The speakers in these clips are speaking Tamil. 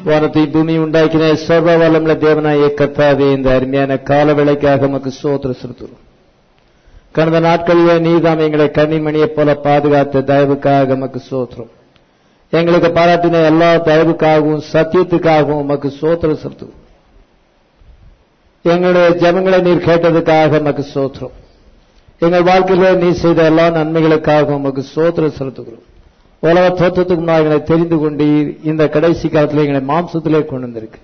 வானத்தை பூமி உண்டாக்கின சர்வ வல்லமுள்ள தேவனாகிய கர்த்தாவே, இந்த அருமையான கால வேளைக்காக உமக்கு ஸ்தோத்திரம் செலுத்துகிறோம். கடந்த நாட்களிலே நீதாம் எங்களை கன்னிமணியைப் போல பாதுகாத்த தயவுக்காக உமக்கு ஸ்தோத்திரம். எங்களுக்கு பாராட்டின எல்லா தயவுக்காகவும் சத்தியத்துக்காகவும் உமக்கு ஸ்தோத்திரம் செலுத்துகிறோம். எங்களுடைய ஜெபங்களை நீர் கேட்டதுக்காக உமக்கு ஸ்தோத்திரம். எங்கள் வாழ்க்கையிலே நீர் செய்த எல்லா நன்மைகளுக்காக உமக்கு ஸ்தோத்திரம் செலுத்துகிறோம். உலக தோற்றத்துக்கு முன்னாடி எங்களை தெரிந்து கொண்டு இந்த கடைசி காலத்தில் எங்களை மாம்சத்திலே கொண்டு வந்திருக்கு.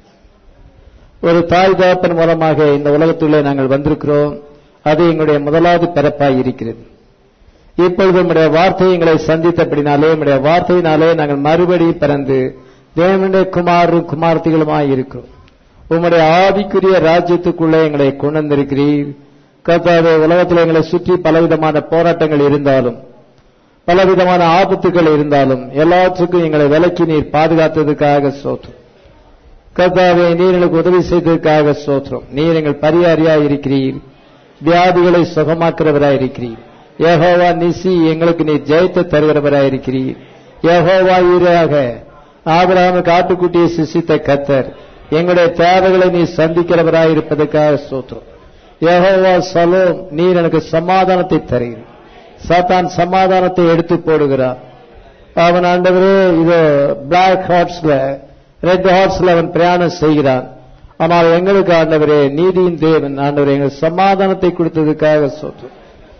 ஒரு தாய் தகப்பன் மூலமாக இந்த உலகத்திலே நாங்கள் வந்திருக்கிறோம். அது எங்களுடைய முதலாவது பிறப்பாய் இருக்கிறது. இப்பொழுது உம்முடைய வார்த்தை எங்களை சந்தித்தபடினாலே, உம்முடைய வார்த்தையினாலே நாங்கள் மறுபடியும் பிறந்து தேவனுடைய குமாரரும் குமார்த்திகளுமாய் இருக்கிறோம். உம்முடைய ஆவிக்குரிய ராஜ்யத்துக்குள்ளே எங்களை கொண்டு வந்திருக்கிறீர். கர்த்தாவே, உலகத்தில் எங்களை சுற்றி பலவிதமான போராட்டங்கள் இருந்தாலும், பலவிதமான ஆபத்துக்கள் இருந்தாலும், எல்லாற்றுக்கும் எங்களை விலக்கி நீர் பாதுகாத்ததுக்காக ஸ்தோத்திரம். கர்த்தாவே, நீர் எங்களுக்கு உதவி செய்ததற்காக ஸ்தோத்திரம். நீர் எங்கள் பரிகாரியாய் இருக்கிறீர். வியாதிகளை சுகமாக்குறவராய் இருக்கிறீர். யெகோவா நிசி, எங்களுக்கு நீர் ஜெயத்தை தருகிறவராய் இருக்கிறீர். யெகோவா ஈராக ஆபிரகாமுக்கு ஆட்டுக்குட்டியை சிசித்த கர்த்தர், எங்களுடைய தேவைகளை நீர் சந்திக்கிறவராய் இருப்பதற்காக ஸ்தோத்திரம். யெகோவா சலோம், நீர் எனக்கு சமாதானத்தை தருகிறீர். சாத்தான் சமாதானத்தை எடுத்து போடுகிறார். அவன் ஆண்டவரே இது பிளாக் ஹார்ட்ஸ்ல ரெட் ஹார்ட்ஸ்ல அவன் பிரயாணம் செய்கிறான். ஆனால் எங்களுக்கு ஆண்டவரே நீதியின் தேவன் ஆண்டவரே எங்கள் சமாதானத்தை கொடுத்ததுக்காக ஸ்தோத்திரம்.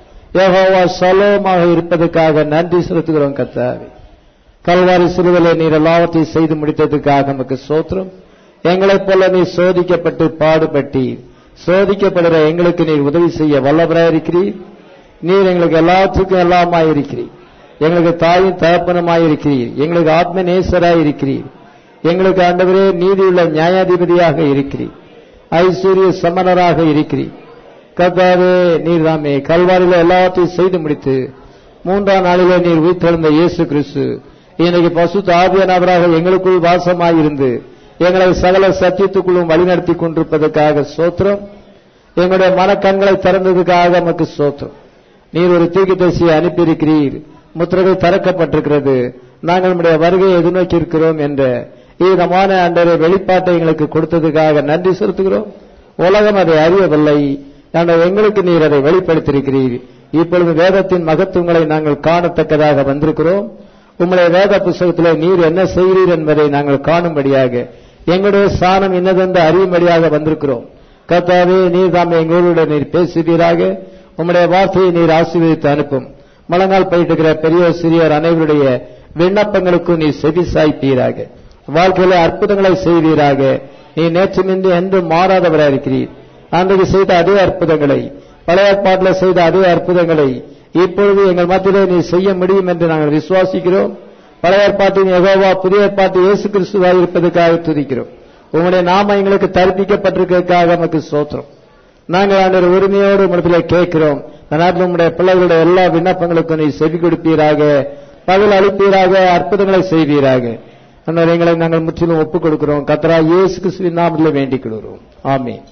யெகோவா சலோமாக இருப்பதற்காக நன்றி செலுத்துகிறோம். கர்த்தாவே, கல்வாரி சிலுவையிலே நீர் எல்லாவற்றையும் செய்து முடித்ததுக்காக நமக்கு ஸ்தோத்திரம். எங்களைப் போல நீர் சோதிக்கப்பட்டு பாடுபட்டீர். சோதிக்கப்படுகிற எங்களுக்கு நீர் உதவி செய்ய வல்லவராயிருக்கிறீர். நீர் எங்களுக்கு எல்லாத்துக்கும் எல்லாமாய் இருக்கிறீர். எங்களுக்கு தாயும் தகப்பனுமாய் இருக்கிறீர். எங்களுக்கு ஆத்ம நேசராய் இருக்கிறீர். எங்களுக்கு ஆண்டவரே நீதியுள்ள நியாயாதிபதியாக இருக்கிறீர். ஐஸ்வர்ய சமணராக இருக்கிறீர். கர்த்தாவே, நீர் தாமே கல்வாரியில எல்லாத்தையும் செய்து முடித்து 3ஆம் நாளிலே நீர் உயிர்த்தெழுந்த இயேசு கிறிஸ்து இன்னைக்கு பசுத்த ஆவியானவராக எங்களுக்குள் வாசமாயிருந்து எங்களை சகல சத்தியத்துக்குள்ளும் வழிநடத்தி கொண்டிருப்பதற்காக ஸ்தோத்திரம். எங்களுடைய மனக்கண்களை திறந்ததுக்காக நமக்கு ஸ்தோத்திரம். நீர் ஒரு தீர்க்கதரிசியை அனுப்பியிருக்கிறீர். முத்திரைகள் திறக்கப்பட்டிருக்கிறது. நாங்கள் நம்முடைய வருகையை எதிர்நோக்கி இருக்கிறோம் என்ற ஈரமான அன்றரை வெளிப்பாட்டை எங்களுக்கு கொடுத்ததுக்காக நன்றி செலுத்துகிறோம். உலகம் அதை அறியவில்லை. நாங்கள் எங்களுக்கு நீர் அதை வெளிப்படுத்தியிருக்கிறீர். இப்பொழுது வேதத்தின் மகத்துவங்களை நாங்கள் காணத்தக்கதாக வந்திருக்கிறோம். உம்முடைய வேத புத்தகத்திலே நீர் என்ன செய்கிறீர் என்பதை நாங்கள் காணும்படியாக, எங்களுடைய ஸ்தானம் என்னதென்று அறியும்படியாக வந்திருக்கிறோம். கர்த்தாவே, நீர் தாமே எங்களோடு நீர் பேசுவீராக. உம்முடைய வார்த்தையை நீர் ஆசீர்வதித்து அனுப்பும். முழங்கால் பயிட்டுகிற பெரியோர் சிறியோர் அனைவருடைய விண்ணப்பங்களுக்கும் நீர் செவி சாய்ப்பீராக. வாழ்க்கையில அற்புதங்களை செய்வீராக. நீ நேற்றுமின்றி என்று மாறாதவராக இருக்கிறீர். அன்றைக்கு செய்த அதே அற்புதங்களை, பழைய ஏற்பாட்டில் செய்த அதே அற்புதங்களை இப்பொழுது எங்கள் மத்தியிலே நீ செய்ய முடியும் என்று நாங்கள் விசுவாசிக்கிறோம். பழைய ஏற்பாட்டின் யெகோவா, புதிய ஏற்பாட்டில் இயேசு கிறிஸ்துவாய் இருப்பதற்காக துதிக்கிறோம். உங்களுடைய நாம எங்களுக்கு தரிப்பிக்கப்பட்டிருக்கிறதுக்காக நமக்கு ஸ்தோத்திரம். நாங்கள் ஆண்டவர் உரிமையோடு உங்களிடத்திலே கேட்கிறோம். நாட்டில் உங்களுடைய பிள்ளைகளுடைய எல்லா விண்ணப்பங்களுக்கும் நீ செவி கொடுப்பீராக, பதில் அளிப்பீராக, அற்புதங்களை செய்வீராக. அன்னர் எங்களை நாங்கள் முற்றிலும் ஒப்புக் கொடுக்கிறோம். கர்த்தராகிய இயேசு கிறிஸ்துவின் நாமத்திலே வேண்டிக் கொள்கிறோம். ஆமென்.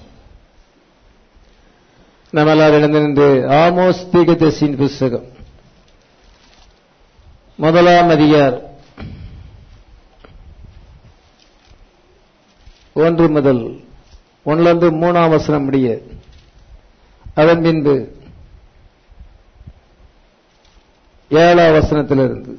நம்ம எல்லாரும் எழுந்திருந்து ஆமோஸ் தீர்க்கதரிசியின் புத்தகம் 1ஆம் அதிகாரம் 1 முதல் 1-3 வசனம் முடிய, அதன் பின்பு 7 வசனத்திலிருந்து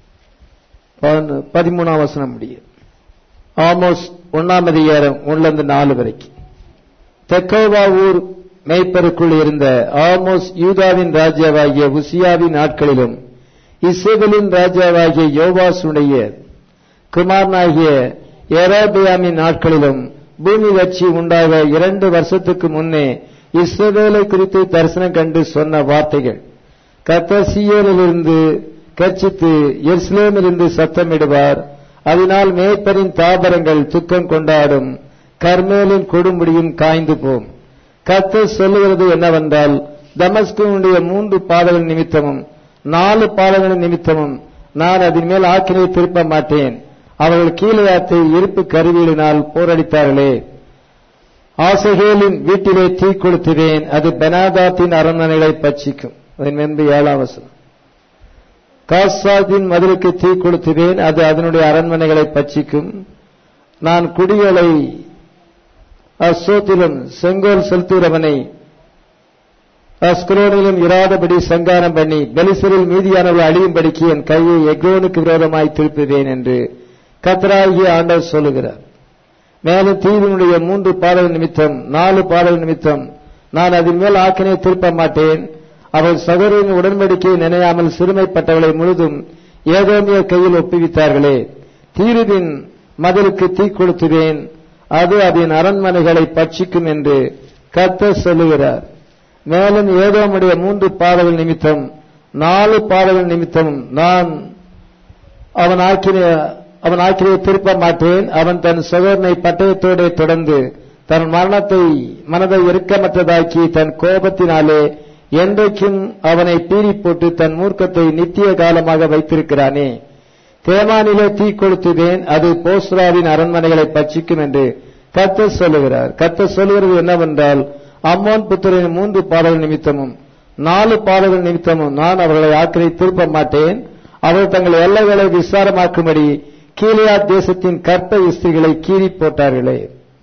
13 வசனம் முடிய, ஆமோஸ் 1ஆம் அதிகாரம் 1-4 வரைக்கும். தெக்கோவா ஊர் மேய்ப்பருக்குள் இருந்த ஆமோஸ் யூதாவின் ராஜாவாகிய உசியாவின் நாட்களிலும் இஸ்ரவேலின் ராஜாவாகிய யோவாசுடைய குமாரனாகிய யெரொபெயாமின் நாட்களிலும் பூமி வறட்சி உண்டாக 2 வருஷத்துக்கு முன்னே இஸ்ரவேலை குறித்து தரிசனம் கண்டு சொன்ன வார்த்தைகள். கர்த்தர் சீயோனிலிருந்து கர்ச்சித்து எருசலேமிலிருந்து சத்தமிடுவார். அதனால் மேய்ப்பரின் தாபரங்கள் துக்கம் கொண்டாடும். கர்மேலின் கொடுமுடியும் காய்ந்து போம். கர்த்தர் சொல்லுகிறது என்னவென்றால், தமஸ்குனுடைய 3 பாதங்கள் நிமித்தமும் 4 பாதங்களின் நிமித்தமும் நான் அதன் மேல் ஆக்கினை திருப்ப மாட்டேன். அவர்கள் கீழையாத்தை இருப்பு கருவியினால் போரடித்தார்களே. ஆசகேலின் வீட்டிலே தீ கொளுத்துவேன், அது பெனாதாத்தின் அரண்மனைகளை பட்சிக்கும். அதன் முன்பு 7ஆம் வசனம். காசாதின் மதிலுக்கு தீ கொளுத்துவேன், அது அதனுடைய அரண்மனைகளை பட்சிக்கும். நான் குடிகளை அசோத்திலும் செங்கோல் செலுத்துகிறவனை அஸ்கலோனிலும் இராதபடி சங்காரம் பண்ணி பெலிஸ்தரில் மீதியானவர்கள் அழியும்படிக்கு என் கையை எக்ரோனுக்கு விரோதமாய் திருப்புவேன் என்று கர்த்தராகிய ஆண்டவர் சொல்லுகிறார். மேலும் தீவினுடைய 3 பாடல் நிமித்தம் 4 பாடல் நிமித்தம் நான் அதன் மேல் ஆக்கினை திருப்ப மாட்டேன். அவள் சகோதரின் உடன்படிக்கையை நினையாமல் சிறுமைப்பட்டவளை முழுதும் ஏதோமியர் கையில் ஒப்புவித்தார்களே. தீருவின் மதிலுக்கு தீ கொளுத்துவேன், அது அதன் அரண்மனைகளை பட்சிக்கும் என்று கர்த்தர் சொல்லுகிறார். மேலும் ஏதோமுடைய 3 பாடல்கள் நிமித்தம் 4 பாடல்கள் நிமித்தம் நான் அவன் ஆக்கினையை திருப்ப மாட்டேன். அவன் தன் சகோதரனை பட்டயத்தோடு தொடர்ந்து தன் மனதை இறுக்கமற்றதாக்கி தன் கோபத்தினாலே என்றைக்கும் அவனை பீறி போட்டு தன் மூர்க்கத்தை நித்திய காலமாக வைத்திருக்கிறானே. தேமானிலே தீ கொளுத்துவேன், அது போஸ்ராவின் அரண்மனைகளை பட்சிக்கும் என்று கர்த்தர் சொல்லுகிறார். கர்த்தர் சொல்லுகிறது என்னவென்றால், அம்மோன் புத்திரின் 3 பாடல்கள் நிமித்தமும் 4 பாடல்கள் நிமித்தமும் நான் அவர்களை ஆக்கினை திருப்ப மாட்டேன். அவர்கள் தங்கள் எல்லைகளை விசாரமாக்கும்படி கீலேயாத் தேசத்தின் கற்ப ஸ்திரீகளை கீறி போட்டார்களே.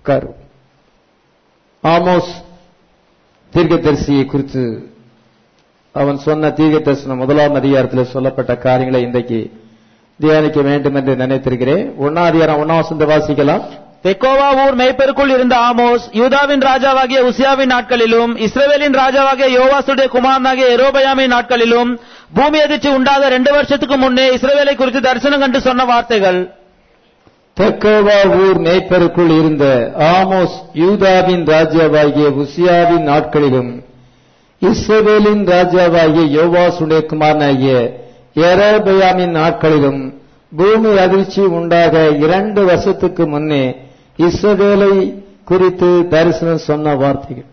ஆமோஸ் தீர்க்கதரிசியை குறித்து அவன் சொன்ன தீர்க்க தரிசனம் 1ஆம் அதிகாரத்தில் சொல்லப்பட்ட காரியங்களை இன்றைக்கு தியானிக்க வேண்டும் என்று நினைத்திருக்கிறேன். 1ஆம் அதிகாரம் 1ஆம் வசனத்தை வாசிக்கலாம். தெக்கோவா ஊர் மேய்ப்பருக்குள் இருந்த ஆமோஸ் யூதாவின் ராஜாவாகிய உசியாவின் நாட்களிலும் இஸ்ரவேலின் ராஜாவாகிய யோவாசுடைய குமாரனாகிய எரோபயாமின் நாட்களிலும் பூமி அதிர்ச்சி உண்டாக 2 வருஷத்துக்கு முன்னே இஸ்ரவேலை குறித்து தரிசனம் கண்டு சொன்ன வார்த்தைகள். தெக்கோவா ஊர் மேய்ப்பருக்குள் இருந்த ஆமோஸ் யூதாவின் ராஜாவாகிய உசியாவின் நாட்களிலும் இஸ்ரவேலின் ராஜாவாகிய யோவாசுடைய குமாரனாகிய எரோபயாமின் நாட்களிலும் பூமி அதிர்ச்சி உண்டாக 2 வருஷத்துக்கு முன்னே இஸ்ரவேலை குறித்து தரிசனம் சொன்ன வார்த்தைகள்.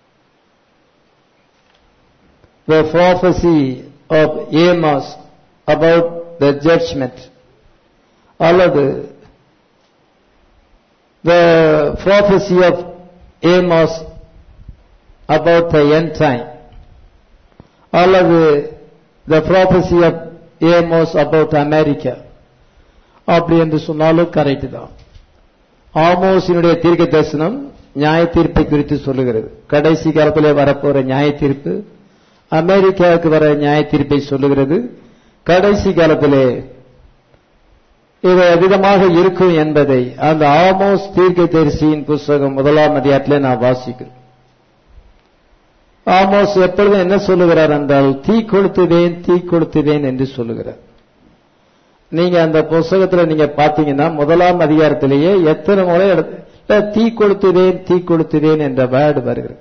The prophecy of Amos about the judgment, அல்லது the prophecy of Amos about the end time, அல்லது the prophecy of Amos about America, அப்படி என்று சொன்னாலும் கரெக்ட் தான். ஆமோஸினுடைய தீர்க்க தரிசனம் நியாய தீர்ப்பை குறித்து சொல்லுகிறது. கடைசி காலத்திலே வரப்போற நியாய தீர்ப்பு, அமெரிக்காவுக்கு வர நியாய தீர்ப்பை சொல்லுகிறது. கடைசி காலத்திலே இது விதமாக இருக்கும் என்பதை அந்த ஆமோஸ் தீர்க்க தரிசியின் புஸ்தகம் 1ஆம் அதிகாரத்திலே நான் வாசிக்கிறேன். ஆமோஸ் எப்பொழுதும் என்ன சொல்லுகிறார் என்றால், தீ கொளுத்துவேன் என்று சொல்லுகிறார். நீங்க அந்த புஸ்தகத்தில் நீங்க பாத்தீங்கன்னா 1ஆம் அதிகாரத்திலேயே எத்தனை முறை தீ கொளுத்துவேன் என்ற வேர்டு வருகிறது.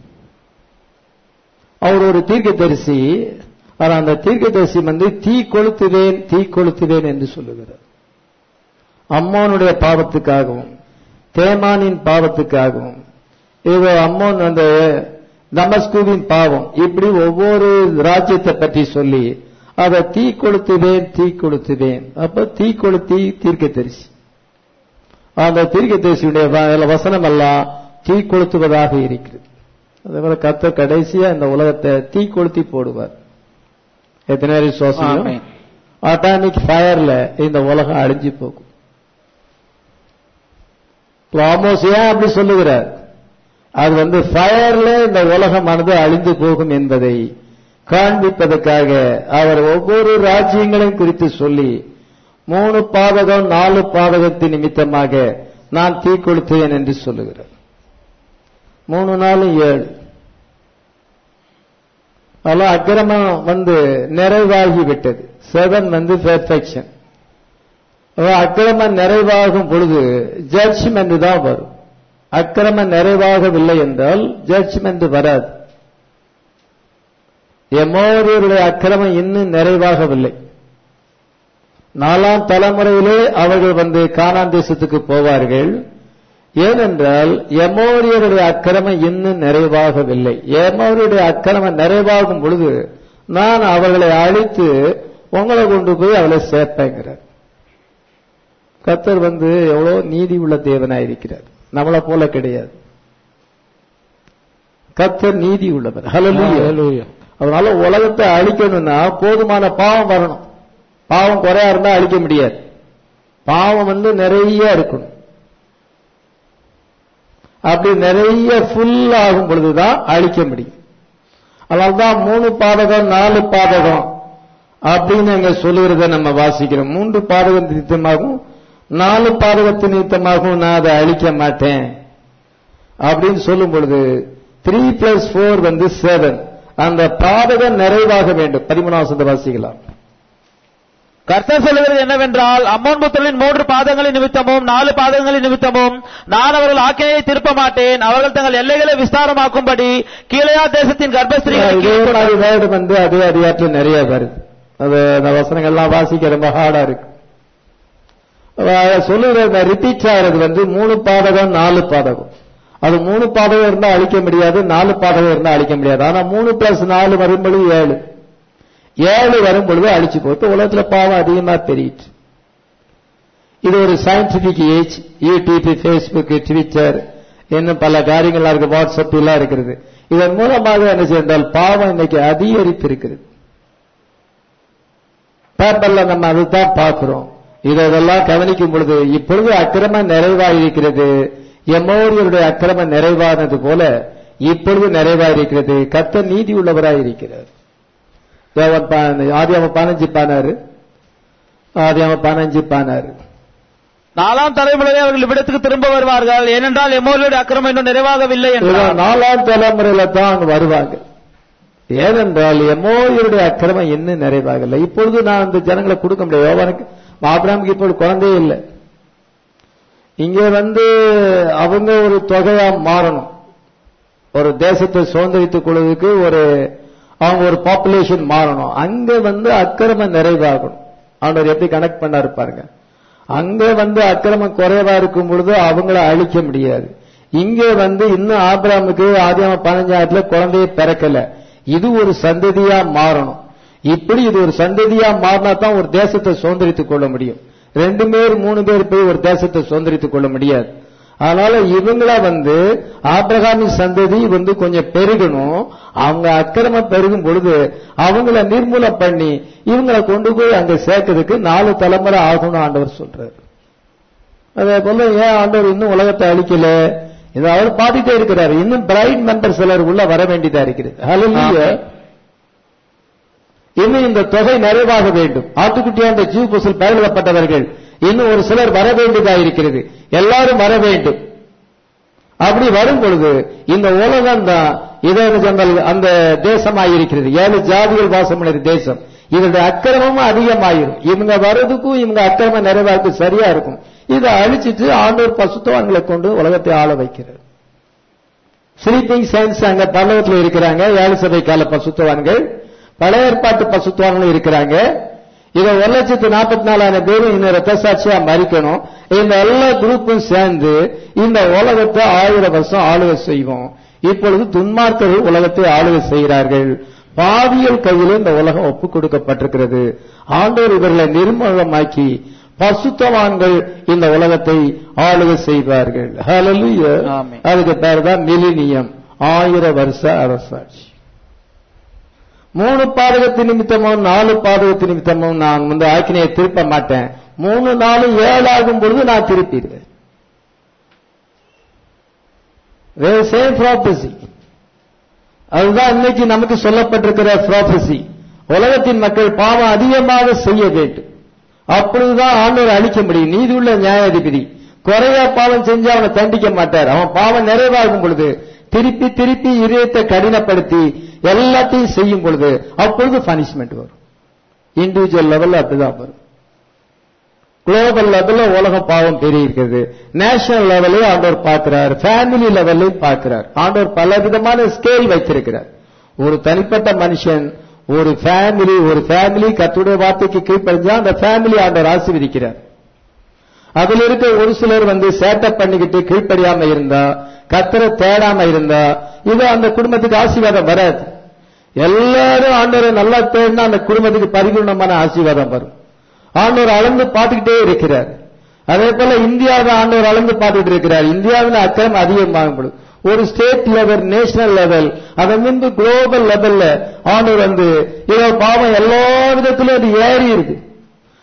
அவர் ஒரு தீர்க்கதரிசி, ஆனால் அந்த தீர்க்கதரிசி தீ கொளுத்துவேன் என்று சொல்லுகிறார். அம்மோனுடைய பாவத்துக்காகவும் தேமானின் பாவத்துக்காகவும், இது அம்மோன் அந்த தமஸ்குவின் பாவம், இப்படி ஒவ்வொரு ராஜ்யத்தை பற்றி சொல்லி அதை தீ கொளுத்துவேன். அப்ப தீ கொளுத்தி தீர்க்கதரிசி, அந்த தீர்க்கதரிசியுடைய வசனம் எல்லாம் தீ கொளுத்துவதாக இருக்கிறது. அதே போல கர்த்தர் கடைசியா இந்த உலகத்தை தீ கொளுத்தி போடுவார். எத்தனை பேர் விசுவாசிக்கிறோம்? அட்டாமிக் ஃபயர்ல இந்த உலகம் அழிஞ்சு போகும். ஆமோஸ் ஏன் அப்படி சொல்லுகிறார்? அது ஃபயர்ல இந்த உலகமானது அழிந்து போகும் என்பதை காண்பிப்பதற்காக அவர் ஒவ்வொரு ராஜ்யங்களையும் குறித்து சொல்லி 3 பாதகம் 4 பாதகத்தின் நிமித்தமாக நான் தீ கொளுத்துவேன் என்று சொல்லுகிறார். 3 4 7 அதெல்லாம் அக்கிரமம் நிறைவாகிவிட்டது. 7 பெர்ஃபெக்ஷன். அக்கிரமம் நிறைவாகும் பொழுது ஜட்ஜ்மெண்ட் தான் வரும். அக்கிரமம் நிறைவாகவில்லை என்றால் ஜட்ஜ்மெண்ட் வராது. எமோரியருடைய அக்கிரமம் இன்னும் நிறைவாகவில்லை. 4ஆம் தலைமுறையிலே அவர்கள் கானான் தேசத்துக்கு போவார்கள். ஏனென்றால் எமோரியருடைய அக்கிரமம் இன்னும் நிறைவாகவில்லை. எமோரியருடைய அக்கிரமம் நிறைவாகும் பொழுது நான் அவர்களை அழித்து உங்களை கொண்டு போய் அவளை சேர்ப்பேங்கிறார். கர்த்தர் எவ்வளோ நீதி உள்ள தேவனாயிருக்கிறார். நம்மளை போல கிடையாது. கர்த்தர் நீதி உள்ளவர். ஹல்லேலூயா. அதனால உலகத்தை அழிக்கணும்னா போதுமான பாவம் வரணும். பாவம் குறையா இருந்தா அழிக்க முடியாது. பாவம் நிறைய இருக்கணும். அப்படி நிறைய ஃபுல் ஆகும் பொழுதுதான் அழிக்க முடியும். அதனால்தான் 3 பாதகம் 4 பாதகம் அப்படின்னு அங்க சொல்லுகிறத நம்ம வாசிக்கிறோம். 3 பாதகம் நிமித்தமாகவும் 4 பாதகத்தின் நிமித்தமாகவும் நான் அதை அழிக்க மாட்டேன் அப்படின்னு சொல்லும் பொழுது 3+4 7. அந்த பாதகம் நிறைவாக வேண்டும். 13ஆம் வசனத்தை வாசிக்கலாம். கர்த்தர் சொல்லுகிறது என்னவென்றால், அம்மோன் புத்திரரின் 3 பாதங்களின் நிமித்தமும் 4 பாதங்களின் நிமித்தமும் நான் அவர்கள் ஆக்கினையை திருப்ப மாட்டேன். அவர்கள் தங்கள் எல்லைகளை விஸ்தாரமாக்கும்படி கீழையா தேசத்தின் கர்ப்பஸ்திரீகள் அதே அதிகாரத்தில் நிறைய வருது. அது அந்த வசனங்கள்லாம் வாசிக்க ரொம்ப ஹார்டா இருக்கு. சொல்லுறது ரிப்பீட் ஆகிறது 3 பாதகம் 4 பாதகம். அது 3 பாதகம் இருந்தா அழிக்க முடியாது, 4 பாதகம் இருந்தா அழிக்க முடியாது. ஆனா 3+4 வரும்பொழுது 7 வரும் பொழுது அழிச்சு போட்டு உலகத்துல பாவம் அதிகமா பெருகிட்டு. இது ஒரு scientific age. YouTube, Facebook, Twitter இன்னும் பல காரியங்கள்லாம் இருக்கு, வாட்ஸ்அப் எல்லாம் இருக்கிறது. இதன் மூலமாக என்ன செய்தால் பாவம் இன்னைக்கு அதிகரித்து இருக்கிறது. பேப்பர்ல நம்ம அதுதான் பார்க்கிறோம். இதெல்லாம் கவனிக்கும் பொழுது இப்பொழுது அக்கிரமம் நிறைவாயிருக்கிறது. எமோரியருடைய அக்கிரமம் நிறைவானது போல இப்பொழுது நிறைவாயிருக்கிறது. கர்த்தர் நீதி உள்ளவராயிருக்கிறார். ஆதியாகமம் 15:16. 4ஆம் தலைமுறையில் அவர்கள் இவ்விடத்துக்கு திரும்ப வருவார்கள், ஏனென்றால் எமோரியருடைய அக்கிரமம் இன்னும் நிறைவாகவில்லை என்றார். 4ஆம் தலைமுறையில தான் வருவாங்க. ஏனென்றால் எமோரியருடைய அக்கிரமம் இன்னும் நிறைவாகல. இப்பொழுது நான் அந்த ஜனங்களை கொடுக்க முடியாது. ஆபிரகாமுக்கு இப்பொழுது குழந்தையே இல்லை. இங்க அவங்க ஒரு தொகையா மாறணும். ஒரு தேசத்தை சுதந்திரித்துக் கொள்வதற்கு அவங்க ஒரு பாப்புலேஷன் மாறணும். அங்க அக்கிரமம் நிறைவாகணும். ஆண்டவர் எப்படி கனெக்ட் பண்ணா இருப்பாருங்க. அங்க அக்கிரமம் குறைவா இருக்கும் பொழுது அவங்கள அழிக்க முடியாது. இங்க இன்னும் ஆபிரகாமுக்கு ஆதியாகமம் 15 குழந்தையே பிறக்கல. இது ஒரு சந்ததியா மாறணும். இப்படி இது ஒரு சந்ததியா மாறினா தான் ஒரு தேசத்தை சுதந்திரித்துக் கொள்ள முடியும். 2 பேர் 3 பேர் போய் ஒரு தேசத்தை சுதந்திரித்துக் கொள்ள முடியாது. அதனால இவங்கள ஆபிரகாமின் சந்ததி கொஞ்சம் பெருகணும். அவங்க அக்கிரமம் பெருகும் பொழுது அவங்கள நிர்மூலம் பண்ணி இவங்களை கொண்டு போய் அங்க சேர்க்கிறதுக்கு 4 தலைமுறை ஆகணும் ஆண்டவர் சொல்றாரு. அதே போல ஏன் ஆண்டவர் இன்னும் உலகத்தை அழிக்கல? இதை அவர் பாத்துட்டே இருக்கிறாரு. இன்னும் பிரைட் மெம்பர் சிலர் உள்ள வர வேண்டியதா இருக்கிறது. ஹல்லேலூயா. இன்னும் இந்த தொகை நிறைவாக வேண்டும். ஆட்டுக்குட்டியான ஜீவ புசில் பயிரிடப்பட்டவர்கள் இன்னும் ஒரு சிலர் வர வேண்டியதா இருக்கிறது. எல்லாரும் வர வேண்டும். அப்படி வரும் பொழுது இந்த உலகம் தான் அந்த தேசமாயிருக்கிறது. 7 ஜாதிகள் வாசமுள்ள தேசம். இதனுடைய அக்கிரமமும் அதிகமாயிரும். இவங்க வர்றதுக்கும் இவங்க அக்கிரமம் நிறைவாக்கு சரியா இருக்கும். இதை அழிச்சிட்டு ஆண்டவர் பசுத்தவான்களை கொண்டு உலகத்தை ஆள வைக்கிறார். ஸ்லீப்பிங் சயின்ஸ் அங்க பல்லவத்தில் இருக்கிறாங்க. 7 சபை கால பசுத்தவான்கள், பழைய ஏற்பாட்டு பசுத்தவான்கள் இருக்கிறாங்க. இதை 1,44,000 பேரும் இன்னும் ரத்த சாட்சியா மறிக்கணும். இந்த எல்லா குரூப்பும் சேர்ந்து இந்த உலகத்தை 1000 வருஷம் ஆளுகை செய்வோம். இப்பொழுது துன்மார்க்கர்கள் உலகத்தை ஆளுகை செய்கிறார்கள். பாவியல் கையில் இந்த உலகம் ஒப்புக் கொடுக்கப்பட்டிருக்கிறது. ஆண்டவர் இவர்களை நிர்மூலமாக்கி பசுத்தவான்கள் இந்த உலகத்தை ஆளுகை செய்வார்கள். ஹல்லேலூயா. அதுக்கு பேர் தான் மில்லினியம், 1000 வருஷ அரசாட்சி. 3 பாதகத்தின் நிமித்தமும் 4 பாதகத்தின் நிமித்தமும் நான் ஆக்கினையை திருப்ப மாட்டேன். 3 4 7 ஆகும் பொழுது நான் திருப்பிடுவேன். Same prophecy. அதுதான் இன்னைக்கு நமக்கு சொல்லப்பட்டிருக்கிற ப்ராபசி. உலகத்தின் மக்கள் பாவம் அதிகமாக செய்ய வேண்டும். அப்பொழுதுதான் ஆண்டவர் அழிக்க முடியும். நீதி உள்ள நியாயாதிபதி குறையா பாவம் செஞ்சு அவனை தண்டிக்க மாட்டார். அவன் பாவம் நிறைவாகும் பொழுது திருப்பி திருப்பி இதயத்தை கடினப்படுத்தி எல்லாத்தையும் செய்யும் பொழுது அப்பொழுது பனிஷ்மெண்ட் வரும். இண்டிவிஜுவல் லெவல்ல அப்படிதான் வரும். குளோபல் லெவல்ல உலக பாவம் பெரிய இருக்கிறது. நேஷனல் லெவலையும் ஆண்டவர் பார்க்கிறார், ஃபேமிலி லெவலையும் பார்க்கிறார். ஆண்டவர் பல விதமான ஸ்கேல் வைத்திருக்கிறார். ஒரு தனிப்பட்ட மனுஷன், ஒரு ஃபேமிலி கர்த்தருடைய வார்த்தைக்கு கீழ்ப்படிஞ்சா அந்த ஃபேமிலி ஆண்டவர் ஆசீர்வதிக்கிறார். அதுல இருக்க ஒரு சிலர் சேட்டை பண்ணிக்கிட்டு கீழ்ப்படியாம இருந்தா, கர்த்தரை தேடாம இருந்தா, இது அந்த குடும்பத்துக்கு ஆசீர்வாதம் வராது. எல்லாரும் ஆண்டவரை நல்லா தேடினா அந்த குடும்பத்துக்கு பரிபூர்ணமான ஆசீர்வாதம் வரும். ஆண்டவர் அளந்து பார்த்துக்கிட்டே இருக்கிறார். அதே போல இந்தியாவை ஆண்டவர் அளந்து பார்த்துட்டு இருக்கிறார். இந்தியாவில் அக்கிரமம் அதிகமாகும் ஒரு ஸ்டேட் லெவல், நேஷனல் லெவல், அதன் முன்பு குளோபல் லெவல்ல ஆண்டவர் இதோ பாவம் எல்லா விதத்திலும் அது ஏறி இருக்கு.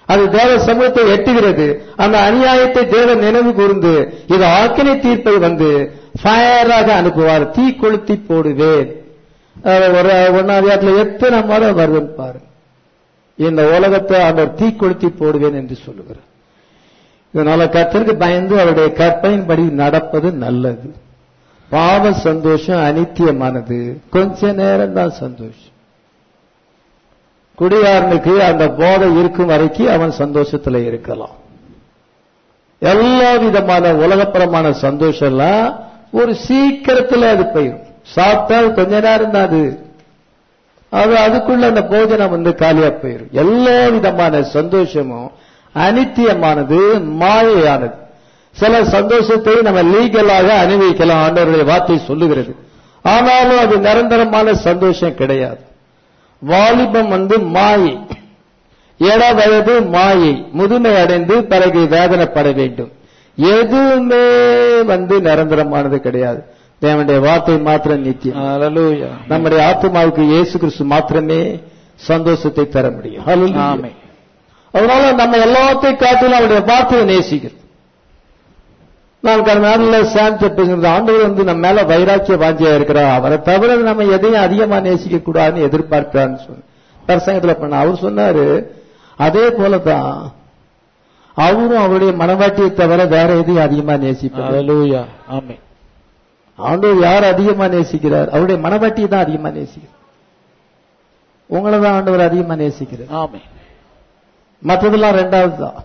அது தேவ சமூகத்தை எட்டுகிறது. அந்த அநியாயத்தை தேவன் நினைவு கூர்ந்து இது ஆக்கினை தீர்ப்பை வந்து ஃபயராக அனுப்புவார். தீ கொளுத்தி போடுவேன். ஒரு ஒன்னாவது எத்தனை முறை வருதுன்னு பாருங்க. இந்த உலகத்தை அவர் தீ கொளுத்தி போடுவேன் என்று சொல்லுகிறார். இதனால கர்த்தருக்கு பயந்து அவருடைய கற்பனையின்படி நடப்பது நல்லது. பாவ சந்தோஷம் அனித்தியமானது, கொஞ்ச நேரம் தான் சந்தோஷம். குடியாரனுக்கு அந்த போதை இருக்கும் வரைக்கும் அவன் சந்தோஷத்துல இருக்கலாம். எல்லா விதமான உலகப்புறமான சந்தோஷம் எல்லாம் ஒரு சீக்கிரத்துல அது போயிடும். சாப்பிட்டால் கொஞ்ச நேரம் தான் அது அதுக்குள்ள அந்த போஜனம் வந்து காலியா போயிடும். எல்லா விதமான சந்தோஷமும் அனித்தியமானது, மாயையானது. சில சந்தோஷத்தை நம்ம லீகலாக அனுபவிக்கலாம், ஆண்டவருடைய வார்த்தை சொல்லுகிறது. ஆனாலும் அது நிரந்தரமான சந்தோஷம் கிடையாது. வாலிபம் வந்து மாயை, இள வயது மாயை, முதுமை அடைந்து பிறகு வேதனைப்பட வேண்டும். எதுவுமே வந்து நிரந்தரமானது கிடையாது. தேவனுடைய வார்த்தை மாத்திரம் நித்தியம். ஹல்லேலூயா. நம்முடைய ஆத்மாவுக்கு இயேசு கிறிஸ்து மாத்திரமே சந்தோஷத்தை தர முடியும். ஹல்லேலூயா. அதனால நம்ம எல்லாத்தையும் காட்டிலும் அவருடைய வார்த்தையை நேசிக்கிறோம். நான் நாளில் சாந்த பேசுகிறது, ஆண்டவர் வந்து நம்ம மேல வைராக்கிய வாஞ்சியா இருக்கிறார், அவரை தவிர நம்ம எதையும் அதிகமா நேசிக்க கூடாதுன்னு எதிர்பார்க்கிறான்னு சொன்ன பிரசங்கத்துல பண்ண அவர் சொன்னாரு. அதே போலதான் அவரும் அவருடைய மனவாட்டியை தவிர வேற எதையும் அதிகமா நேசிப்பார். ஹல்லேலூயா. ஆமென். ஆண்டவர் யார் அதிகமா நேசிக்கிறார்? அவருடைய மனவாட்டியை தான் அதிகமா நேசிக்கிறார். உங்களை தான் ஆண்டவர் அதிகமா நேசிக்கிறார். ஆமென். மற்றதெல்லாம் ரெண்டாவது தான்.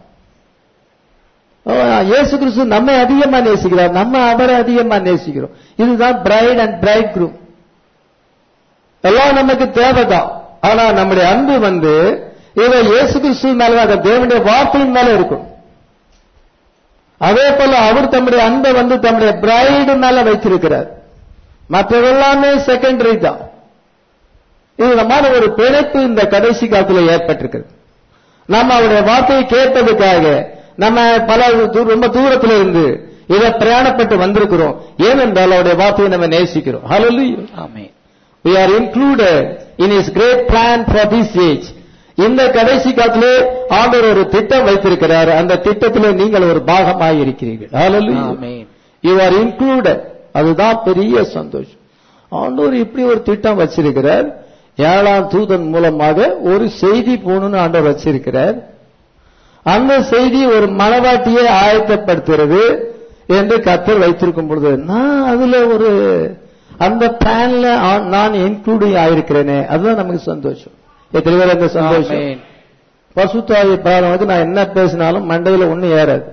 இயேசு கிறிஸ்து நம்மை அதிகமா நேசிக்கிறார், நம்ம அவரை அதிகமா நேசிக்கிறோம். இதுதான் பிரைட் அண்ட் பிரைட் குரூம். எல்லாம் நமக்கு தேவைதான். ஆனா நம்முடைய அன்பு வந்து இதை இயேசு கிறிஸ்து மேல, தேவனுடைய வார்த்தையின் மேல இருக்கும். அதே போல அவர் தம்முடைய அன்பை வந்து தம்முடைய பிரைடு மேல வைத்திருக்கிறார். மற்றதெல்லாமே செகண்டரி தான். இது நம்மால ஒரு பிணைப்பு இந்த கடைசி காலத்தில் ஏற்பட்டிருக்கிறது. நம்ம அவருடைய வார்த்தையை கேட்பதற்காக நம்ம பல ரொம்ப தூரத்தில் இருந்து இதை பிரயாணப்பட்டு வந்திருக்கிறோம். ஏனென்றால் அவருடைய வார்த்தையை நம்ம நேசிக்கிறோம். ஹல்லேலூயா. ஆமென். We are included in his great plan for this age. இந்த கடைசி காலத்திலே ஆண்டவர் ஒரு திட்டம் வைத்திருக்கிறார். அந்த திட்டத்திலே நீங்கள் ஒரு பாகமாக இருக்கிறீர்கள். ஹல்லேலூயா. ஆமென். You are included. அதுதான் பெரிய சந்தோஷம். ஆண்டவர் இப்படி ஒரு திட்டம் வச்சிருக்கிறார். 7ஆம் தூதன் மூலமாக ஒரு செய்தி போகணும்னு ஆண்டவர் வச்சிருக்கிறார். அந்த செய்தி ஒரு மனவாட்டியை ஆயத்தப்படுத்துறது என்று கர்த்தர் வைத்திருக்கும் பொழுது நான் அதுல ஒரு அந்த பிளான்ல நான் இன்க்ளூடிங் ஆயிருக்கிறேனே, அதுதான் நமக்கு சந்தோஷம். எத்தனை பேர் அந்த சந்தோஷம்? பசுத்தாவி பாடம் நான் என்ன பேசினாலும் மண்டையில ஒண்ணு ஏறாது.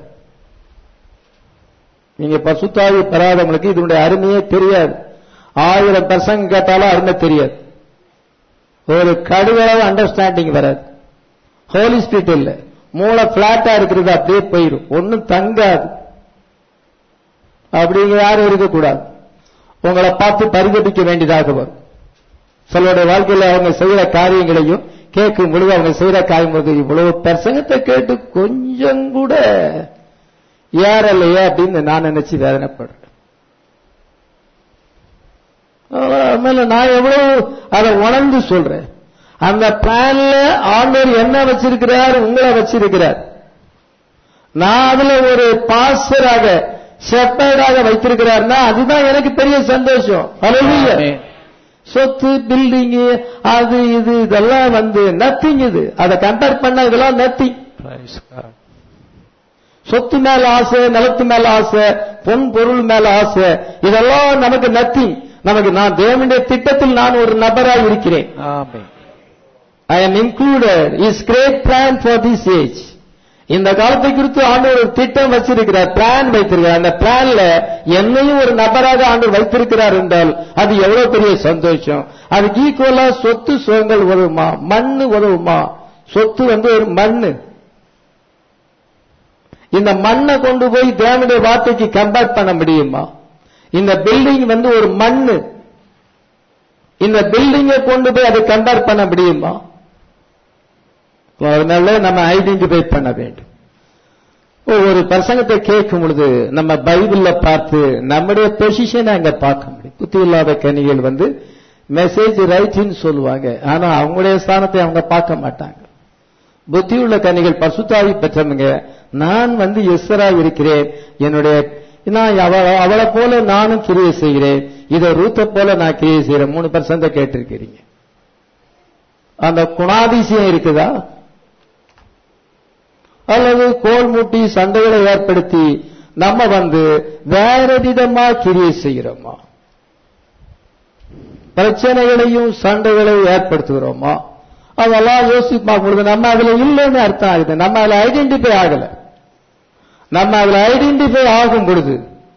நீங்க பசுத்தாவி பெறாதவங்களுக்கு இதனுடைய அருமையே தெரியாது. 1000 பசங்க கேட்டாலும் அருமை தெரியாது. ஒரு கடுகளவு அண்டர்ஸ்டாண்டிங் வராது. ஹோலி ஸ்பிரிட் இல்ல, மூளை பிளாட்டா இருக்கிறது, அப்படியே போயிடும், ஒன்னும் தங்காது. அப்படிங்க யாரும் இருக்கக்கூடாது. உங்களை பார்த்து பரிதபிக்க வேண்டியதாக வரும். சிலருடைய வாழ்க்கையில அவங்க செய்யற காரியங்களையும் கேட்கும் பொழுது அவங்க செய்யற காரியம் இவ்வளவு பிரசங்கத்தை கேட்டு கொஞ்சம் கூட ஏறலையே அப்படின்னு நான் நினைச்சு வேதனைப்படுறேன். நான் எவ்வளவு அதை உணர்ந்து சொல்றேன். அந்த பிளான்ல ஆண்டவர் என்ன வச்சிருக்கிறார், உங்களை வச்சிருக்கிறார். நான் அதுல ஒரு பாஸ்டராக ஷெப்பர்டாக வைத்திருக்கிறார்னா அதுதான் எனக்கு பெரிய சந்தோஷம். ஹல்லேலூயா. சொத்து, பில்டிங், அது இது இதெல்லாம் வந்து நத்திங். இது அதை கம்பேர் பண்ண இதெல்லாம் நத்திங். சொத்து மேல ஆசை, நிலத்து மேல ஆசை, பொன் பொருள் மேல ஆசை, இதெல்லாம் நமக்கு நத்திங். நமக்கு நான் தேவனுடைய திட்டத்தில் நான் ஒரு நபராக இருக்கிறேன். I am included. His great plan for this age. இந்த காலத்தை குறித்து ஆண்டவர் ஒரு திட்டம் வச்சிருக்கிறார், பிளான் வைத்திருக்கிறார். அந்த பிளான்ல என்னையும் ஒரு நபராக ஆண்டவர் வைத்திருக்கிறார் என்றால் அது எவ்வளவு பெரிய சந்தோஷம். அதுக்கு ஈக்குவலா சொத்து சுகங்கள் உதவுமா, மண்ணு உதவுமா? சொத்து வந்து ஒரு மண்ணு. இந்த மண்ணை கொண்டு போய் தேவனுடைய வார்த்தைக்கு கம்பேர் பண்ண முடியுமா? இந்த பில்டிங் வந்து ஒரு மண்ணு. இந்த பில்டிங்கை கொண்டு போய் அதை கம்பேர் பண்ண முடியுமா? அதனால நம்ம ஐடென்டிஃபை பண்ண வேண்டும். ஒரு பிரசங்கத்தை கேட்கும் பொழுது நம்ம பைபிள்ல பார்த்து நம்முடைய பொசிஷனை அங்க பார்க்க முடியும். புத்தி இல்லாத கனிகள் வந்து மெசேஜ் ரைட்னு சொல்லுவாங்க, ஆனா அவங்களுடைய ஸ்தானத்தை அவங்க பார்க்க மாட்டாங்க. புத்தியுள்ள கன்னிகள் பரிசுத்தாவி பெற்றவங்க. நான் எஸ்தரா இருக்கிறேன், என்னுடைய நான் அவளை போல நானும் கிரியை செய்கிறேன், இதை ரூத்தை போல நான் கிரியை செய்கிறேன். 3% கேட்டிருக்கிறீங்க. அந்த குணாதிசயம் இருக்குதா? அல்லது கோல் மூட்டி சண்டைகளை ஏற்படுத்தி நம்ம வேற விதமா கிரியை செய்கிறோமா? பிரச்சனைகளையும் சண்டைகளை ஏற்படுத்துகிறோமா? அதெல்லாம் யோசிச்சு பார்க்கும்போது நம்ம அதுல இல்லைன்னு அர்த்தம் ஆகுது. நம்ம அதுல ஐடென்டிஃபை ஆகல. நம்ம அதுல ஐடென்டிஃபை ஆகும் பொழுது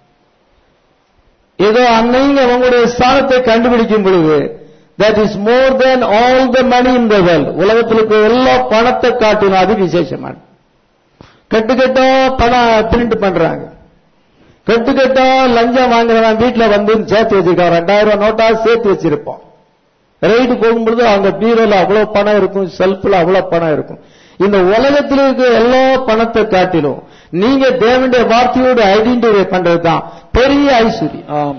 ஏதோ அன்னைங்க அவங்களுடைய ஸ்தானத்தை கண்டுபிடிக்கும் பொழுது that is more than all the money in the world. உலகத்தில் இருக்க எல்லா பணத்தை காட்டிலும் அது விசேஷமான. கட்டுக்கட்டா பணம் பிரிண்ட் பண்றாங்க, கட்டுக்கட்டா லஞ்சம் வாங்குறவன் வீட்டுல சேர்த்து வச்சிருக்கான். 2000 நோட்டா சேர்த்து வச்சிருப்பான். ரைடு போகும்பொழுது அவங்க பீரோல அவ்வளவு பணம் இருக்கும், செல்ஃப்ல அவ்வளவு பணம் இருக்கும். இந்த உலகத்தில் இருக்க எல்லா பணத்தை காட்டிலும் நீங்க தேவனுடைய வார்த்தையோடு ஐடென்டிஃபை பண்றதுதான் பெரிய ஐஸ்வர்யம்.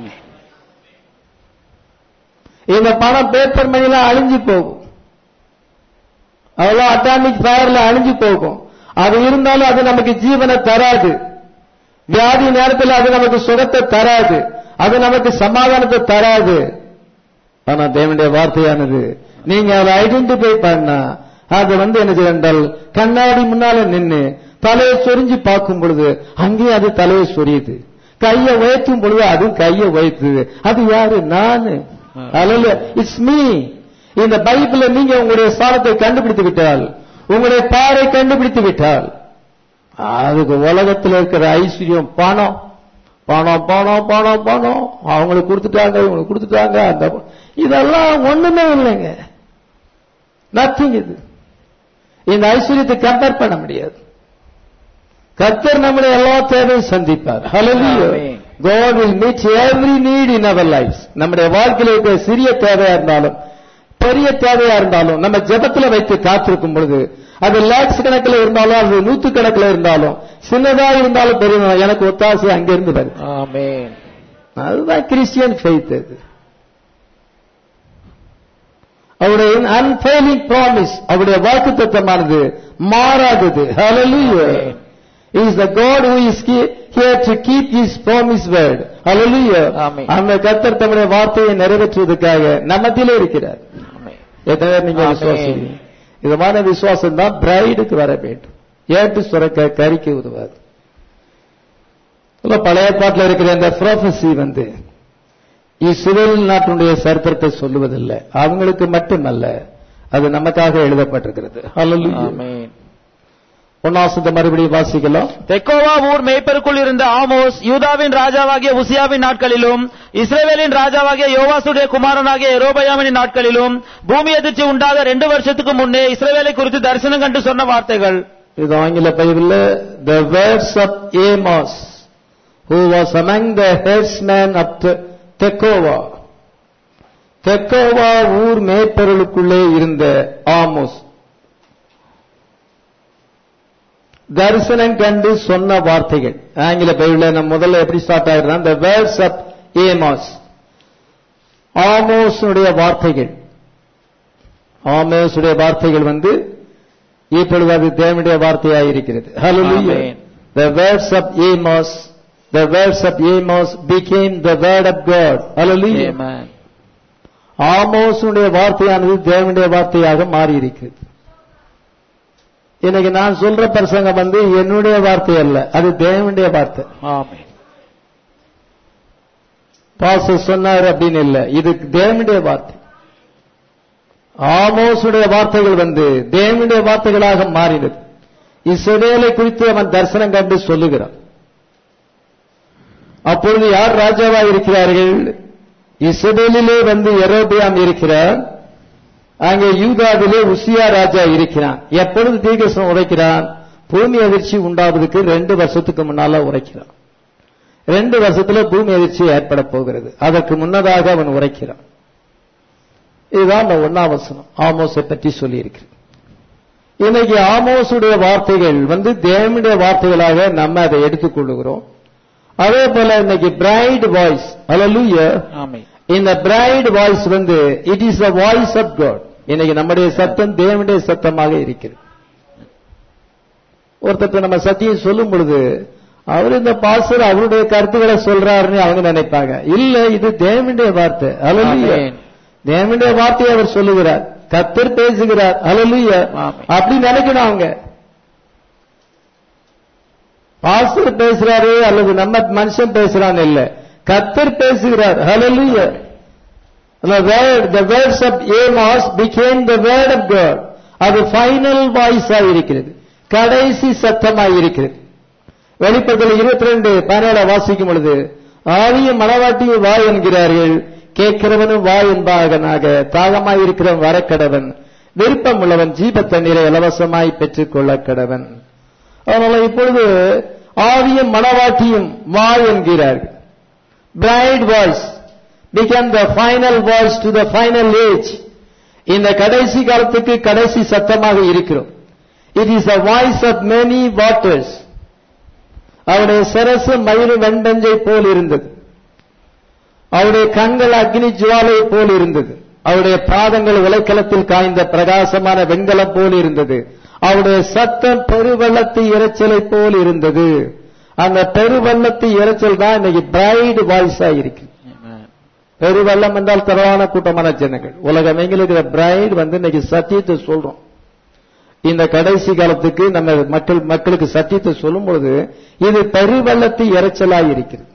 இந்த பணம் பேப்பர் மணில அழிஞ்சு போகும், அவ்வளவு அட்டாமிக் ஃபயர்ல அழிஞ்சு போகும். அது இருந்தாலும் அது நமக்கு ஜீவனை தராது. வியாதி நேரத்தில் அது நமக்கு சுகத்தை தராது, அது நமக்கு சமாதானத்தை தராது. ஆனா தேவனுடைய வார்த்தையானது நீங்க அதை ஐடென்டிஃபை பண்ணா அது என்ன செய்தால் கண்ணாடி முன்னால நின்று தலையை சொரிஞ்சு பார்க்கும் பொழுது அங்கேயும் அது தலையை சொரியுது, கையை உயர்த்தும் பொழுது அது கையை உயர்த்துது. அது யாரு? நானு. It's me. இந்த பைபிள நீங்க உங்களுடைய ஸ்தானத்தை கண்டுபிடித்து விட்டால், உங்களுடைய பாறை கண்டுபிடித்து விட்டால், அதுக்கு உலகத்தில் இருக்கிற ஐஸ்வர்யம் பணம் பணம் பணம் பணம் பணம் அவங்களுக்கு கொடுத்துட்டாங்க, இவங்களுக்கு கொடுத்துட்டாங்க, அந்த இதெல்லாம் ஒண்ணுமே இல்லைங்க. நத்திங். இது இந்த ஐஸ்வர்யத்தை கம்பேர் பண்ண முடியாது. கர்த்தர் நம்முடைய எல்லா தேவையும் சந்திப்பார். Hallelujah. God will meet every need in our lives. நம்முடைய வாழ்க்கையில் இருக்கிற சிறிய தேவையா இருந்தாலும் பெரிய தேவையா இருந்தாலும் நம்ம ஜெபத்துல வைத்து காத்திருக்கும் பொழுது அது லாக்ஸ் கணக்கில் இருந்தாலும் அது 100 கணக்கில் இருந்தாலும் சின்னதா இருந்தாலும் பெரிய எனக்கு ஒத்தாசை அங்கிருந்து வருது. ஆமென். அதுதான் கிறிஸ்டியன் ஃபெய்த். அது அவருடைய unfailing promise, அவருடைய வாக்குத்தத்தமானது மாறாதது. Hallelujah. He is the God who is here to keep his promise word. Hallelujah. Amen. அந்த கர்த்தர் தம்முடைய வார்த்தையை நிறைவேற்றுவதற்காக நம்மத்திலே இருக்கிறார். ஆமென். எத்தனை நீங்க விசுவாசிக்கிறீங்க? இதமான விசுவாசம் தான் பிரைடுக்கு வர வேண்டும். ஏட்டு சுரக்க கறிக்கு உதவாது. பழைய பாட்டில் இருக்கிற இந்த ப்ரோபசி இஸ்ரவேல் நாட்டுடைய சரித்திரத்தை சொல்லுவதில்லை, அவங்களுக்கு மட்டுமல்ல, அது நமக்காக எழுதப்பட்டிருக்கிறது. ஹல்லேலூயா. ஆமென். ஒன்னாசத்தை மறுபடியும் வாசிக்கலாம். தெக்கோவா ஊர் மேய்ப்பருக்குள் இருந்த ஆமோஸ் யூதாவின் ராஜாவாகிய உசியாவின் நாட்களிலும் இஸ்ரவேலின் ராஜாவாகிய யோவாசுடைய குமாரனாகிய யெரொபெயாமின் நாட்களிலும் பூமி எதிர்ச்சி உண்டாக 2 வருஷத்துக்கு முன்னே இஸ்ரவேலை குறித்து தரிசனம் கண்டு சொன்ன வார்த்தைகள். இது ஆங்கில பைபிள்ல the words of Amos who was among the herdsmen of தெக்கோவா. தெக்கோவா ஊர் மேய்ப்பருக்குள்ளே இருந்த ஆமோஸ் தரிசனம் கண்டு சொன்ன வார்த்தைகள். ஆங்கில பைபிள்ல நம்ம முதல்ல எப்படி ஸ்டார்ட் ஆகிறோம்? the words of Amos, ஆமோஸுடைய வார்த்தைகள். ஆமோஸுடைய வார்த்தைகள் இப்பொழுது அது தேவனுடைய வார்த்தையாக இருக்கிறது. Hallelujah. the words of Amos, the words of Amos became the word of God. Hallelujah. Amen. ஆமோஸுடைய வார்த்தையானது தேவனுடைய வார்த்தையாக மாறி இருக்கிறது. இன்னைக்கு நான் சொல்ற பிரசங்கம் என்னுடைய வார்த்தை அல்ல, அது தேவனுடைய வார்த்தை. ஆமென். பாஸ்டர் சொன்னார் அப்படின்னு இல்ல, இது தேவனுடைய வார்த்தை. ஆமோஸுடைய வார்த்தைகள் தேவனுடைய வார்த்தைகளாக மாறினது. இஸ்ரவேலை குறித்து அவன் தரிசனம் கண்டு சொல்லுகிறான். அப்பொழுது யார் ராஜாவாக இருக்கிறார்கள்? இஸ்ரவேலிலே யெரொபெயாம் இருக்கிறார், அங்கே யூதாவிலே உசியா ராஜா இருக்கிறான். எப்பொழுது தீர்க்கதரிசனம் உரைக்கிறான்? பூமி அதிர்ச்சி உண்டாவதற்கு 2 வருஷத்துக்கு முன்னால உரைக்கிறான். 2 வருஷத்துல பூமி அதிர்ச்சி ஏற்பட போகிறது, அதற்கு முன்னதாக அவன் உரைக்கிறான். இதுதான் 1ஆம் வசனம் ஆமோஸை பற்றி சொல்லி இருக்கிறது. இன்னைக்கு ஆமோஸுடைய வார்த்தைகள் தேவனுடைய வார்த்தைகளாக நம்ம அதை எடுத்துக் கொள்ளுகிறோம். அதே போல இன்னைக்கு பிரைட் வாய்ஸ். ஹல்லேலூயா. ஆமென். இந்த bride voice it is the voice of God. இன்னைக்கு நம்முடைய சத்தம் தேவனுடைய சத்தமாக இருக்கிறது. ஒருத்தர் நம்ம சத்தியம் சொல்லும் பொழுது அவர் இந்த பாஸ்டர் அவருடைய கருத்துக்களை சொல்றாருன்னு அவங்க நினைப்பாங்க. இல்ல, இது தேவனுடைய வார்த்தை. அல்லேலூயா. தேவனுடைய வார்த்தையை அவர் சொல்லுகிறார், கர்த்தர் பேசுகிறார். அல்லேலூயா. அப்படி நினைக்கணும் அவங்க. பாஸ்டர் பேசுறாரு அல்லது நம்ம மனுஷன் பேசுறான்னு இல்ல, கர்த்தர் பேசுகிறார். Hallelujah. The words of Amos became the word of God. அது ஃபைனல் வாய்ஸா இருக்கிறது, கடைசி சத்தமாய் இருக்கிறது. வெளிப்படுத்தல் 22:17 வாசிக்கும் பொழுது, ஆவியும் மணவாட்டியும் வா என்கிறார்கள், கேட்கிறவனும் வா என்பாகனாக, தாகமாய் இருக்கிறவன் வரக்கடவன், விருப்பம் உள்ளவன் ஜீவ தண்ணீரை இலவசமாய் பெற்றுக் கொள்ள கடவன். அதனால இப்பொழுது ஆவியும் மணவாட்டியும் வா என்கிறார்கள். Bride voice became the final voice to the final age. இந்த கடைசி காலத்துக்கு கடைசி சத்தமாக இருக்கிறோம். It is the voice of many waters. அவருடைய சரசு மயிறு வெண்பஞ்சை போல் இருந்தது, அவருடைய கண்கள் அக்னி ஜுவாலை போல் இருந்தது, அவருடைய பாதங்கள் உலைக்களத்தில் காய்ந்த பிரகாசமான வெண்கலம் போல் இருந்தது, அவருடைய சத்தம் பெருவெள்ளத்து இரைச்சலை போல் இருந்தது. அந்த பெருவெள்ளத்து இரைச்சல் தான் இன்னைக்கு பிரைட் வாய்ஸா இருக்கு. பெருவெள்ளம் என்றால் திரளான கூட்டமான ஜனங்கள். உலகம் எங்களுக்கு பிரைட் இன்னைக்கு சத்தியத்தை சொல்றோம். இந்த கடைசி காலத்துக்கு நம்ம மக்களுக்கு சத்தியத்தை சொல்லும் பொழுது இது பெருவெள்ளத்து இரைச்சலாய் இருக்கிறது.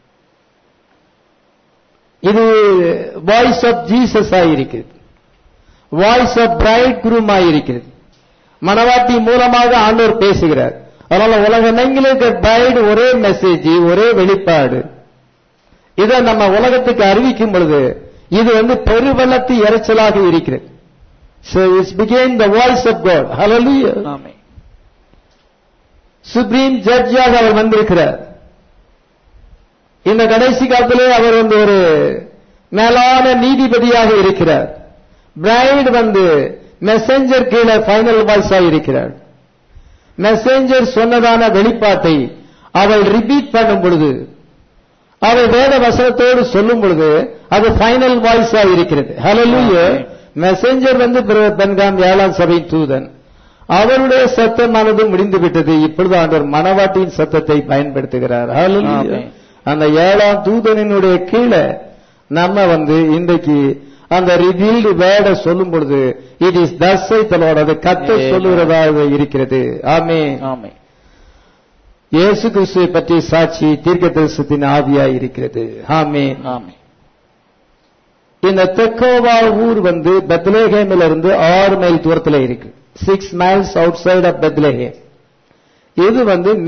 இது வாய்ஸ் ஆஃப் ஜீசஸ் ஆயிருக்கிறது, வாய்ஸ் ஆஃப் பிரைட் குரூம் ஆயிருக்கிறது. மணவாட்டி மூலமாக ஆண்டவர் பேசுகிறார். அதனால உலகமெங்கிலுக்கு பிரைட் ஒரே மெசேஜ், ஒரே வெளிப்பாடு. இதை நம்ம உலகத்துக்கு அறிவிக்கும் பொழுது இது பெருவெள்ளத்து இரைச்சலாக இருக்கிறது. So it became the voice of God. Hallelujah. Amen. Supreme ஜட்ஜாக அவர் வந்திருக்கிறார். இந்த கடைசி காலத்திலே அவர் ஒரு மேலான நீதிபதியாக இருக்கிறார். பிரைட் மெசஞ்சர் கீழே ஃபைனல் வாய்ஸாக இருக்கிறார். மெசஞ்சர் சொன்னதான வெளிப்பாட்டை அவள் ரிப்பீட் பண்ணும் பொழுது, அவள் வேத வசனத்தோடு சொல்லும் பொழுது அது ஃபைனல் வாய்ஸாக இருக்கிறது. ஹல்லேலூயா. மெசஞ்சர் பென்காம் 7ஆம் சபை தூதன், அவருடைய சத்தமானது முடிந்து விட்டது. இப்பொழுது ஆண்டவர் மணவாட்டியின் சத்தத்தை பயன்படுத்துகிறார். ஹல்லேலூயா. அந்த 7ஆம் தூதனினுடைய கீழே நம்ம இன்றைக்கு அந்த ரிவீல்டு வேர்டை சொல்லும் பொழுது it is thus saith the Lord, அது கர்த்தர் சொல்லுகிறதாக இருக்கிறது. ஆமென். ஆமென். இயேசு கிறிஸ்துவை பற்றி சாட்சி தீர்க்கதரிசனத்தின் ஆவியாய் இருக்கிறது. ஆமென். ஆமென். இந்த தெக்கோவா ஊர் பெத்லெஹேமில் இருந்து 6 மைல் தூரத்தில் இருக்கு. 6 miles outside of Bethlehem. இது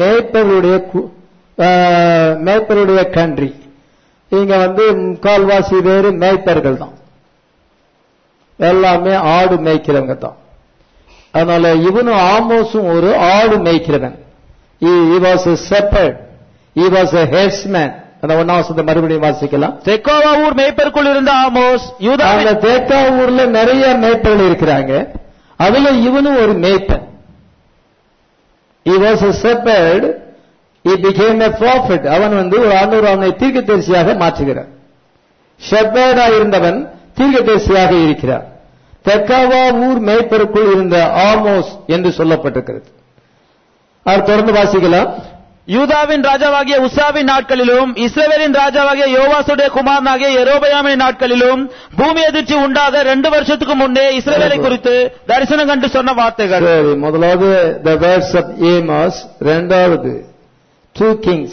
மேய்ப்பருடைய கண்ட்ரி. இங்க முக்கால்வாசி பேரு மேய்ப்பர்கள் தான், எல்லாமே ஆடு மேய்க்கிறவங்க தான். அதனால இவனும் ஆமோஸும் ஒரு ஆடு மேய்க்கிறவன். He was a shepherd, he was a headsman. அந்த 1ஆம் வசனத்தை மறுபடியும் வாசிக்கலாம். தெக்கோவா ஊர் மேய்ப்பருக்குள் இருந்த ஆமோஸ், அந்த தெக்கா ஊர்ல நிறைய மேய்ப்பர்கள் இருக்கிறாங்க, அதுல இவனும் ஒரு மேய்ப்பன். He was a shepherd, he became a prophet. அவன் ஒரு ஆண்டவர் அவனை தீர்க்கதரிசியாக மாற்றுகிறார். ஷெப்பர்டா இருந்தவன் தீர்க்கதரிசியாக இருக்கிறார். தெக்காவா ஊர் மேய்ப்பருக்குள் இருந்த ஆமோஸ் என்று சொல்லப்பட்டிருக்கிறது. அவர் தொடர்ந்து வாசிக்கலாம். யூதாவின் ராஜாவாகிய உசியாவின் நாட்களிலும் இஸ்ரவேலின் ராஜாவாகிய யோவாசுடைய குமாரனாகிய யெரொபெயாமின் நாட்களிலும் பூமி அதிர்ச்சி உண்டாக 2 வருஷத்துக்கு முன்னே இஸ்ரவேலை குறித்து தரிசனம் கண்டு சொன்ன வார்த்தைகள். முதலாவது the words of Amos, இரண்டாவது 2 kings,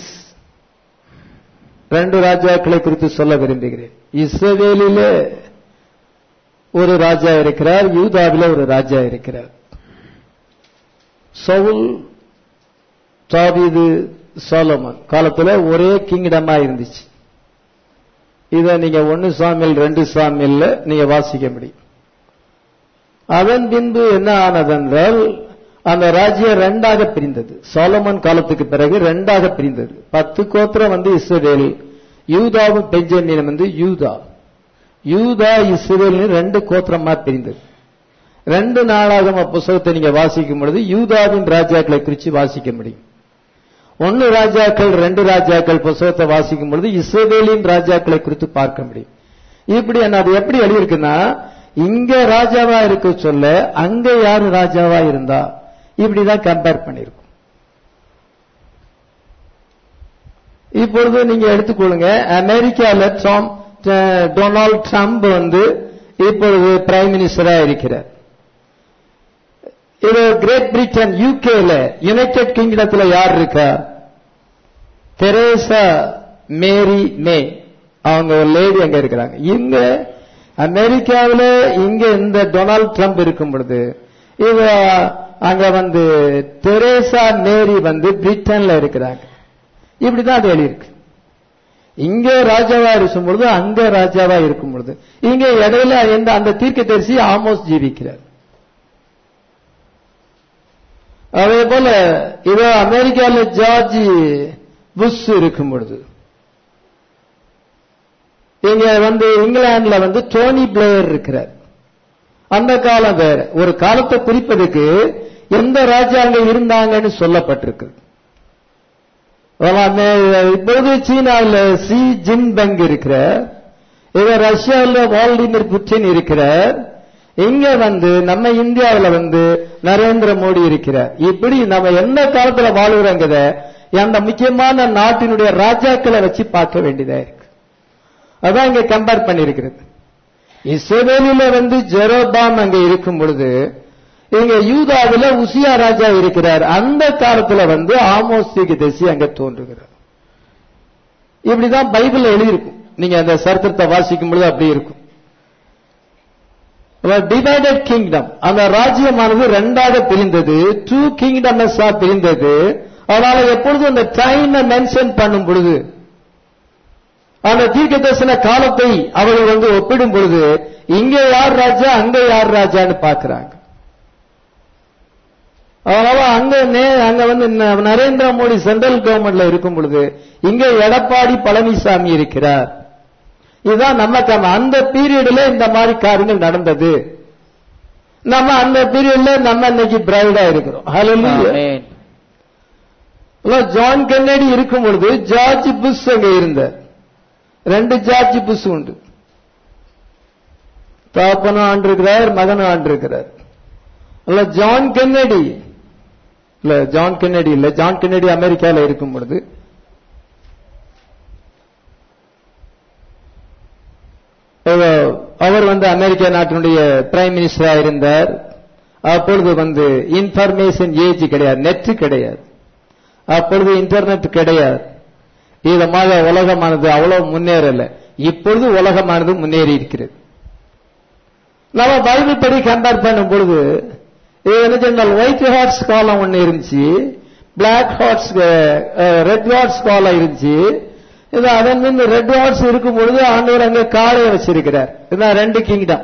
2 ராஜாக்களை குறித்து சொல்ல விரும்புகிறேன். இஸ்ரவேலிலே ஒரு ராஜா இருக்கிறார், யூதாவிலே ஒரு ராஜா இருக்கிறார். சவுல், தாவீது, சாலமன் காலத்துல ஒரே கிங்டமா இருந்துச்சு. இத நீங்க 1 சாமுவேல் 2 சாமுவேல்ல நீங்க வாசிக்க முடியும். அதன் பின்பு என்ன ஆனதென்றால் அந்த ராஜ்யம் 2ஆக பிரிந்தது. சாலமன் காலத்துக்கு பிறகு 2ஆக பிரிந்தது. 10 கோத்திரம் இஸ்ரவேல், யூதாவும் பெஞ்சமினும் யூதா இஸ்ரவேல் 2 கோத்திரமா பிரிந்தது. 2 நாளாகம புத்தகத்தை நீங்க வாசிக்கும் பொழுது யூதாவின் ராஜாக்களை குறித்து வாசிக்க முடியும். 1 ராஜாக்கள் 2 ராஜாக்கள் புத்தகத்தை வாசிக்கும் பொழுது இஸ்ரவேலின் ராஜாக்களை குறித்து பார்க்க முடியும். இப்படி அது எப்படி எழுதியிருக்குன்னா, இங்க ராஜாவா இருக்க சொல்ல அங்க யாரு ராஜாவா இருந்தா இப்படிதான் கம்பேர் பண்ணிருக்கும். இப்பொழுது நீங்க எடுத்துக்கொள்ளுங்க, அமெரிக்கால டொனால்ட் ட்ரம்ப் இப்பொழுது பிரைம் மினிஸ்டரா இருக்கிறார். இது கிரேட் பிரிட்டன் யூகேல யுனைடெட் கிங்டத்துல யார் இருக்கா? தெரேசா மேரி மே, அவங்க ஒரு லேடி அங்க இருக்கிறாங்க. இங்க அமெரிக்காவில இங்க இந்த டொனால்ட் ட்ரம்ப் இருக்கும் பொழுது இவ அங்க தெரேசா மேரி பிரிட்டன்ல இருக்கிறாங்க. இப்படிதான் அது எழுதியிருக்கு. இங்க ராஜாவா இருக்கும் பொழுது அங்க ராஜாவா இருக்கும் பொழுது இங்க இடையில அந்த தீர்க்கதரிசி ஆமோஸ் ஜீவிக்கிறார். அதே போல இதோ அமெரிக்கால ஜார்ஜ் புஷ் இருக்கும் பொழுது இங்க இங்கிலாந்துல டோனி பிளேயர் இருக்கிறார். அந்த காலம் வேற. ஒரு காலத்தை குறிப்பதுக்கு எந்த ராஜாங்க இருந்தாங்கன்னு சொல்லப்பட்டிருக்கு. இப்போது சீனாவில் ஷி ஜின்பங் இருக்கிறார். இவ ரஷ்யாவில் வால்டிமிர் புட்டின் இருக்கிறார். இங்க நம்ம இந்தியாவில் நரேந்திர மோடி இருக்கிறார். இப்படி நம்ம எந்த காலத்துல வாழுறோங்கிறத அந்த முக்கியமான நாட்டினுடைய ராஜாக்களை வச்சு பார்க்க வேண்டியதா இருக்கு. அதான் இங்க கம்பேர் பண்ணிருக்கிறது. இஸ்ரவேலில ஜெரோபாம் அங்க இருக்கும் பொழுது இங்க யூதாவில உசியா ராஜா இருக்கிறார். அந்த காலத்துல ஆமோஸ் தீர்க்கதரிசி அங்க தோன்றுகிறார். இப்படிதான் பைபிள் எழுதியிருக்கும். நீங்க அந்த சரித்திரத்தை வாசிக்கும் பொழுது அப்படி இருக்கும். டிவைடட் கிங்டம், அந்த ராஜ்யமானது ரெண்டாக பிரிந்தது. 2 கிங்டம்ஸ் பிரிந்தது. அதனால எப்பொழுதும் அந்த டைம் மென்ஷன் பண்ணும் பொழுது அந்த தீர்க்க தரிசன காலத்தை அவர்கள் ஒப்பிடும் பொழுது இங்கே யார் ராஜா அங்க யார் ராஜான்னு பாக்குறாங்க. அதனால அங்க நரேந்திர மோடி சென்ட்ரல் கவர்மெண்ட்ல இருக்கும் பொழுது இங்க எடப்பாடி பழனிசாமி இருக்கிறார். இதுதான் நமக்கு அந்த பீரியட்ல இந்த மாதிரி காரியங்கள் நடந்தது. நம்ம அந்த பீரியட்ல நம்ம இன்னைக்கு பிரைடா இருக்கிறோம். ஹல்லேலூயா. ஜான் கென்னடி இருக்கும் பொழுது ஜார்ஜ் புஷ் அங்க இருந்தார். 2 ஜார்ஜ் புஷ் உண்டு. தாப்பனும் ஆண்டிருக்கிறார், மகனும் ஆண்டிருக்கிறார். ஜான் கென்னடி இல்ல, ஜான் கென்னடி அமெரிக்கால இருக்கும் பொழுது அவர் அமெரிக்க நாட்டினுடைய பிரைம் மினிஸ்டரா இருந்தார். அப்பொழுது இன்ஃபர்மேஷன் ஏஜ் கிடையாது, நெட் கிடையாது, அப்பொழுது இன்டர்நெட் கிடையாது. இதமாக உலகமானது அவ்வளவு முன்னேறல. இப்பொழுது உலகமானது முன்னேறி இருக்கிறது. நம்ம பைபிள் படி கம்பேர் பண்ணும் பொழுது என்ன சொன்னால் ஒயிட் ஹார்ஸ் காலம் ஒன்னு இருந்துச்சு, பிளாக் ஹார்ஸ் ரெட் ஹார்ஸ் காலம் இருந்துச்சு. இது அதன் ரெட் ஹார்ஸ் இருக்கும் பொழுது ஆண்டவர் அங்க காளையை வச்சிருக்கிறார். இதுதான் 2 கிங்டம்.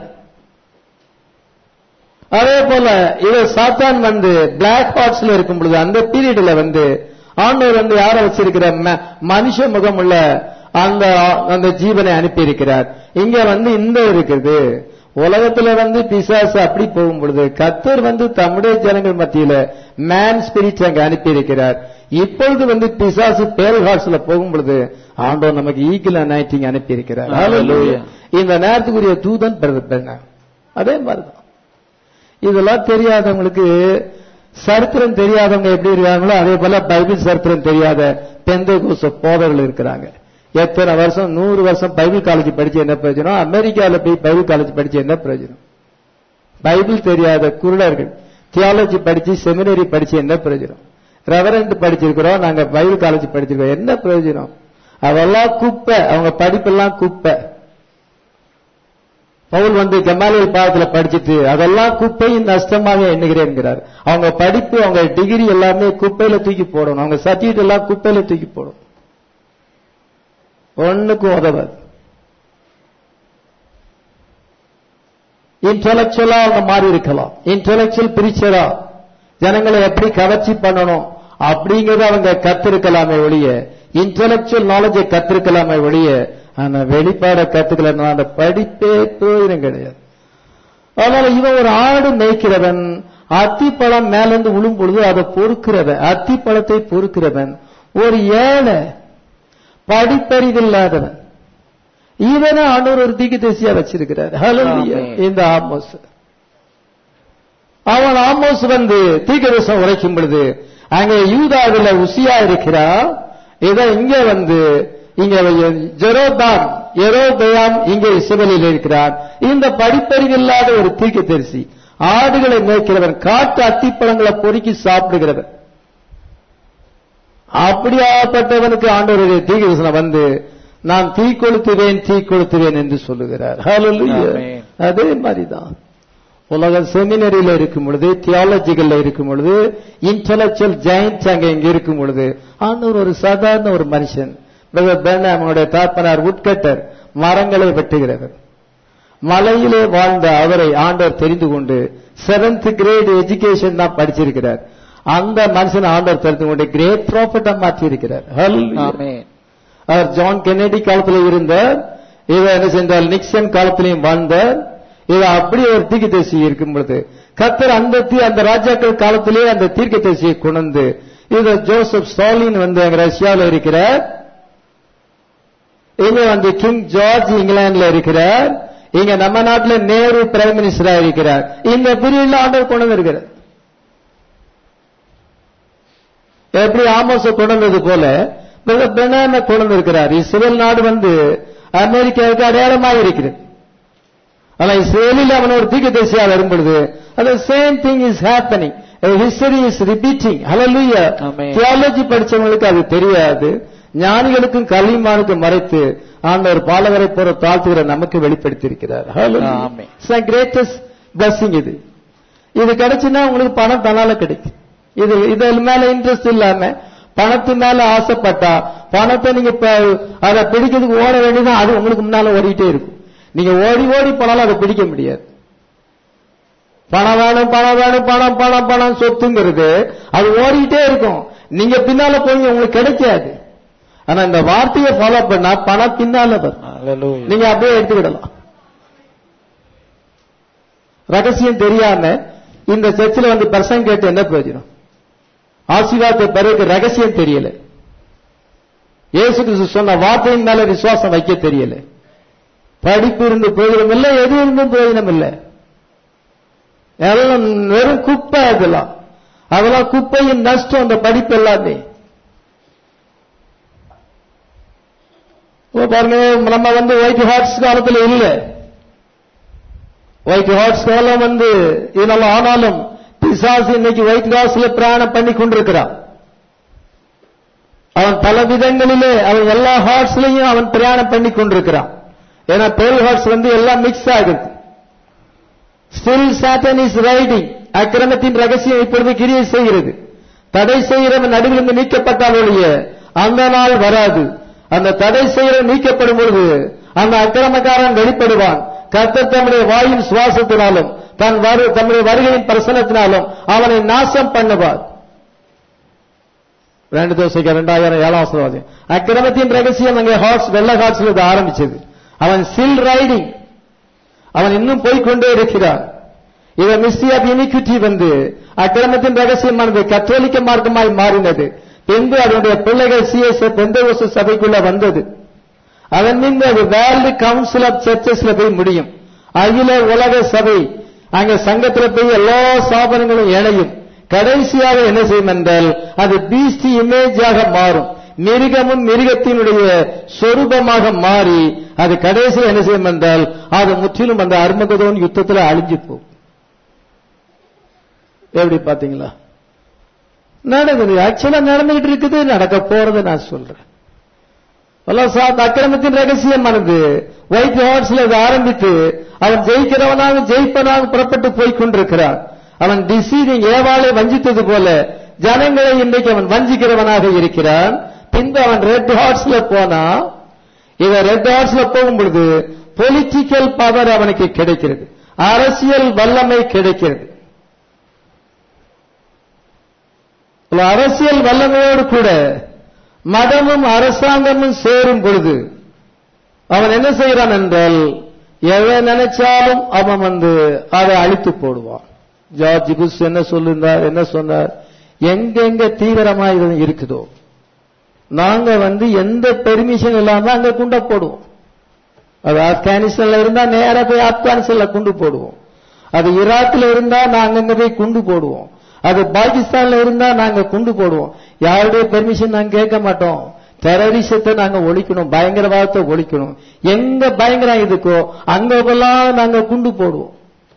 அதே போல இது சாத்தான் பிளாக் ஹார்ஸ்ல இருக்கும் பொழுது அந்த பீரியட்ல ஆண்டவர் யார வச்சிருக்கிற மனுஷ முகம் உள்ள அந்த ஜீவனை அனுப்பி இருக்கிறார். இங்க இந்த இருக்குது உலகத்துல பிசாசு அப்படி போகும் பொழுது கர்த்தர் தம்முடைய ஜனங்கள் மத்தியில மேன் ஸ்பிரிட் அங்க அனுப்பி இருக்கிறார். இப்பொழுது பிசாசு பேல் ஹார்ஸ்ல போகும் பொழுது ஆண்டவர் நமக்கு ஈகிள் அனாயிட்டிங் அனுப்பி இருக்கிறார். இந்த நேரத்துக்குரிய தூதன் அதே மாதிரிதான். இதெல்லாம் தெரியாதவங்களுக்கு, சரித்திரம் தெரியாதவங்க எப்படி இருக்காங்களோ அதே போல பைபிள் சரித்திரம் தெரியாத பெந்தேகோஸ்து போதகர்கள் இருக்கிறாங்க. எத்தனை வருஷம் 100 வருஷம் பைபிள் காலேஜ் படிச்சு என்ன பிரயோஜனம்? அமெரிக்கால போய் பைபிள் காலேஜ் படிச்சு என்ன பிரயோஜனம்? பைபிள் தெரியாத குருடர்கள் தியாலஜி படிச்சு செமினரி படிச்சு என்ன பிரயோஜனம்? ரெவரண்ட் படிச்சிருக்கிறோம், நாங்க பைபிள் காலேஜ் படிச்சிருக்கோம், என்ன பிரயோஜனம்? அதெல்லாம் குப்பை, அவங்க படிப்பெல்லாம் குப்பை. பவுல் கமாலியல் பாடத்துல படிச்சுட்டு அதெல்லாம் குப்பையும் நஷ்டமாக எண்ணுகிறேன். அவங்க படிப்பு, அவங்க டிகிரி எல்லாமே குப்பையில தூக்கி போடணும், அவங்க சர்டிபிகேட் எல்லாம் குப்பையில தூக்கி போடணும், ஒண்ணுக்கும் உதவாது. இன்டெலக்சுவலா அவங்க மாறி இருக்கலாம், இன்டெலக்சுவல் பிரிச்சரா ஜனங்களை எப்படி கவர்ச்சி பண்ணணும் அப்படிங்கறத அவங்க கத்திருக்கலாமே ஒழிய, இன்டெலக்சுவல் நாலேஜை கத்திருக்கலாமே ஒழிய ஆனா வெளிப்பாட கத்துக்கல அந்த படிப்பே பிரயோஜனம் கிடையாது. அதனால இவன் ஒரு ஆடு மேய்க்கிறவன், அத்திப்பழம் மேலிருந்து விழும் பொழுது அதை பொறுக்கிறவன், அத்திப்பழத்தை பொறுக்கிறவன் ஒரு ஏழை படிப்பறிவில்லாதவன். இவனை ஆண்டவர் ஒரு தீர்க்கதரிசியா வச்சிருக்கிறார். இந்த ஆமோஸ், அவன் ஆமோஸ் தீர்க்கதரிசனம் உரைக்கும் பொழுது அங்கே யூதாவில் உசியா இருக்கிறார், இதான் இங்க இங்க யெரொபெயாம் இங்கே இஸ்ரவேலில் இருக்கிறான். இந்த படிப்பறிவு இல்லாத ஒரு தீர்க்கதரிசி, ஆடுகளை மேய்க்கிறவன், காட்டு அத்திப்பழங்களை பொறுக்கி சாப்பிடுகிறவன், அப்படியாப்பட்டவனுக்கு ஆண்டவருடைய தீர்க்கதரிசனம் நான் தீ கொளுத்துவேன் என்று சொல்லுகிறார். ஹல்லேலூயா. அதே மாதிரிதான் உலக செமினரியில இருக்கும் பொழுது, தியாலஜிக்கல்ல இருக்கும் பொழுது, இன்டெலக்சுவல் ஜெயன்ட்ஸ் அங்க இங்க இருக்கும் பொழுது, ஆண்டவர் ஒரு சாதாரண ஒரு மனுஷன். அவனுடைய தாப்பனார் உட்கட்டர், மரங்களை வெட்டுகிறவர். மலையிலே வாழ்ந்த அவரை ஆண்டவர் தெரிந்து கொண்டு 7th கிரேட் எஜுகேஷன் தான் படிச்சிருக்கிறார். அந்த மனுஷன் ஆண்டவர் தெரிந்து கொண்டு கிரேட் ப்ராஃபட்டா மாற்றி இருக்கிறார். அவர் ஜான் கென்னடி காலத்தில் இருந்தார். இவர் என்ன சென்றால் நிக்சன் காலத்திலையும் வாழ்ந்தார். இது அப்படி ஒரு தீர்க்கதரிசி இருக்கும் பொழுது கர்த்தர் அந்த ராஜாக்கள் காலத்திலே அந்த தீர்க்கதரிசியை கொண்டு இது ஜோசப் ஸ்டாலின் ரஷ்யாவில் இருக்கிறார். இங்க கிங் ஜார்ஜ் இங்கிலாந்துல இருக்கிறார். இங்க நம்ம நாட்டில் நேரு பிரைம் மினிஸ்டரா இருக்கிறார். இந்த பீரியட்ல ஆண்டவர் கொண்டு இருக்கிறார். எப்படி ஆமோஸை கொண்டு வந்தது போல பெனான கொண்டு இருக்கிறார். இஸ்ரேல் நாடு அமெரிக்காவுக்கு அடையாளமாக இருக்கிறது. ஆனா இஸ்ரேலில் அவன் ஒரு தீர்க்கதரிசியா வரும் பொழுது அந்த same thing is happening. History is repeating. Hallelujah. Theology படிச்சவங்களுக்கு அது தெரியாது. ஞானிகளுக்கும் கல்விமானுக்கும் மறைத்து ஆண்டவர் பாலகரை போற தாழ்த்துகிற நமக்கு வெளிப்படுத்தி இருக்கிறார். கிரேட்டஸ்ட் பிளஸிங் இது. இது கிடைச்சுன்னா உங்களுக்கு பணம் தனால கிடைக்கும். இது மேல இன்ட்ரெஸ்ட் இல்லாம பணத்து மேல ஆசைப்பட்டா பணத்தை நீங்க அதை பிடிக்கிறதுக்கு ஓட வேண்டியதான். அது உங்களுக்கு முன்னால ஓடிட்டே இருக்கும். நீங்க ஓடி ஓடி போனாலும் அதை பிடிக்க முடியாது. பணம் வேணும் பணம் வேணும் பணம் பணம் பணம் சொத்துங்கிறது அது ஓடிட்டே இருக்கும். நீங்க பின்னால போய் உங்களுக்கு கிடைக்காது. ஆனா இந்த வார்த்தையை ஃபாலோ பண்ணா பணம் பின்னால வரும். நீங்க அப்படியே எடுத்துக்கிடலாம். ரகசியம் தெரியாம இந்த சர்ச்சில் பிரசங்கம் கேட்டு என்ன பிரயோஜனம்? ஆசீர்வாதத்தை பிறகு ரகசியம் தெரியல. இயேசு கிறிஸ்து சொன்ன வார்த்தையின் மேல விசுவாசம் வைக்க தெரியல. படிப்பு இருந்து பிரயோஜனம் இல்லை, எது இருந்தும் பிரயோஜனம் இல்லை. எல்லாம் வெறும் குப்பை. அதெல்லாம் குப்பையின் நஷ்டம் அந்த படிப்பு எல்லாமே. பாருங்க, நம்ம ஒயிட் ஹார்ட்ஸ் காலத்தில் இல்ல. ஒயிட் ஹார்ட்ஸ் காலம் இதனால ஆனாலும் பிசாசு இன்னைக்கு ஒயிட் ஹார்ஸ்ல பிரயாணம் பண்ணி கொண்டிருக்கிறான். அவன் பல விதங்களிலே அவன் எல்லா ஹார்ட்ஸ்லையும் அவன் பிரயாணம் பண்ணி கொண்டிருக்கிறான். ஏன்னா பேல் ஹார்ட்ஸ் எல்லாம் மிக்ஸ் ஆகுது. Still Satan is riding. அக்கிரமத்தின் ரகசியம் இப்பொழுது கிரியை செய்கிறது. தடை செய்கிறவன் நடுவிலிருந்து நீக்கப்பட்டால் ஒழிய அந்த நாள் வராது. அந்த தடை செய்கிற நீக்கப்படும் பொழுது அந்த அக்கிரமக்காரன் வெளிப்படுவான். கர்த்தர் தம்முடைய வாயின் சுவாசத்தினாலும் தம்முடைய வருகையின் பிரசனத்தினாலும் அவனை நாசம் பண்ணுவார். 2 தோசைக்கு 2007 அக்கிரமத்தின் ரகசியம் அங்கே வெள்ள ஹார்ட்ஸ்ல ஆரம்பிச்சது. அவன் ஸ்டில் ரைடிங். அவன் இன்னும் போய்கொண்டே இருக்கிறான். இவ மிஸ்ட்ரி ஆஃப் இனிக்விட்டி அக்கிரமத்தின் ரகசியமானது கத்தோலிக்க மார்க்கமாய் மாறினது. பின்பு அதனுடைய பிள்ளைகள் சிஎஸ்எஃப் பெந்தகோஸ்து சபைக்குள்ள வந்தது. அதன் பின்பு அது வேர்ல்டு கவுன்சில் ஆஃப் சர்ச்சஸ்ல போய் முடியும். அகில உலக சபை அங்க சங்கத்தில் போய் எல்லா ஸ்தாபனங்களும் இணையும். கடைசியாக என்ன செய்யும் என்றால் அது பீஸ்ட் இமேஜாக மாறும். மிருகமும் மிருகத்தினுடைய சொரூபமாக மாறி அது கடைசியில் என்ன செய்யும் என்றால் அது முற்றிலும் அந்த அர்மகதோன் யுத்தத்தில் அழிஞ்சு போகும். எப்படி பாத்தீங்களா? நடக்குது. ஆக்சுவலா நடந்துகிட்டு இருக்குது, நடக்க போறது நான் சொல்றேன். அக்கிரமத்தின் ரகசியமானது ஒயிட் ஹார்ட்ஸ்ல ஆரம்பித்து அவன் ஜெயிப்பனாக புறப்பட்டு போய் கொண்டிருக்கிறான். அவன் டிசீவிங் ஏவாளை வஞ்சித்தது போல ஜனங்களை இன்றைக்கு அவன் வஞ்சிக்கிறவனாக இருக்கிறான். பின்பு அவன் ரெட் ஹார்ட்ஸ்ல போனா, இவன் ரெட் ஹார்ட்ஸ்ல போகும் பொழுது பொலிட்டிக்கல் பவர் அவனுக்கு கிடைக்கிறது, அரசியல் வல்லமை கிடைக்கிறது. அரசியல் வல்லமையோடு கூட மதமும் அரசாங்கமும் சேரும் பொழுது அவன் என்ன செய்கிறான் என்றால் எதை நினைச்சாலும் அவன் அதை அழித்து போடுவான். ஜார்ஜ் புஷ் என்ன சொன்னார்? எங்கெங்க தீவிரமா இருக்குதோ நாங்க எந்த பெர்மிஷன் இல்லாம அங்க குண்ட போடுவோம். அது ஆப்கானிஸ்தான்ல இருந்தா நேரா போய் ஆப்கானிஸ்தான்ல குண்டு போடுவோம். அது ஈராக்ல இருந்தா நாங்க அங்க போய் குண்டு போடுவோம். அது பாகிஸ்தான்ல இருந்தா நாங்க குண்டு போடுவோம். யாருடைய பெர்மிஷன் நாங்க கேட்க மாட்டோம். டெரரிசத்தை நாங்க ஒழிக்கணும், பயங்கரவாதத்தை ஒழிக்கணும். எங்க பயங்கரம் இருக்கோ அங்கெல்லாம் நாங்க குண்டு போடுவோம்.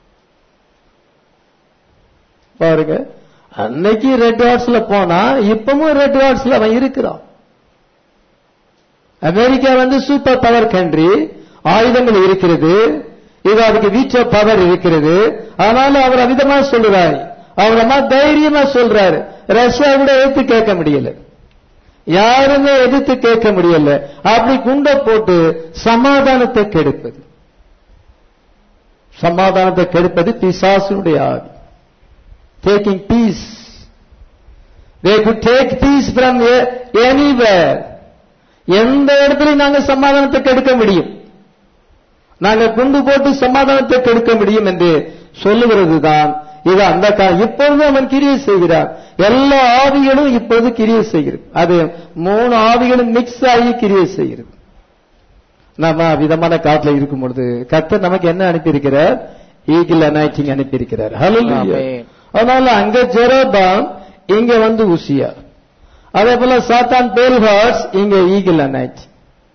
பாருங்க, அன்னைக்கு ரெட் ஹார்ட்ஸ்ல போனா இப்பவும் ரெட் ஹார்ட்ஸ்ல அவன் இருக்கிறான். அமெரிக்கா சூப்பர் பவர் கண்ட்ரி, ஆயுதங்கள் இருக்கிறது, இது அதுக்கு வீச்ச பவர் இருக்கிறது. அதனால அவர் அவிதமா சொல்றாரு, அவரமா தைரியமா சொல்றாரு. ரஷ்யா கூட எதிர்த்து கேட்க முடியல, யாருமே எதிர்த்து கேட்க முடியல. அப்படி குண்ட போட்டு சமாதானத்தை கெடுப்பது, சமாதானத்தை கெடுப்பது பிசாசுடைய ஆவி. Taking peace. They could take peace from anywhere. எந்த இடத்துலையும் நாங்க சமாதானத்தை கெடுக்க முடியும், நாங்க குண்டு போட்டு சமாதானத்தை கெடுக்க முடியும் என்று சொல்லுகிறது தான் இது. அந்த இப்பொழுது அவன் கிரியை செய்கிறார். எல்லா ஆவிகளும் இப்பொழுது கிரியை செய்கிறது. அது 3 ஆவிகளும் மிக்ஸ் ஆகி கிரியை செய்கிறது. நம்ம விதமான காட்டில் இருக்கும் பொழுது கர்த்தர் நமக்கு என்ன அனுப்பியிருக்கிறார்? ஈகிள் அனாயிட்டிங் அனுப்பியிருக்கிறார். ஹல்லேலூயா. அதனால அங்க ஜெரோபாம், இங்க உசியா. அதே போல சாத்தான் பேல்ஹார்ஸ், இங்க ஈகிள் அனாயிட்டிங்.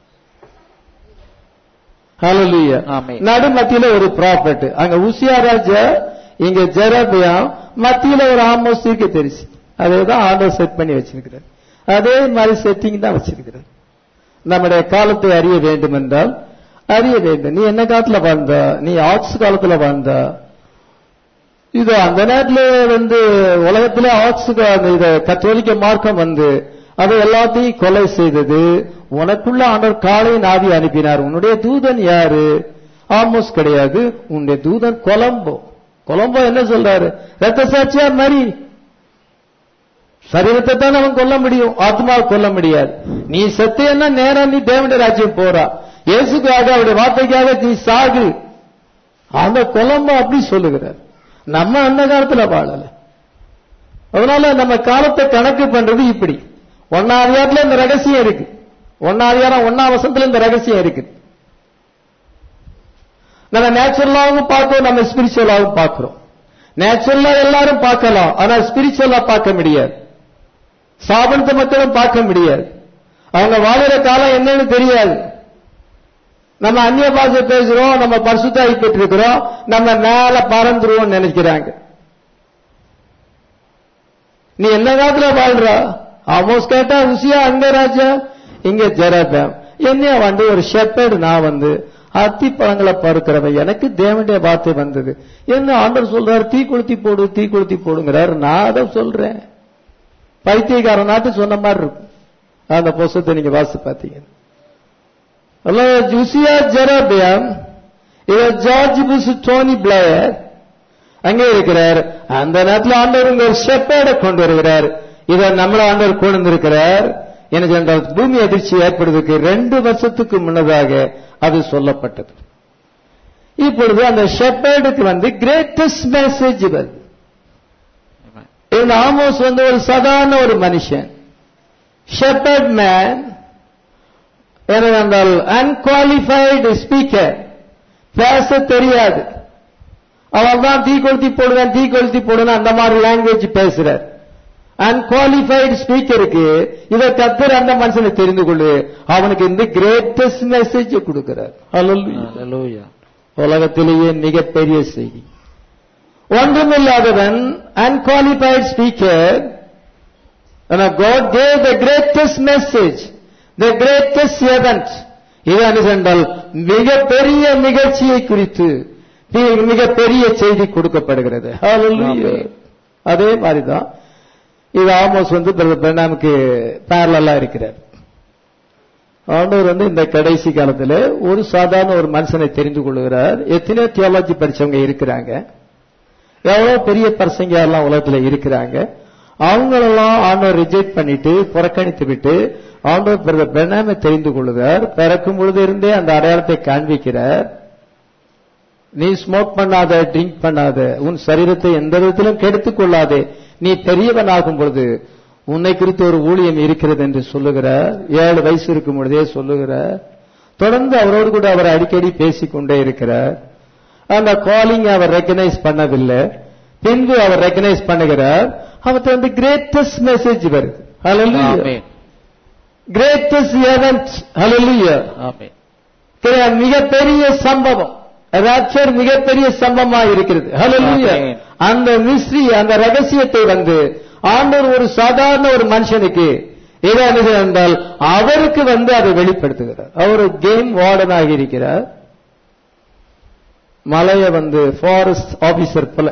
ஹல்லேலூயா. நடு மத்தியில ஒரு ப்ராஃபட், அங்க உசியா ராஜா, இங்க ஜெரோபியாம், மத்தியில ஒரு ஆமோஸ் தீர்க்கதரிசி. அதேதான் ஆண்டவர் செட் பண்ணி வச்சிருக்கிறார். அதே மாதிரி செட்டிங் தான் வச்சிருக்கிறார். நம்முடைய காலத்தை அறிய வேண்டும் என்றால் அறிய வேண்டும். நீ என்ன காலத்துல வாழ்ந்தா? நீ ஆக்ஸ் காலத்துல வாழ்ந்தா? இது அந்த நேரத்தில் உலகத்திலே ஆக்ஸ் கத்தோலிக்க மார்க்கம் அதை எல்லாத்தையும் கொலை செய்தது. உனக்குள்ள ஆண்டவர் காலையின் ஆவி அனுப்பினார். உன்னுடைய தூதன் யாரு? ஆமோஸ் கிடையாது, உன்னுடைய தூதன் கொலம்போ. கொலம்போ என்ன சொல்றாரு? ரத்த சாட்சியா மரி. சரீரத்தை தான் அவன் கொல்ல முடியும், ஆத்மாவை கொல்ல முடியாது. நீ செத்தேன்னா நேரா நீ தேவனுடைய ராஜ்யம் போறா. இயேசுக்காக, அவருடைய வார்த்தைக்காக நீ சாகு. அந்த கொலம்போ அப்படி சொல்லுகிறார். நம்ம அந்த காலத்துல வாழல. அதனால நம்ம காலத்தை கணக்கு பண்றது இப்படி. 1ஆம் அதிகாரத்துல இந்த ரகசியம் இருக்கு. 1ஆம் அதிகாரம் 1ஆம் வசனத்துல இந்த ரகசியம் இருக்கு. நம்ம நேச்சுரலாவும் பார்க்கிறோம், நம்ம ஸ்பிரிச்சுவலாவும் பார்க்கிறோம். நேச்சுரலா எல்லாரும் பார்க்கலாம், ஆனா ஸ்பிரிச்சுவலா பார்க்க முடியாது. சாபனத்தை மக்களும் பார்க்க முடியாது. அவங்க வாழுற காலம் என்னன்னு தெரியாது. நம்ம அந்நிய பாஷை பேசுறோம், நம்ம பரிசுத்தாய் பெற்றிருக்கிறோம், நம்ம மேல பறந்துருவோம் நினைக்கிறாங்க. நீ என்ன காலத்துல வாழ்றா? ஆமோஸ் கேட்டா உசியா அங்க ராஜா, இங்க ஜெரோபாம். என்ன ஒரு ஷெப்பர்டு, நான் அத்தி பழங்களை பருக்கிறவன், எனக்கு தேவனுடைய வார்த்தை வந்தது. என்ன ஆண்டவர் சொல்றாரு? தீ கொளுத்தி போடு, தீ கொளுத்தி போடுங்கிறாரு. நான் அதை சொல்றேன். பைத்தியக்கார நாட்டு சொன்ன மாதிரி இருக்கும். அந்த புஸ்தகத்தை நீங்க வாசித்து பார்த்தீங்க. Uzziah, Jeroboam, George Bush, Tony Blair அங்கே இருக்கிறார். அந்த நேரத்தில் ஆண்டவர் ஒரு ஷெப்பர்டை கொண்டு வருகிறார். இதை நம்மள ஆண்டவர் கொண்டு வந்திருக்கிறார். எனக்கு அந்த பூமி அதிர்ச்சி ஏற்படுவதற்கு 2 வருஷத்துக்கு முன்னதாக அது சொல்லப்பட்டது. இப்பொழுது அந்த ஷெப்பர்டுக்கு கிரேட்டஸ்ட் மெசேஜ் வருது. இந்த ஆமோஸ் ஒரு சாதாரண ஒரு மனுஷன், ஷெப்பர்ட் மேன், ஏனென்றால் அன்குவாலிஃபைடு ஸ்பீக்கர், பேச தெரியாது. அவன் தான் தீ கொளுத்தி போடுவேன், தீ கொளுத்தி போடுவேன், அந்த மாதிரி லாங்குவேஜ் பேசுறார். அன்குவாலிஃபைடு ஸ்பீக்கருக்கு இதை கர்த்தர் அந்த மனுஷனை தெரிந்து கொள்ளு, அவனுக்கு இந்த கிரேட்டஸ்ட் மெசேஜ் கொடுக்கிறார். ஹல்லேலூயா. உலகத்திலேயே மிகப்பெரிய செய்தி. ஒன்றுமில்லாதவன், unqualified speaker, God gave the greatest message, the greatest event. இது அனுசென்றால் மிகப்பெரிய நிகழ்ச்சியை குறித்து மிகப்பெரிய செய்தி கொடுக்கப்படுகிறது. ஹல்லேலூயா. அதே மாதிரிதான் இது ஆமோஸ் நமக்கு பேரலா இருக்கிறார். ஆண்டவர் இந்த கடைசி காலத்துல ஒரு சாதாரண ஒரு மனுஷனை தெரிந்து கொள்கிறார். எத்தனையோ தியாலஜி படிச்சவங்க இருக்கிறாங்க, எவ்வளவு பெரிய பர்சங்க எல்லாம் உலகத்துல இருக்கிறாங்க. அவங்களெல்லாம் ஆண்டவர் ரிஜெக்ட் பண்ணிட்டு புறக்கணித்து விட்டு ஆண்டவர் பிரணாமை தெரிந்து கொள்கிறார். பிறக்கும் பொழுது இருந்தே அந்த அடையாளத்தை காண்பிக்கிறார். நீ ஸ்மோக் பண்ணாத, ட்ரிங்க் பண்ணாத, உன் சரீரத்தை எந்த விதத்திலும் கெடுத்துக் கொள்ளாதே, நீ பெரியவனாகும் பொழுது உன்னை குறித்து ஒரு ஊழியம் இருக்கிறது என்று சொல்லுகிறார். 7 வயசு இருக்கும் பொழுதே சொல்லுகிறார். தொடர்ந்து அவரோடு கூட அவர் அடிக்கடி பேசிக்கொண்டே இருக்கிறார். அந்த காலிங் அவர் ரெகனைஸ் பண்ணவில்லை. பின்பு அவர் ரெகனைஸ் பண்ணுகிறார். அவருக்கு கிரேட்டஸ்ட் மெசேஜ் வருது. Hallelujah. Greatest event. Hallelujah. Amen. மிகப்பெரிய சம்பவம், ராப்சர் மிகப்பெரிய சம்பவமா இருக்கிறது. ஹல்லேலூயா. அந்த மிஸ்ட்ரி, அந்த ரகசியத்தை ஆண்டவர் ஒரு சாதாரண ஒரு மனுஷனுக்கு எது என்றால் அவருக்கு அதை வெளிப்படுத்துகிறார். அவர் கேம் வார்டனாக இருக்கிறார். மலைய ஃபாரஸ்ட் ஆபீசர் போல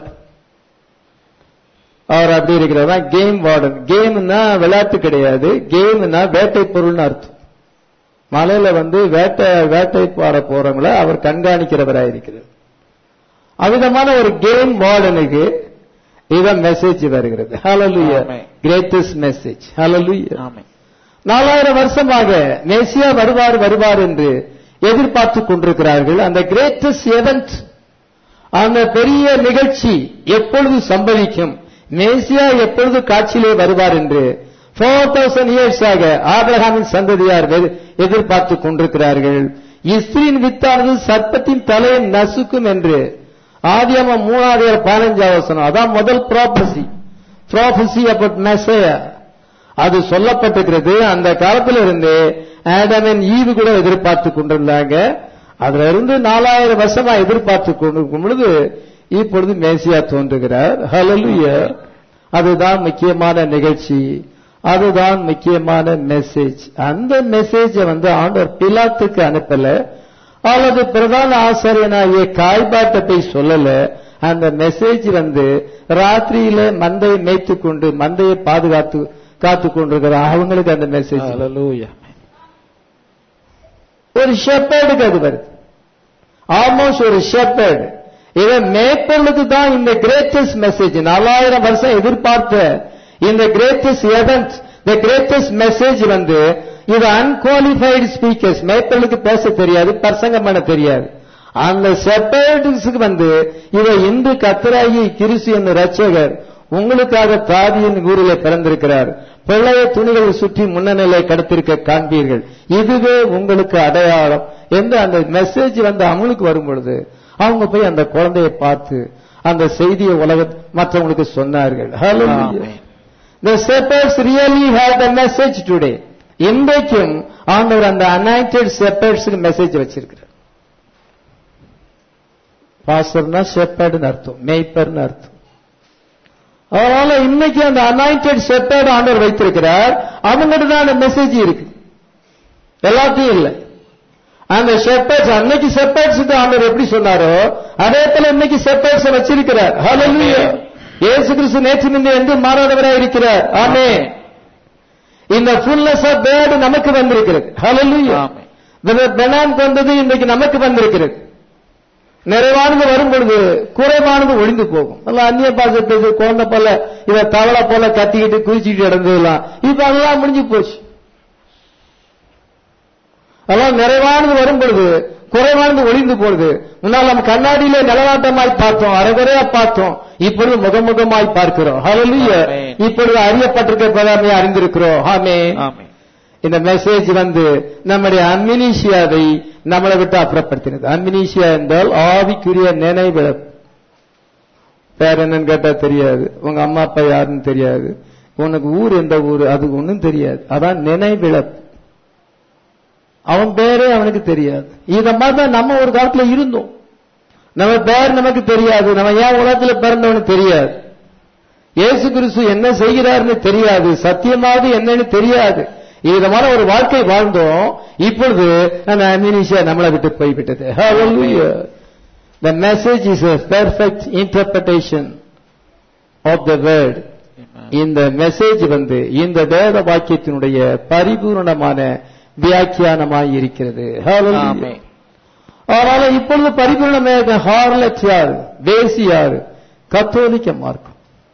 அவர் அப்படி இருக்கிறார். Game warden. கேம்னா விளையாட்டு கிடையாது, கேம்னா வேட்டை பொருள்னு அர்த்தம். மலையில வேட்டை பாட போறவங்கள அவர் கண்காணிக்கிறவராக இருக்கிறார். அவ்விதமான ஒரு கேம் வார்டனுக்கு இதான் மெசேஜ் வருகிறது. ஹல்லேலூயா. Greatest message. ஹல்லேலூயா. 4000 வருஷமாக மேசியா வருவார் என்று எதிர்பார்த்து கொண்டிருக்கிறார்கள். அந்த கிரேட்டஸ்ட் எவென்ட், அந்த பெரிய நிகழ்ச்சி எப்பொழுது சம்பவிக்கும், மேசியா எப்பொழுது காட்சியிலே வருவார் என்று 4000 இயர்ஸாக ஆபிரகாமின் சந்ததியார் எதிர்பார்த்து கொண்டிருக்கிறார்கள். இஸ்ரீன் வித்தானது சர்ப்பத்தின் தலையை நசுக்கும் என்று ஆதியாகமம் 3:15 அதான் முதல் ப்ராபசி அபவுட் மெசையா அது சொல்லப்பட்டிருக்கிறது. அந்த காலத்தில் இருந்து ஆடமின் ஈவு கூட எதிர்பார்த்து கொண்டிருந்தாங்க. அதுல இருந்து 4000 வருஷமா எதிர்பார்த்து கொண்டிருக்கும் பொழுது இப்பொழுது மேசியா தோன்றுகிறார். ஹல்லேலூயா. அதுதான் முக்கியமான நிகழ்ச்சி, அதுதான் முக்கியமான மெசேஜ். அந்த மெசேஜை ஆண்டவர் பிலாத்துக்கு அனுப்பல, அல்லது பிரதான ஆசாரியனாகிய காய்பாட்ட போய் சொல்லல. அந்த மெசேஜ் ராத்திரியில மந்தையை மேய்த்து கொண்டு மந்தையை காத்து கொண்டிருக்கிற அவங்களுக்கு அந்த மெசேஜ். ஹல்லேலூயா. ஒரு ஷெப்பர்டுக்கு அது வருது, ஆல்மோஸ்ட் ஒரு ஷெப்பர்டு. இதை மேய்ப்பர்களுக்கு தான் இந்த கிரேட்டஸ்ட் மெசேஜ், 4000 வருஷம் எதிர்பார்த்த இந்த கிரேட்டஸ்ட் எவென்ட், இந்த கிரேட்டஸ்ட் மெசேஜ் இது அன்குவாலிஃபைடு ஸ்பீக்கர்ஸ், மேய்ப்பர்களுக்கு பேச தெரியாது, பிரசங்கம் பண்ண தெரியாது. அந்த ஷெப்பர்ட்ஸ்க்கு இதை இந்து கர்த்தராகிய கிறிஸ்து என்னும் இரட்சகர் உங்களுக்காக தாவீதின் ஊரிலே பிறந்திருக்கிறார், பிள்ளைய துணிகளை சுற்றி முன்னணியிலே கடத்திருக்க காண்பீர்கள், இதுவே உங்களுக்கு அடையாளம் என்று அந்த மெசேஜ் அமலுக்கு வரும் பொழுது அவங்க போய் அந்த குழந்தையை பார்த்து அந்த செய்தியை மற்றவங்களுக்கு சொன்னார்கள். Hallelujah. The shepherds really have the message today. இன்றைக்கும் ஆண்டவர் அந்த அனாயிண்டட் ஷெப்பர்ட்ஸ்க்கு மெசேஜ் வச்சிருக்கிறார். பாஸ்டர்னா ஷெப்பர்ட்னு அர்த்தம், மேய்ப்பர்னு அர்த்தம். அதனால இன்னைக்கு அந்த அனாயிண்டட் ஷெப்பர்ட் ஆண்டவர் வைத்திருக்கிறார். அவங்ககிட்ட தான் அந்த மெசேஜ் இருக்கு, எல்லாத்தையும் இல்லை. அந்த ஷெப்பர்ட்ஸ் அன்னைக்கு ஷெப்பர்ட்ஸ் ஆண்டவர் எப்படி சொன்னாரோ அதே போல இன்னைக்கு ஷெப்பர்ட்ஸ் வச்சிருக்கிறார். ஹல்லேலூயா. இயேசு கிறிஸ்து நேற்று நின்று என்று மாறாதவராக இருக்கிறார். ஆமென். இந்த ஃபுல்னஸ் ஆஃப் வேர்ட் நமக்கு வந்திருக்கிறது. ஹல்லேலூயா. பெனாம்க்கு வந்தது இன்னைக்கு நமக்கு வந்திருக்கிறது. நிறைவானது வரும் பொழுது குறைவானது ஒழிந்து போகும். அந்நிய பாஷை பேசு குழந்தை போல இவ தவளை போல கத்திக்கிட்டு குதிச்சுட்டு நடந்ததுலாம் இப்ப அதெல்லாம் முடிஞ்சு போச்சு. அதெல்லாம் நிறைவானது வரும் பொழுது குறைவானது ஒழிந்து போகுது. முன்னால் நம்ம கண்ணாடியிலே நிலவாட்டமாய் பார்த்தோம், அரைகுறையா பார்த்தோம், இப்பொழுது முகமுகமாய் பார்க்கிறோம். ஹல்லேலூயா. இப்பொழுது அறியப்பட்டிருக்கிறதை அறிந்திருக்கிறோம். ஆமென். இந்த மெசேஜ் நம்முடைய அம்னிஷியாவை நம்மளை விட்டு அப்புறப்படுத்தினது. அம்னிஷியா என்றால் ஆவிக்குரிய நினைவிழப்பு. பேர் என்னன்னு கேட்டா தெரியாது, உங்க அம்மா அப்பா யாருன்னு தெரியாது, உனக்கு ஊர் எந்த ஊர் அது ஒன்னும் தெரியாது, அதான் நினைவிழப்பு. அவன் பேரே அவனுக்கு தெரியாது. இத மாதிரிதான் நம்ம ஒரு காலத்துல இருந்தோம். நம்ம பேர் நமக்கு தெரியாது, நம்ம ஏன் உலகத்துல பிறந்தவனு தெரியாது, இயேசு கிறிஸ்து என்ன செய்கிறார்னு தெரியாது, சத்தியமாவது என்னன்னு தெரியாது. இதமான ஒரு வாழ்க்கை வாழ்ந்தோம். இப்பொழுது அந்த அம்னீசியா நம்மளை விட்டு போய்விட்டது. Hallelujah. The message is a perfect interpretation of the word. இந்த மெசேஜ் இந்த வேத வாக்கியத்தினுடைய பரிபூர்ணமான வியாக்கியானமாய் இருக்கிறது. Hallelujah. அதனால இப்பொழுது பரிபூர்ணமாக ஹார்லட் யார், வேசி யார், கத்தோலிக்க மார்க்கம்.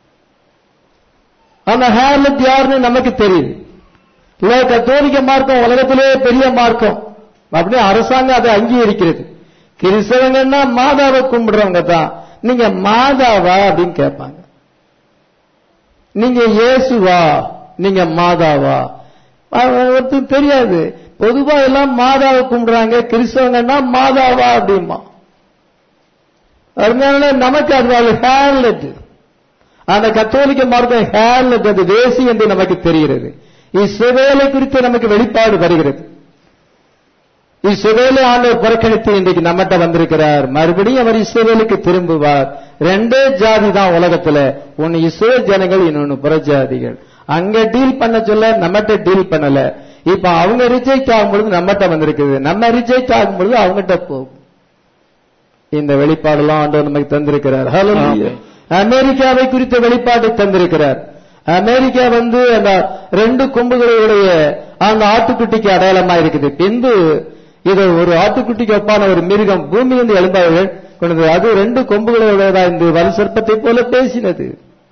அந்த ஹார்லட் யாருன்னு நமக்கு தெரியுது. கத்தோலிக்க மார்க்கம் உலகத்திலே பெரிய மார்க்கம் அப்படின்னு அரசாங்கம் அதை அங்கீகரிக்கிறது. கிறிஸ்தவங்கன்னா மாதாவை கும்பிடுறவங்க தான். நீங்க மாதாவா அப்படின்னு கேட்பாங்க. நீங்க இயேசுவா, நீங்க மாதாவா, தெரியாது. பொதுவா எல்லாம் மாதாவை கும்பிடுறாங்க. கிறிஸ்தவங்கன்னா மாதாவா அப்படிமா. அதனால நமக்கு அது ஹேர்லெட், அந்த கத்தோலிக்க மார்க்கம் ஹேர்லெட், அது வேசி என்று நமக்கு தெரிகிறது. இஸ்ரவேலை குறித்து நமக்கு வெளிப்பாடு வருகிறது. இஸ்ரவேலை ஆண்டவர் புறக்கணித்து இன்றைக்கு நம்மகிட்ட வந்திருக்கிறார். மறுபடியும் அவர் இஸ்ரவேலுக்கு திரும்புவார். ரெண்டே ஜாதி தான் உலகத்துல, ஒன்னு இஸ்ரவேல் ஜனங்கள், இன்னொன்னு புறஜாதிகள். அங்க டீல் பண்ண சொல்ல நம்மகிட்ட டீல் பண்ணல. இப்ப அவங்க ரிஜெக்ட் ஆகும்பொழுது நம்மகிட்ட வந்திருக்குது, நம்ம ரிஜெக்ட் ஆகும்பொழுது அவங்ககிட்ட போகும். இந்த வெளிப்பாடெல்லாம் ஆண்டவர் நமக்கு தந்திருக்கிறார். ஹல்லேலூயா. அமெரிக்காவை குறித்த வெளிப்பாட்டை தந்திருக்கிறார். அமெரிக்கா அந்த 2 கொம்புகளுடைய அந்த ஆட்டுக்குட்டிக்கு அடையாளமா இருக்குது. பின்பு இது ஒரு ஆட்டுக்குட்டிக்கு ஒப்பான ஒரு மிருகம் பூமியிலிருந்து எழுந்தார்கள் கொண்டது. அது 2 கொம்புகளோட இந்த வலு சர்ப்பத்தை போல பேசினது.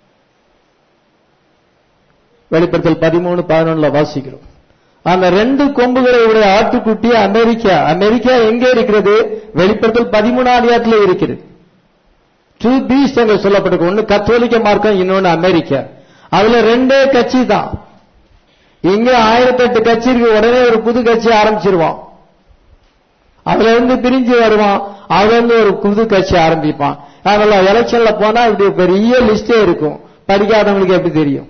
வெளிப்படுத்தல் 13:11 வாசிக்கிறோம். அந்த 2 கொம்புகளுடைய ஆட்டுக்குட்டி அமெரிக்கா. அமெரிக்கா எங்கே இருக்கிறது? வெளிப்படுத்தல் 13 இருக்கிறது. 2 beasts என்று சொல்லப்பட்டிருக்கு. ஒன்னு கத்தோலிக்க மார்க்கம், இன்னொன்னு அமெரிக்கா. அதுல 2 கட்சி தான். இங்க 1008 கட்சி இருக்கு. உடனே ஒரு புது கட்சி ஆரம்பிச்சிருவான். அதுல இருந்து பிரிஞ்சு வருவான். அதுல இருந்து ஒரு புது கட்சி ஆரம்பிப்பான். அதனால எலெக்ஷன்ல போனா இப்படி பெரிய லிஸ்டே இருக்கும். படிக்காதவங்களுக்கு எப்படி தெரியும்?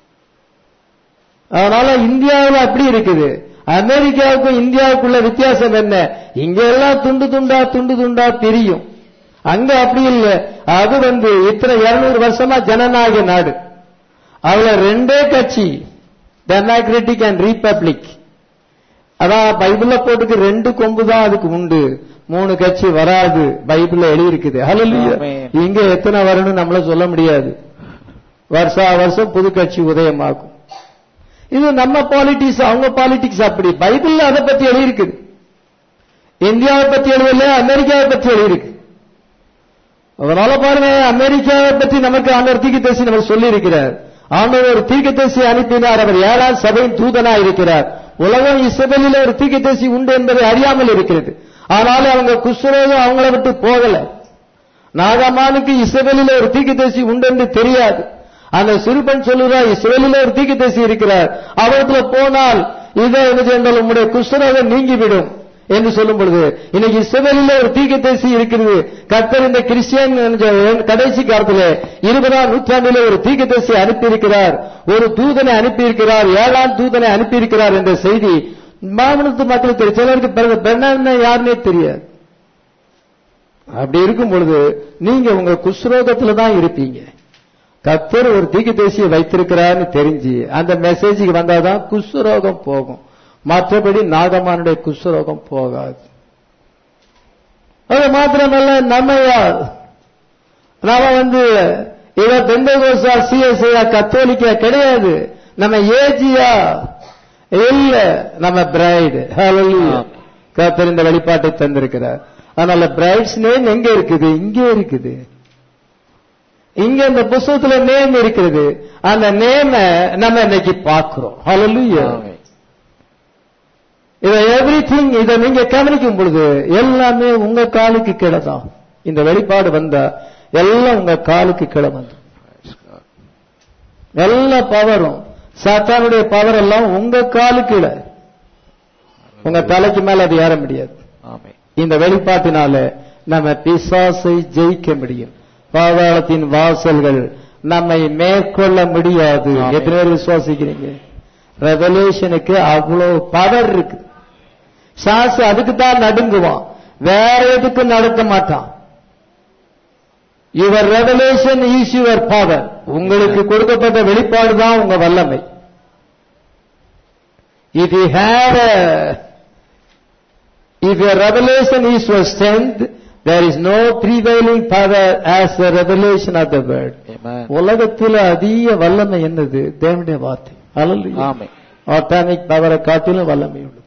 அதனால இந்தியாவில் அப்படி இருக்குது. அமெரிக்காவுக்கும் இந்தியாவுக்குள்ள வித்தியாசம் என்ன? இங்க எல்லாம் துண்டு துண்டா பிரியும். அங்க அப்படி இல்லை. அது இத்தனை 200 வருஷமா ஜனநாயக நாடு. அதுல 2 கட்சி, டெமோக்ராட்டிக் அண்ட் ரிபப்ளிக். அதான் பைபிள்ல போட்டுக்கு 2 கொம்பு தான் அதுக்கு உண்டு, 3 கட்சி வராது. பைபிள்ல எழுதியிருக்குது. ஹல்லேலூயா. இங்க எத்தனை வரணும் நம்மள சொல்ல முடியாது. வருஷா வருஷம் புது கட்சி உதயமாகும். இது நம்ம பாலிட்டிக்ஸ், அவங்க பாலிட்டிக்ஸ் அப்படி. பைபிள்ல அதை பத்தி எழுதியிருக்குது. இந்தியாவை பத்தி எழுதல, அமெரிக்காவை பத்தி எழுதியிருக்கு. அதனால பாருங்க, அமெரிக்காவை பத்தி நமக்கு ஆண்டவர் தீர்க்கதரிசி நமக்கு சொல்லி இருக்கிறார். ஆண்டவர் ஒரு தீர்க்கதரிசி அனுப்பினார். அவர் 7ஆம் சபையின் தூதனா இருக்கிறார். உலகம் இஸ்ரவேலிலே ஒரு தீர்க்கதரிசி உண்டு என்பதை அறியாமல் இருக்கிறது. ஆனாலும் அவங்க குஷ்ரோகம் அவங்கள விட்டு போகல. நாகமானுக்கு இஸ்ரவேலிலே ஒரு தீர்க்கதரிசி உண்டு என்று தெரியாது. அந்த சிறுபன் சொல்லுறா, இஸ்ரவேலிலே ஒரு தீர்க்கதரிசி இருக்கிறார், அவரத்துல போனால் இதை என்றால் உங்களுடைய குஷ்ரோகம் நீங்கிவிடும் என்று சொல்லும் பொழுது, இன்னைக்கு இஸ்ரவேலிலே ஒரு தீர்க்கதரிசி இருக்கிறது. கர்த்தர் இந்த கிறிஸ்டியன் கடைசி காலத்திலே 20ஆம் நூற்றாண்டிலே ஒரு தீர்க்கதரிசி அனுப்பியிருக்கிறார், ஒரு தூதனை அனுப்பியிருக்கிறார், 7ஆம் தூதனை அனுப்பியிருக்கிறார் என்ற செய்தி மாமனத்து மக்களுக்கு தெரியும். சிலருக்கு பெண்ணா யாருன்னே தெரியாது. அப்படி இருக்கும் பொழுது நீங்க உங்க குஷ்ரோகத்துல தான் இருப்பீங்க. கர்த்தர் ஒரு தீர்க்கதரிசியை வைத்திருக்கிறார்னு தெரிஞ்சு அந்த மெசேஜுக்கு வந்தாதான் குஷ்ரோகம் போகும். மற்றபடி நாகமானுடைய குஷ்ரோகம் போகாது. அது மாத்திரமல்ல, நம்ம இவ பெந்தகோஸ்தா, சிஎஸ்ஐயா, கத்தோலிக்கா கிடையாது. நம்ம ஏஜியா இல்ல, நம்ம பிரைடு. ஹல்லேலூயா. கர்த்தர் இந்த வெளிப்பாட்டை தந்திருக்கிறார். அதனால பிரைட்ஸ் நேம் எங்க இருக்குது? இங்கே இருக்குது. இங்க இந்த புத்தகத்துல நேம் இருக்கிறது. அந்த நேம நம்ம இன்னைக்கு பார்க்கிறோம். ஹல்லேலூயா. இதை எவ்ரிதிங் இதை நீங்க கவனிக்கும் பொழுது எல்லாமே உங்க காலுக்கு கீழே தான். இந்த வெளிப்பாடு வந்தா எல்லாம் உங்க காலுக்கு கீழே வந்து எல்லா பவரும், சாத்தானுடைய பவர் எல்லாம் உங்க காலுக்கு கீழே, உங்க தலைக்கு மேல அது ஏற முடியாது. இந்த வெளிப்பாட்டினால நம்ம பிசாசை ஜெயிக்க முடியும். பாதாளத்தின் வாசல்கள் நம்மை மேற்கொள்ள முடியாது. எத்தனை பேர் விசுவாசிக்கிறீங்க? ரெவலேஷனுக்கு அவ்வளவு பவர் இருக்கு. சாசு அதுக்கு தான் நடுங்குவான், வேற எதுக்கு நடக்க மாட்டான். Your revelation is your power. உங்களுக்கு கொடுக்கப்பட்ட வெளிப்பாடு தான் உங்க வல்லமை. If your revelation is your strength, there is no prevailing power as the revelation of the word. உலகத்தில் அதிக வல்லமை என்னது? தேவனுடைய வார்த்தை. ஹல்லேலூயா. ஆட்டாமிக் பவரை காட்டிலும் வல்லமை உள்ளது.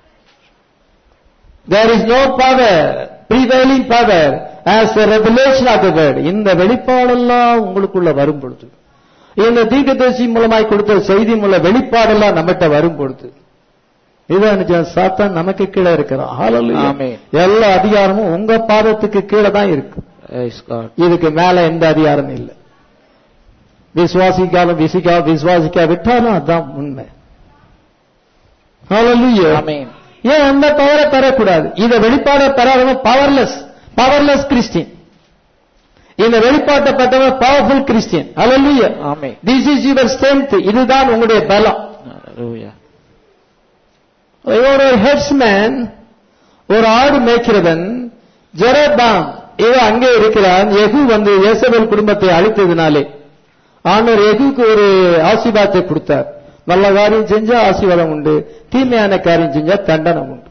There is no power, prevailing power as the revelation of the word. இந்த வெளிப்பாடெல்லாம் உங்களுக்குள்ள வரும் பொழுது, இந்த தீர்க்கதரிசி மூலமாய் கொடுத்த செய்தி மூலம் வெளிப்பாடெல்லாம் நம்மகிட்ட வரும் பொழுது, இதான் சாத்தான் நமக்கு கீழே இருக்கிறான். ஹல்லேலூயா. எல்லா அதிகாரமும் உங்க பாதத்துக்கு கீழே தான் இருக்கு. இதுக்கு மேல எந்த அதிகாரமும் இல்லை. விசுவாசிக்காலும் விசுவாசிக்கா விட்டாலும் அதுதான் உண்மை. ஹல்லேலூயா. ஏன் அந்த பவரை பெறக்கூடாது? இதை வெளிப்பாட பெறாதவங்க பவர்லெஸ் கிறிஸ்டியன். இந்த வெளிப்பாட்டை பெற்றவங்க powerful Christian. Hallelujah. This is your strength. இதுதான் உங்களுடைய பலம். ஒரு ஹெட்ஸ்மேன், ஒரு ஆடு மேய்க்கிறவன் ஜெரபாம் இவன் அங்கே இருக்கிறான். யெகூ வந்து யேசபேல் குடும்பத்தை அழித்ததினாலே ஆண்டவர் யெகூக்கு ஒரு ஆசீர்வாதத்தை கொடுத்தார். நல்ல காரியம் செஞ்சா ஆசீர்வாதம் உண்டு, தீமையான காரியம் செஞ்சா தண்டனை உண்டு.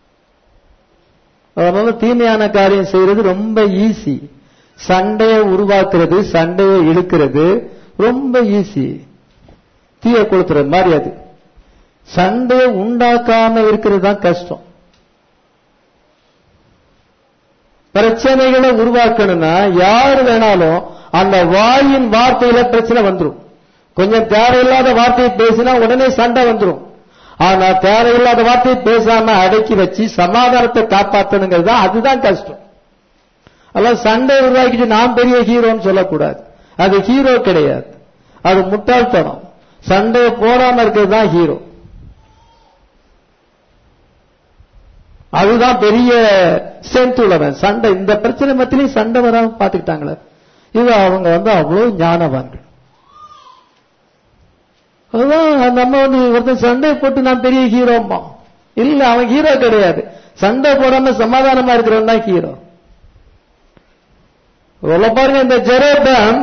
அதனால தீமையான காரியம் செய்யறது ரொம்ப ஈஸி. சண்டையை உருவாக்குறது, சண்டையை இழுக்கிறது ரொம்ப ஈஸி. தீய கொளுத்துறது மாதிரி அது. சண்டையை உண்டாக்காம இருக்கிறது தான் கஷ்டம். பிரச்சனைகளை உருவாக்கணும்னா யார் வேணாலும் அந்த வாயின் வார்த்தையில பிரச்சனை வந்துடும். கொஞ்சம் தேவையில்லாத வார்த்தையை பேசினா உடனே சண்டை வந்துடும். ஆனா தேவையில்லாத வார்த்தையை பேசாம அடக்கி வச்சு சமாதானத்தை காப்பாற்றணுங்கிறது தான், அதுதான் கஷ்டம். அல்ல சண்டை உருவாக்கிட்டு நான் பெரிய ஹீரோன்னு சொல்லக்கூடாது. அது ஹீரோ கிடையாது, அது முட்டாள்தனம். சண்டை போடாம இருக்கிறது தான் ஹீரோ. அதுதான் பெரிய ஸ்ட்ரென்த் உள்ளவன். சண்டை, இந்த பிரச்சனை மத்தியிலையும் சண்டை வராம பாத்துக்கிட்டாங்களே, இது அவங்க வந்து அவ்வளவு ஞானவான்கள். அதுதான் நம்ம வந்து ஒருத்தன் சண்டை போட்டு நான் பெரிய ஹீரோம்பா இல்ல, அவன் ஹீரோ கிடையாது. சண்டை போடாம சமாதானமா இருக்கிறவன் தான் ஹீரோ. பாருங்க, இந்த ஜெரபாம்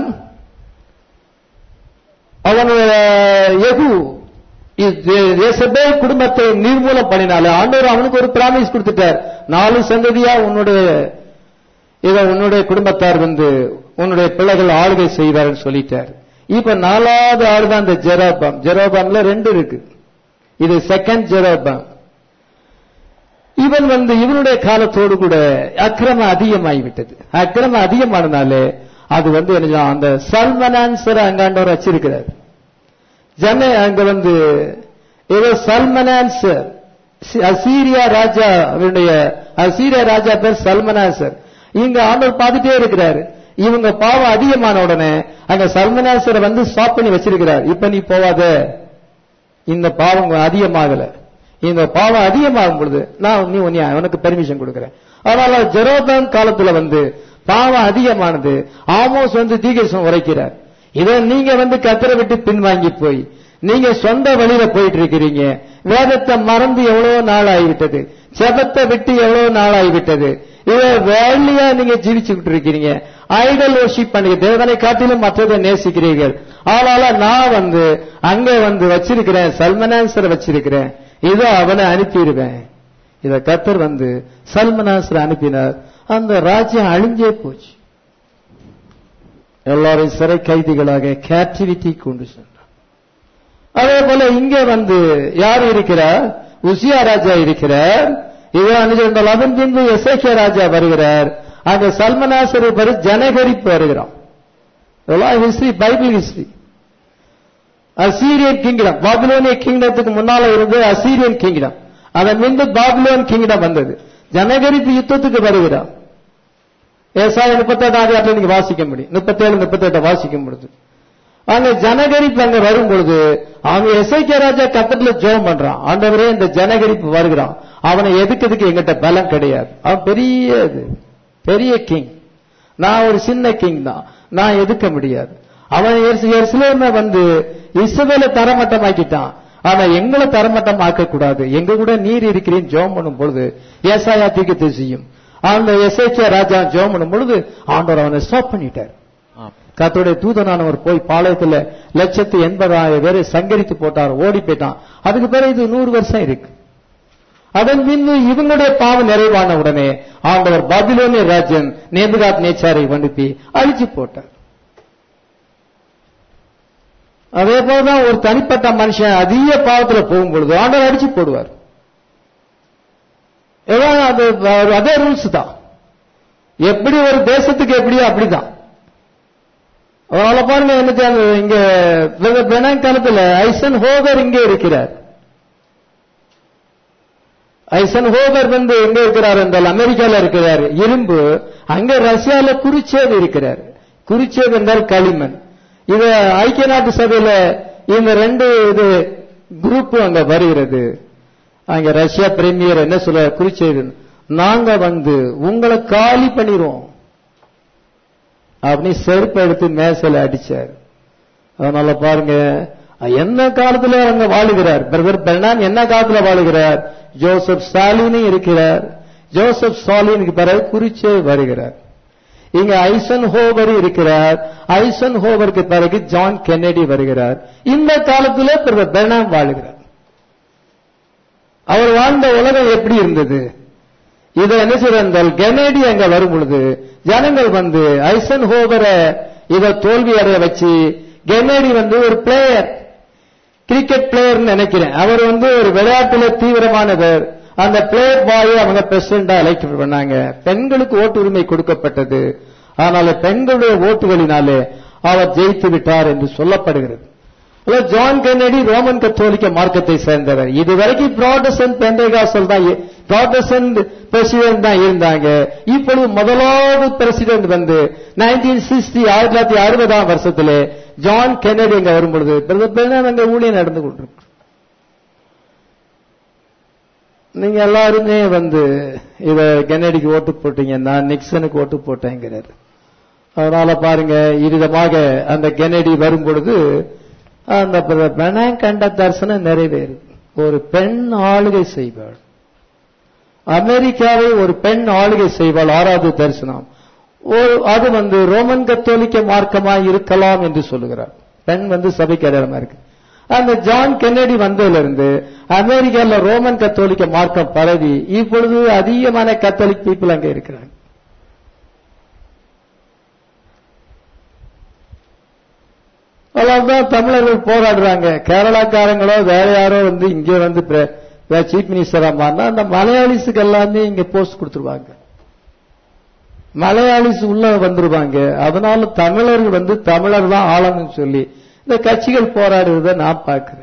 அவனுடைய யெகூ யேசபேல் குடும்பத்தை நிர்மூலம் பண்ணினால ஆண்டவர் அவனுக்கு ஒரு பிராமிஸ் கொடுத்துட்டார். 4 சந்ததியா உன்னுடைய குடும்பத்தார் வந்து உன்னுடைய பிள்ளைகள் ஆளுகை செய்வார்கள் சொல்லிட்டார். இப்ப 4வது ஆள் தான் இந்த ஜெரபாம். ஜெரபாம்ல 2 இருக்கு. இது செகண்ட் ஜெரபாம். இவன் வந்து இவனுடைய காலத்தோடு கூட அக்கிரமம் அதிகமாகிவிட்டது. அக்கிரமம் அதிகமானனாலே அது வந்து என்ன, அந்த சல்மனான்சர் அங்காண்டவர் வச்சிருக்கிறார். அங்க வந்து ஏதோ சல்மனான்சர், அசீரியா ராஜா பேர் சல்மனான்சர். இங்க ஆண்டவர் பார்த்துட்டே இருக்கிறாரு. இவங்க பாவம் அதிகமான உடனே அங்க சல்மனான்சரை வந்து ஸ்டாப் பண்ணி வச்சிருக்கிறார். இப்ப நீ போவாத, இந்த பாவம் அதிகமாகல. இந்த பாவம் அதிகமாகும் பொழுது நான் உனக்கு பெர்மிஷன் கொடுக்கிறேன். அதனால ஜெரோபாம் காலத்துல வந்து பாவம் அதிகமானது. ஆமோஸ் வந்து தீர்க்கதரிசனம் உரைக்கிறார். இதை நீங்க வந்து கத்தரை விட்டு பின்வாங்கி போய் நீங்க சொந்த வழியில போயிட்டு இருக்கிறீங்க. வேதத்தை மறந்து எவ்வளவு நாள் ஆகிவிட்டது, ஜெபத்தை விட்டு எவ்வளவு நாள் ஆகிவிட்டது. இதை வேலையா நீங்க ஜீவிச்சுக்கிட்டு இருக்கிறீங்க. ஐடல் வர்ஷிப் பண்ணி தேவனை காட்டிலும் மற்றதை நேசிக்கிறீர்கள். அதனால நான் வந்து அங்க வந்து வச்சிருக்கிறேன், சல்மனான்சரை வச்சிருக்கிறேன், இதோ அவனை அனுப்பிடுவேன். இத கத்தர் வந்து சல்மனான்சரை அனுப்பினார். அந்த ராஜ்யம் அழிஞ்சே போச்சு. எல்லாரும் சிறை கைதிகளாக கேப்டிவிட்டி கொண்டு சென்றார். அதே போல இங்க வந்து யார் இருக்கிறார்? உசியா ராஜா இருக்கிறார். அதன் பின்பு எசேக்கியா ராஜா வருகிறார். அங்க சல்மனாசர் ஜனகரிப்பு வருகிறான். History, Bible history. Assyrian kingdom, பாபிலோனிய கிங்டத்துக்கு முன்னால இருந்து அசீரியன் கிங்டம், அதன் பின்பு பாபிலோன் கிங்டம் வந்தது. ஜனகரிப்பு யுத்தத்துக்கு வருகிறான். ஏசாயா 38 நீங்க வாசிக்க முடியும். 37-38 வாசிக்க முடியுது. அங்க ஜனகரிப்பு அங்க வரும் பொழுது அவங்க எசேக்கியா ராஜா கத்தத்துல ஜெபம் பண்றான். ஆண்டவரே, இந்த ஜனகரிப்பு வருகிறான், அவனை எதுக்கிறதுக்கு எங்கிட்ட பலம் கிடையாது. அவன் பெரிய கிங், நான் ஒரு சின்ன கிங் தான், நான் எதுக்க முடியாது. அவன் எருசலேமை வந்து இஸ்ரவேலை தரமட்டமாக்கிட்டான். ஆனா எங்களை தரமட்டம் ஆக்க கூடாது, எங்க கூட நீர் இருக்கிறேன்னு ஜெபம் பண்ணும் பொழுது ஏசாயா தீர்க்கதரிசியும் அந்த எசேக்கியா ராஜா ஜெபம் பண்ணும் பொழுது ஆண்டவர் அவனை ஸ்டாப் பண்ணிட்டார். கர்த்தருடைய தூதனானவர் போய் பாளையத்துல 180,000 பேரை சங்கரித்து போட்டார், ஓடி போயிட்டான். அதுக்கு பிறகு இது 100 வருஷம் இருக்கு. அதன் பின்பு இவங்களுடைய பாவம் நிறைவான உடனே ஆண்டவர் பாபிலோனிய ராஜ்யம் நேபுகாத் நேச்சாரை அனுப்பி அழிச்சு போட்டார். அதே போலதான் ஒரு தனிப்பட்ட மனுஷன் அதிக பாவத்துல போகும் பொழுது ஆண்டவர் அடிச்சு போடுவார். அதே ரூல்ஸ் தான். எப்படி ஒரு தேசத்துக்கு எப்படியோ அப்படிதான். அதனால பாருங்க, எனக்கு இங்க காலத்துல ஐசன் ஹோகர் இங்கே இருக்கிறார். ஐசன் ஹோகர் வந்து எங்க இருக்கிறார் என்றால் அமெரிக்கால இருக்கிறார். இரும்பு அங்க ரஷ்யால குறிச்சேது இருக்கிறார். குறிச்சேது என்றால் களிமண். இது ஐக்கிய நாட்டு சபையில இந்த 2 குரூப் அங்க வருகிறது. அங்க ரஷ்யா பிரீமியர் என்ன சொல்ல, குறிச்சேது நாங்க வந்து உங்களை காலி பண்ணிடுவோம் அப்படி செருப்பு எடுத்து மேசையில அடிச்சார். அதனால பாருங்க, என்ன காலத்துல அங்க வாழுகிறார் பிரதர் பெர்னான், என்ன காலத்துல வாழுகிறார்? ஜோசப் ஸ்டாலினும் இருக்கிறார். ஜோசப் ஸ்டாலினுக்கு பிறகு குறிச்சே வருகிறார். இங்க ஐசன் ஹோவர் இருக்கிறார். ஐசன் ஹோவருக்கு பிறகு ஜான் கென்னடி வருகிறார். இந்த காலத்துல பிரதர் பெர்னான் வாழுகிறார். அவர் வாழ்ந்த உலகம் எப்படி இருந்தது? இதை என்ன செய்தால் கென்னடி அங்க வரும் பொழுது ஜனங்கள் வந்து ஐசன் ஹோவரை இதை தோல்வி அடைய வச்சு, கென்னடி ஒரு பிளேயர், கிரிக்கெட் பிளேயர் நினைக்கிறேன், அவர் ஒரு விளையாட்டுல தீவிரமானவர். அந்த பிளேயர் பாயை அவங்க பிரசிடண்டா எலெக்ட் பண்ணாங்க. பெண்களுக்கு ஓட்டு உரிமை கொடுக்கப்பட்டது. ஆனால் பெண்களுடைய ஓட்டுகளினாலே அவர் ஜெயித்து விட்டார் என்று சொல்லப்படுகிறது. ஜான் கென்னடி ரோமன் கத்தோலிக்க மார்க்கத்தை சேர்ந்தவர். இதுவரைக்கும் புராட்டஸ்டன்ட் பெந்தேகாஸ்டல் தான், புராட்டஸ்டன்ட் பிரசிடென்ட் தான் இருந்தாங்க. இப்பொழுது முதலாவது பிரசிடென்ட் 1960 1960 வருஷத்திலே ஜான் கென்னடி அங்க வரும்பொழுது அங்க ஊழியம் நடந்து கொண்டிருக்கு. நீங்க எல்லாருமே இத கென்னடிக்கு ஓட்டு போட்டீங்க, நான் நிக்சனுக்கு ஓட்டு போட்டேங்கிறாரு. அதனால பாருங்க, இவ்விதமாக அந்த கென்னடி வரும் பொழுது அந்த பெர்னான் கண்ட தரிசனம் நிறைவேறுது. ஒரு பெண் ஆளுகை செய்வாள், அமெரிக்காவை ஒரு பெண் ஆளுகை செய்வாள். 6வது தரிசனம் அது ரோமன் கத்தோலிக்க மார்க்கமாய் இருக்கலாம் என்று சொல்லுகிறார். பெண் சபைக்கு அடையாளமா இருக்கு. அந்த ஜான் கென்னடி வந்ததிலிருந்து அமெரிக்கால ரோமன் கத்தோலிக்க மார்க்கம் பரவி இப்பொழுது அதிகமான கத்தோலிக் பீப்புள் அங்க இருக்கிறாங்க. அவ்வளவுதான் தமிழர்கள் போராடுறாங்க. கேரளாக்காரங்களோ வேற யாரோ இங்க சீஃப் மினிஸ்டரா மாறினா அந்த மலையாளிஸுக்கு எல்லாமே இங்க போஸ்ட் கொடுத்துருவாங்க. மலையாளிஸ் உள்ள வந்துருவாங்க. அதனால தமிழர்கள் தமிழர் தான் ஆளணும்னு சொல்லி இந்த கட்சிகள் போராடுறத நான் பார்க்கிறேன்.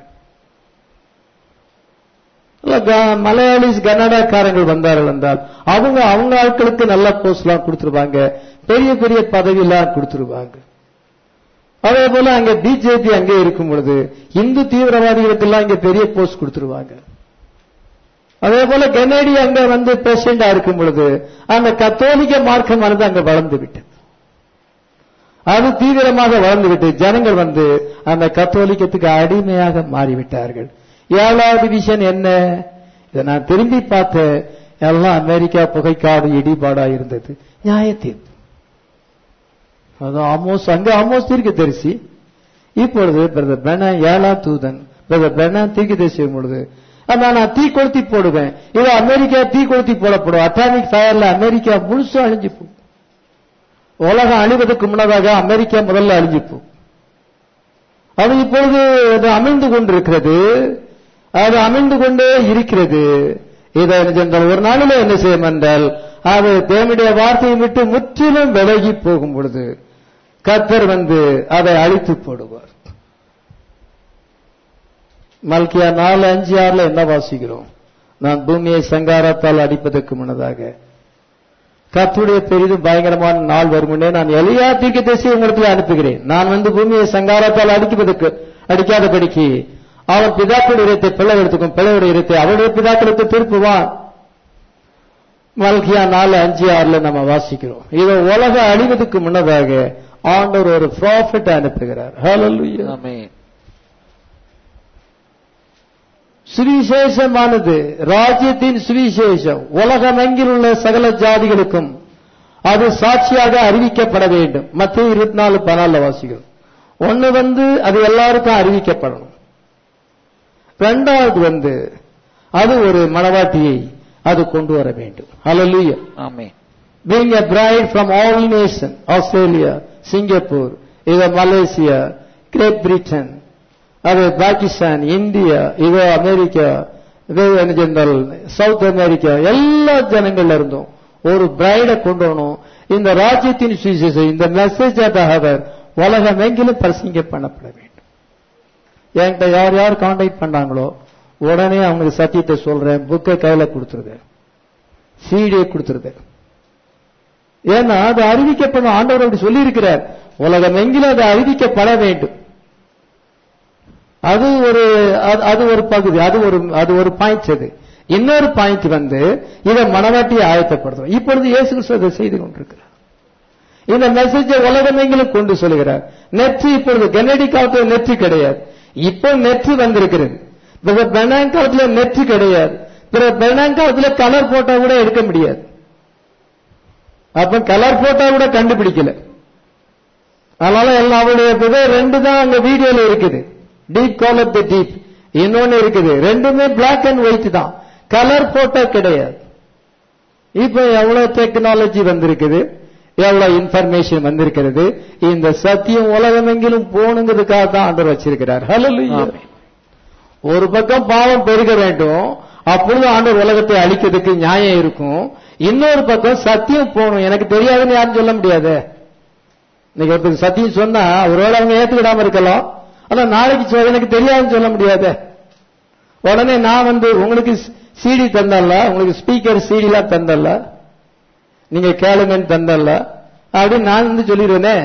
மலையாளிஸ் கன்னடாக்காரங்கள் வந்தார்கள் என்றால் அவங்க ஆட்களுக்கு நல்ல போஸ்ட் எல்லாம் கொடுத்துருவாங்க, பெரிய பெரிய பதவி எல்லாம் கொடுத்துருவாங்க. அதே போல அங்க பிஜேபி அங்கே இருக்கும் பொழுது இந்து தீவிரவாதிகளுக்கெல்லாம் இங்க பெரிய போஸ்ட் கொடுத்துருவாங்க. அதே போல கென்னடி அங்க பிரசிடண்டா இருக்கும் பொழுது அந்த கத்தோலிக்க மார்க்கமானது அங்க வளர்ந்து விட்டது. அது தீவிரமாக வளர்ந்து விட்டு ஜனங்கள் அந்த கத்தோலிக்கத்துக்கு அடிமையாக மாறிவிட்டார்கள். 7வது விஷன் என்ன? இதை நான் திரும்பி பார்த்தேன். எல்லாம் அமெரிக்கா புகைக்காடு இடிபாடா இருந்தது. நியாய தீர்ப்பு. அது ஆமோஸ் தீர்க்க தரிசி. இப்பொழுது பிரதர் பெர்னான் 7ஆம் தூதன் பிரதர் பெர்னான் தீர்க்க தரிசி பொழுது நான் தீ கொளுத்தி போடுவேன். இது அமெரிக்கா தீ கொளுத்தி போடப்படும். அட்டாமிக் ஃபயர்ல அமெரிக்கா முழுசும் அழிஞ்சு போகும். உலகம் அழிவதற்கு முன்னதாக அமெரிக்கா முதல்ல அழிஞ்சு போகும். அது இப்பொழுது அமைந்து கொண்டிருக்கிறது. அது அமைந்து கொண்டே இருக்கிறது. இதை ஒரு நாளில் என்ன செய்யும் என்றால் அது தேவனுடைய வார்த்தையை விட்டு முற்றிலும் விலகி போகும் பொழுது கர்த்தர் அதை அழித்து போடுவார். மல்கியா 4:5-6 என்ன வாசிக்கிறோம்? நான் பூமியை சங்காரத்தால் அடிப்பதற்கு முன்னதாக கர்த்தருடைய பெரிதும் பயங்கரமான நாள் வருமுன்னே நான் எலியா தீர்க்கதரிசியை உங்களுக்கு அனுப்புகிறேன். நான் பூமியை சங்காரத்தால் அடிக்காதபடிக்கு அவன் பிதாக்களுடைய இடத்தை பிள்ளை எடுத்துக்கும், பிள்ளையுடைய இடத்தை அவருடைய பிதாக்களுக்கு திருப்புவான். மல்கியா 4:5-6 நம்ம வாசிக்கிறோம். இது உலக அழிவதற்கு முன்னதாக ஆண்டவர் ஒரு ப்ராஃபெட் அனுப்புகிறார். ஹல்லேலூயா, ஆமென். சுவிசேஷமானது ராஜ்யத்தின் சுவிசேஷம் உலகமெங்கில் உள்ள சகல ஜாதிகளுக்கும் அது சாட்சியாக அறிவிக்கப்பட வேண்டும். மத்தேயு 24:14 வாசிக்கிறோம். ஒன்னு அது எல்லாருக்கும் அறிவிக்கப்படணும். 2வது அது ஒரு மணவாட்டியை அது கொண்டு வர வேண்டும். Hallelujah, amen. Being a bride from all nations, Australia, Singapore, Malaysia, Great Britain, Pakistan, India, America, south America, எல்லா ஜனங்கள்ல இருந்தும் ஒரு பிரைட கொண்டு வரணும். இந்த ராஜ்யத்தின் சுவிசேஷம், இந்த மெசேஜ் உலகம் எங்கிலும் பிரசங்க பண்ணப்பட வேண்டும். என்கிட்ட யார் யார் கான்டாக்ட் பண்ணாங்களோ உடனே அவங்களுக்கு சத்தியத்தை சொல்றேன். புக்கை கையில கொடுத்துருது, சீடியை கொடுத்துருது. ஏன்னா அது அறிவிக்கப்படும். ஆண்டவர் அப்படி சொல்லி இருக்கிறார். உலகம் எங்கிலும் அது அறிவிக்கப்பட வேண்டும். அது ஒரு பகுதி, அது ஒரு பாயிண்ட். அது இன்னொரு பாயிண்ட் இதை மனவாட்டியை ஆயத்தப்படுத்தும். இப்பொழுது இயேசு கிறிஸ்து அதை செய்து கொண்டிருக்கிறார். இந்த மெசேஜை உலகம் எங்கிலும் கொண்டு சொல்லுகிறார். நெற்றி இப்பொழுது கென்னடி காலத்தில் நெற்றி கிடையாது. இப்போ நெட் வந்திருக்கிறது. பெர்னாங் காலத்துல நெட் கிடையாது. பெர்னாங் காலத்துல கலர் போட்டோ கூட எடுக்க முடியாது. அப்ப கலர் போட்டோ கூட கண்டுபிடிக்கல. அதனால எல்லாம் அவருடைய ரெண்டு தான் அங்க வீடியோல இருக்குது. Deep call of the deep இன்னொன்னு இருக்குது. ரெண்டுமே பிளாக் அண்ட் ஒயிட் தான், கலர் போட்டோ கிடையாது. இப்ப எவ்வளவு டெக்னாலஜி வந்திருக்குது, எவ்வளவு இன்ஃபர்மேஷன் வந்திருக்கிறது. இந்த சத்தியம் உலகமெங்கிலும் போனுங்கிறதுக்காக தான் ஆண்டவர் வச்சிருக்கிறார். ஹல்லேலூயா. ஒரு பக்கம் பாவம் பெருக வேண்டும், அப்பொழுது ஆண்டவர் உலகத்தை அழிக்கிறதுக்கு நியாயம் இருக்கும். இன்னொரு பக்கம் சத்தியம் போகணும். எனக்கு தெரியாதுன்னு யாரும் சொல்ல முடியாது. இன்னைக்கு ஒருத்தருக்கு சத்தியம் சொன்னா அவரோட அவங்க ஏத்துக்கிடாம இருக்கலாம். ஆனா நாளைக்கு எனக்கு தெரியாதுன்னு சொல்ல முடியாது. உடனே நான் உங்களுக்கு சிடி தந்தல்ல, உங்களுக்கு ஸ்பீக்கர் சிடி எல்லாம் தந்தல்ல, நீங்க கேளுங்கன்னு தந்தல்ல அப்படின்னு நான் சொல்லிடுவேனே.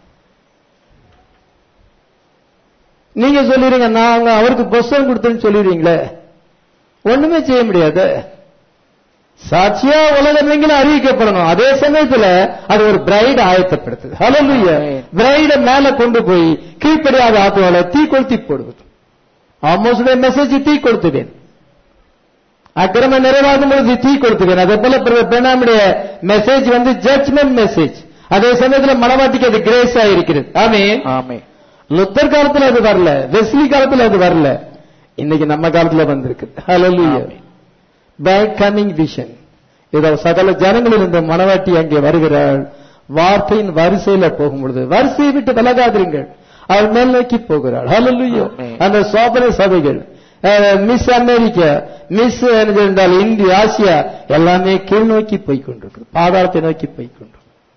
நீங்க சொல்லிடுங்க, நான் அவருக்கு புஸ்தகம் கொடுத்தேன்னு சொல்லிடுவீங்களே. ஒண்ணுமே செய்ய முடியாது. சாட்சியா உலகமெங்கிலும் அறிவிக்கப்படணும். அதே சமயத்துல அது ஒரு பிரைட் ஆயத்தப்படுத்துது. ஹல்லேலூயா. பிரைட மேல கொண்டு போய் கீழ்ப்படியாத ஆத்மாவை தீ கொளுத்தி போடுவது. ஆமோஸுடைய மெசேஜ் தீ கொளுத்துவேன், அக்கிரம நிறைவாகும் பொழுது தீ கொளுத்துவேன். அதே போல பெர்னாமுடைய மெசேஜ் ஜட்ஜ்மெண்ட் மெசேஜ். அதே சமயத்துல மனவாட்டிக்கு அது கிரேஸ் ஆயிருக்கிறது. ஆமென் ஆமென். லுத்தர் காலத்துல அது வரல, வெஸ்லி காலத்துல அது வரல, இன்னைக்கு நம்ம காலத்துல வந்திருக்கு. ஹல்லேலூயா. By coming vision. இதோ சகல ஜனங்களில் இந்த மனவாட்டி அங்கே வருகிறாள். வார்த்தையின் வரிசையில போகும்பொழுது வரிசையை விட்டு விலகாதிருங்கள், அவள் மேல் நோக்கி போகிறாள். ஹல்லேலூயா. அந்த சோதனை சபைகள், மிஸ் அமெரிக்கா, மிஸ் என்றால் இந்தியா, ஆசியா எல்லாமே கீழ் நோக்கி போய்கொண்டிருக்கு, பாதாளத்தை நோக்கி போய்கொண்டிருக்கு.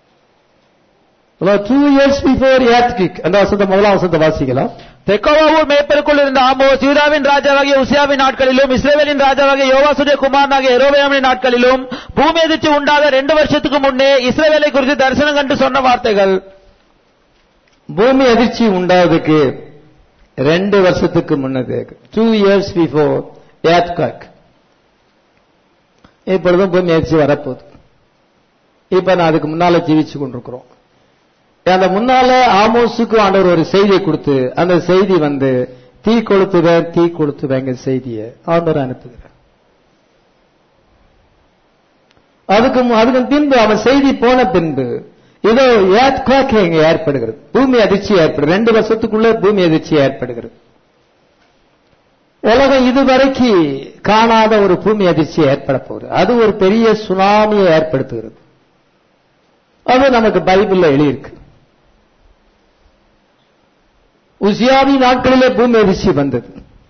2 years before earthquake. அந்த வசனத்தை முதலாம் வசனத்தை வாசிக்கலாம். தெக்கோவாவூர் மேய்ப்பருக்குள் இருந்த ஆமோஸ் யூதாவின் ராஜாவாகிய உசியாவின் நாட்களிலும் இஸ்ரவேலின் ராஜாவாகிய யோவாசுடைய குமாரனாகிய யெரொபெயாமின் நாட்களிலும் பூமி எதிர்ச்சி உண்டாக 2 வருஷத்துக்கு முன்னே இஸ்ரவேலை குறித்து தரிசனம் கண்டு சொன்ன வார்த்தைகள். பூமி அதிர்ச்சி உண்டாவதுக்கு 2 வருஷத்துக்கு முன்னது, 2 years before earthquake. இப்பொழுதும் பூமி அதிர்ச்சி வரப்போகுது. இப்ப நான் அதுக்கு முன்னால ஜீவிச்சு கொண்டிருக்கிறோம். அந்த முன்னால ஆமோஸுக்கு ஆண்டவர் ஒரு செய்தியை கொடுத்து, அந்த செய்தி தீ கொளுத்துவேங்க செய்தியை ஆண்டவர் அனுப்புகிறார். அதுக்கு பின்பு அவன் செய்தி போன பின்பு இதோ earthquake இங்க ஏற்படுகிறது, பூமி அதிர்ச்சி ஏற்படுது. 2 வருஷத்துக்குள்ள பூமி அதிர்ச்சி ஏற்படுகிறது. உலகம் இதுவரைக்கு காணாத ஒரு பூமி அதிர்ச்சி ஏற்பட போகுது. அது ஒரு பெரிய சுனாமியை ஏற்படுத்துகிறது. அது நமக்கு பைபிள்ல எழுதியிருக்கு. உசியாவின் நாட்களிலே பூமி அதிர்ச்சி வந்தது.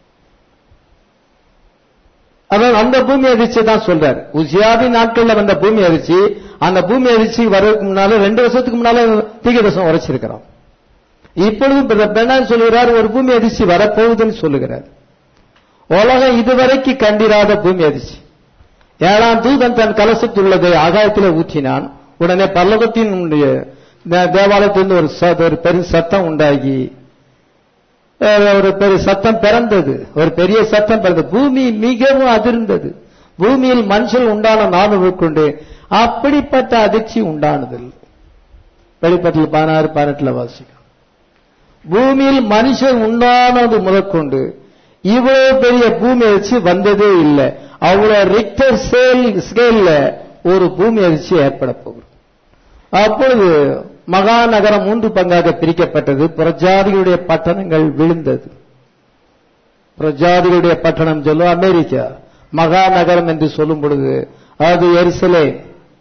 அதாவது அந்த பூமி அதிர்ச்சி தான் சொல்றாரு. உசியாவின் நாட்களில் வந்த பூமி அதிர்ச்சி, அந்த பூமி அதிர்ச்சி வர்றதுக்கு முன்னால 2 வருஷத்துக்கு முன்னால தீர்க்கதரிசனம் உரைச்சிருக்கிறோம். இப்பொழுது பெர்னான் சொல்லுகிறார், ஒரு பூமி அதிர்ச்சி வரப்போகுதுன்னு சொல்லுகிறார். உலகம் இதுவரைக்கு கண்டிராத பூமி அதிர்ச்சி. 7ஆம் தூதன் தன் கலசத்துள்ளதை ஆகாயத்தில் ஊற்றினான். உடனே பரலோகத்தின் தேவாலயத்திலிருந்து ஒரு பெரும் சத்தம் உண்டாகி, ஒரு பெரிய சத்தம் பிறந்தது, ஒரு பெரிய சத்தம் பிறந்தது. பூமி மிகவும் அதிர்ந்தது. பூமியில் மனுஷன் உண்டான நானும் கொண்டு அப்படிப்பட்ட அதிர்ச்சி உண்டானதில்லை. வெளிப்பட்டில் 16-18 வாசிக்கும். பூமியில் மனுஷன் உண்டானது முதற்கொண்டு இவ்வளவு பெரிய பூமி அதிர்ச்சி வந்ததே இல்லை. அவ்வளவு ரிக்டர் ஸ்கேல்ல ஒரு பூமி அதிர்ச்சி ஏற்பட போகிறது. அப்பொழுது மகாநகரம் 3 பங்காக பிரிக்கப்பட்டது. புறஜாதிகளுடைய பட்டணங்கள் விழுந்தது. புறஜாதிகளுடைய பட்டணம் சொல்லும் அமெரிக்கா. மகாநகரம் என்று சொல்லும் பொழுது அது எருசலேம்.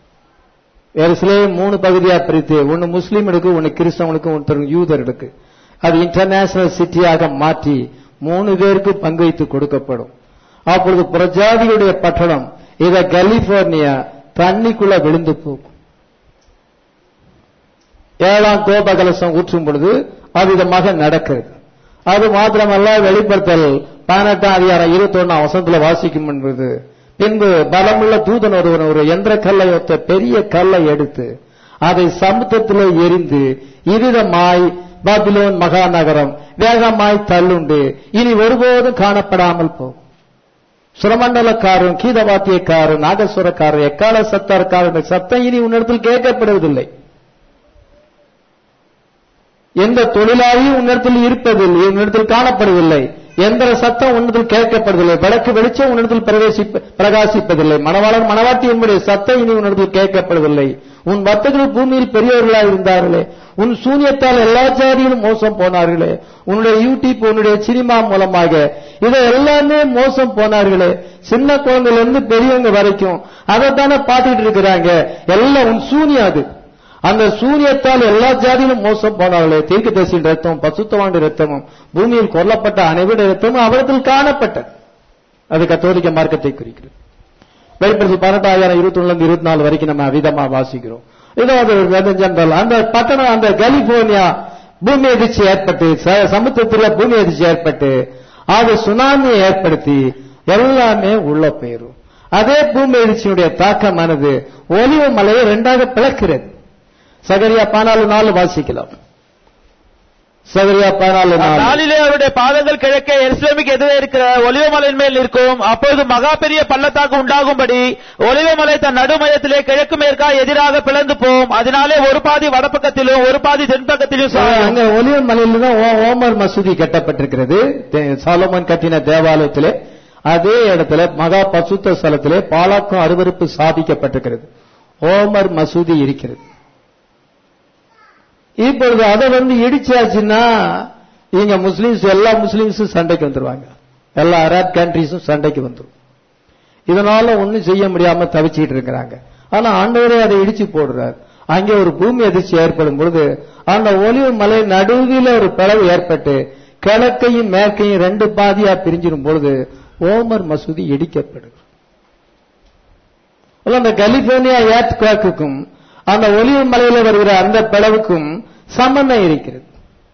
3 பகுதியா பிரித்து, ஒன்னு முஸ்லீம்களுக்கு, ஒன்னு கிறிஸ்தவனுக்கு, ஒன்று யூதர்களுக்கு. அது இன்டர்நேஷனல் சிட்டியாக மாற்றி 3 பேருக்கு பங்கு வைத்து கொடுக்கப்படும். அப்பொழுது புறஜாதிகளுடைய பட்டணம் இத கலிபோர்னியா தண்ணிக்குள்ள விழுந்து போகும். 7ஆம் கோபகலசம் ஊற்றும் பொழுது அவ்விதமாக நடக்கிறது. அது மாத்திரமல்ல, வெளிப்படுத்தல் 18ஆம் அதிகாரம் 21ஆம் வசனத்துல வாசிக்கும் என்பது, பின்பு பலமுள்ள தூதன் ஒருவன் ஒரு எந்திர கல்லை ஒத்த பெரிய கல்லை எடுத்து அதை சமுத்திரத்திலே எரிந்து இவ்விதமாய் பாபிலோன் மகாநகரம் வேகமாய் தள்ளுண்டு இனி ஒருபோதும் காணப்படாமல் போகும். சுரமண்டலக்காரன், கீதவாத்தியக்காரன், நாகஸ்வரக்காரன், எக்கால சத்தார்காரன் சத்தம் இனி உன்னிடத்தில் கேட்கப்படுவதில்லை. எந்த தொழிலாளியும் உன்னிடத்தில் இருப்பதில்லை, உன்னிடத்தில் காணப்படுவதில்லை. எந்திர சத்தம் உன்னிடத்தில் கேட்கப்படுவதில்லை. விளக்கு வெளிச்சம் உன்னிடத்தில் பிரகாசிப்பதில்லை. மணவாளன் மணவாட்டி என்புடைய சத்தம் இனி உன்னிடத்தில் கேட்கப்படுவதில்லை. உன் வர்த்தகர்கள் பூமியில் பெரியவர்களாக இருந்தார்களே, உன் சூனியத்தால் எல்லா ஜாதியிலும் மோசம் போனார்களே, உன்னுடைய யூடியூப் உன்னுடைய சினிமா மூலமாக இதை எல்லாமே மோசம் போனார்களே. சின்ன குழந்தையில இருந்து பெரியவங்க வரைக்கும் அதைத்தானே பார்த்துட்டு இருக்கிறாங்க. எல்லாம் உன் சூனியம். அது அந்த சூனியத்தால் எல்லா ஜாதியிலும் மோசம் போனார்களே. தீர்க்கதரிசியின் ரத்தமும் பசுத்தவாண்டி ரத்தமும் பூமியில் கொல்லப்பட்ட அனைவருடைய ரத்தமும் அவரிடத்தில் காணப்பட்டது. அது கத்தோலிக்க மார்க்கத்தை குறிக்கிறது. வெளிப்படுத்தி 18:21-24 வரைக்கும் நம்ம விதமா வாசிக்கிறோம். இதோ அது ஜெனரல் அந்த பட்டணம், அந்த கலிபோர்னியா பூமி அதிர்ச்சி ஏற்பட்டு, சமுத்திரத்தில் பூமி அதிர்ச்சி ஏற்பட்டு அது சுனாமியை ஏற்படுத்தி எல்லாமே உள்ள போயிரும். அதே பூமி அதிர்ச்சியுடைய தாக்கமானது ஒலிவ மலையை 2ஆக பிளக்கிறது. சகரியா 14:4 வாசிக்கலாம். சகரியா 14:4. நாளிலே அவருடைய பாதங்கள் கிழக்கே எருசலேமுக்கு எதிரே இருக்கிற ஒலிவ மலையின் மேல் இருக்கும். அப்பொழுது மகா பெரிய பள்ளத்தாக்கு உண்டாகும்படி ஒலிவ மலை தன் நடுமையத்திலே கிழக்கு மேற்கா எதிராக பிளந்து போம். அதனாலே ஒரு பாதி வடப்பக்கத்திலும் ஒரு பாதி தென்பக்கத்திலும் அங்க ஒலிவ மலையில தான் ஓமர் மசூதி கட்டப்பட்டிருக்கிறது. சாலமோன் கட்டின தேவாலயத்திலே அதே இடத்துல மகா பசுத்த ஸ்தலத்திலே பாலாக்கும் அருவருப்பு சாதிக்கப்பட்டிருக்கிறது. ஓமர் மசூதி இருக்கிறது. இப்பொழுது அதை இடிச்சாச்சுன்னா இங்க முஸ்லிம்ஸ், எல்லா முஸ்லிம்ஸும் சண்டைக்கு வந்துருவாங்க. எல்லா அரப் கண்ட்ரிஸும் சண்டைக்கு வந்துடும். இதனால ஒன்னும் செய்ய முடியாம தவிச்சிட்டு இருக்கிறாங்க. ஆனா ஆண்டவரே அதை இடிச்சு போடுறார். அங்கே ஒரு பூமி அதிர்ச்சி ஏற்படும் பொழுது அந்த ஒலிவ மலை நடுவில் ஒரு பிளவு ஏற்பட்டு கிழக்கையும் மேற்கையும் 2 பாதியா பிரிஞ்சிடும் பொழுது ஓமர் மசூதி இடிக்கப்படுது. அந்த கலிபோர்னியா ஏர்த்குவேக்குக்கும் அந்த ஒலிவ மலையில வருகிற அந்த பிளவுக்கும் சம்பந்தம் இருக்கிறது.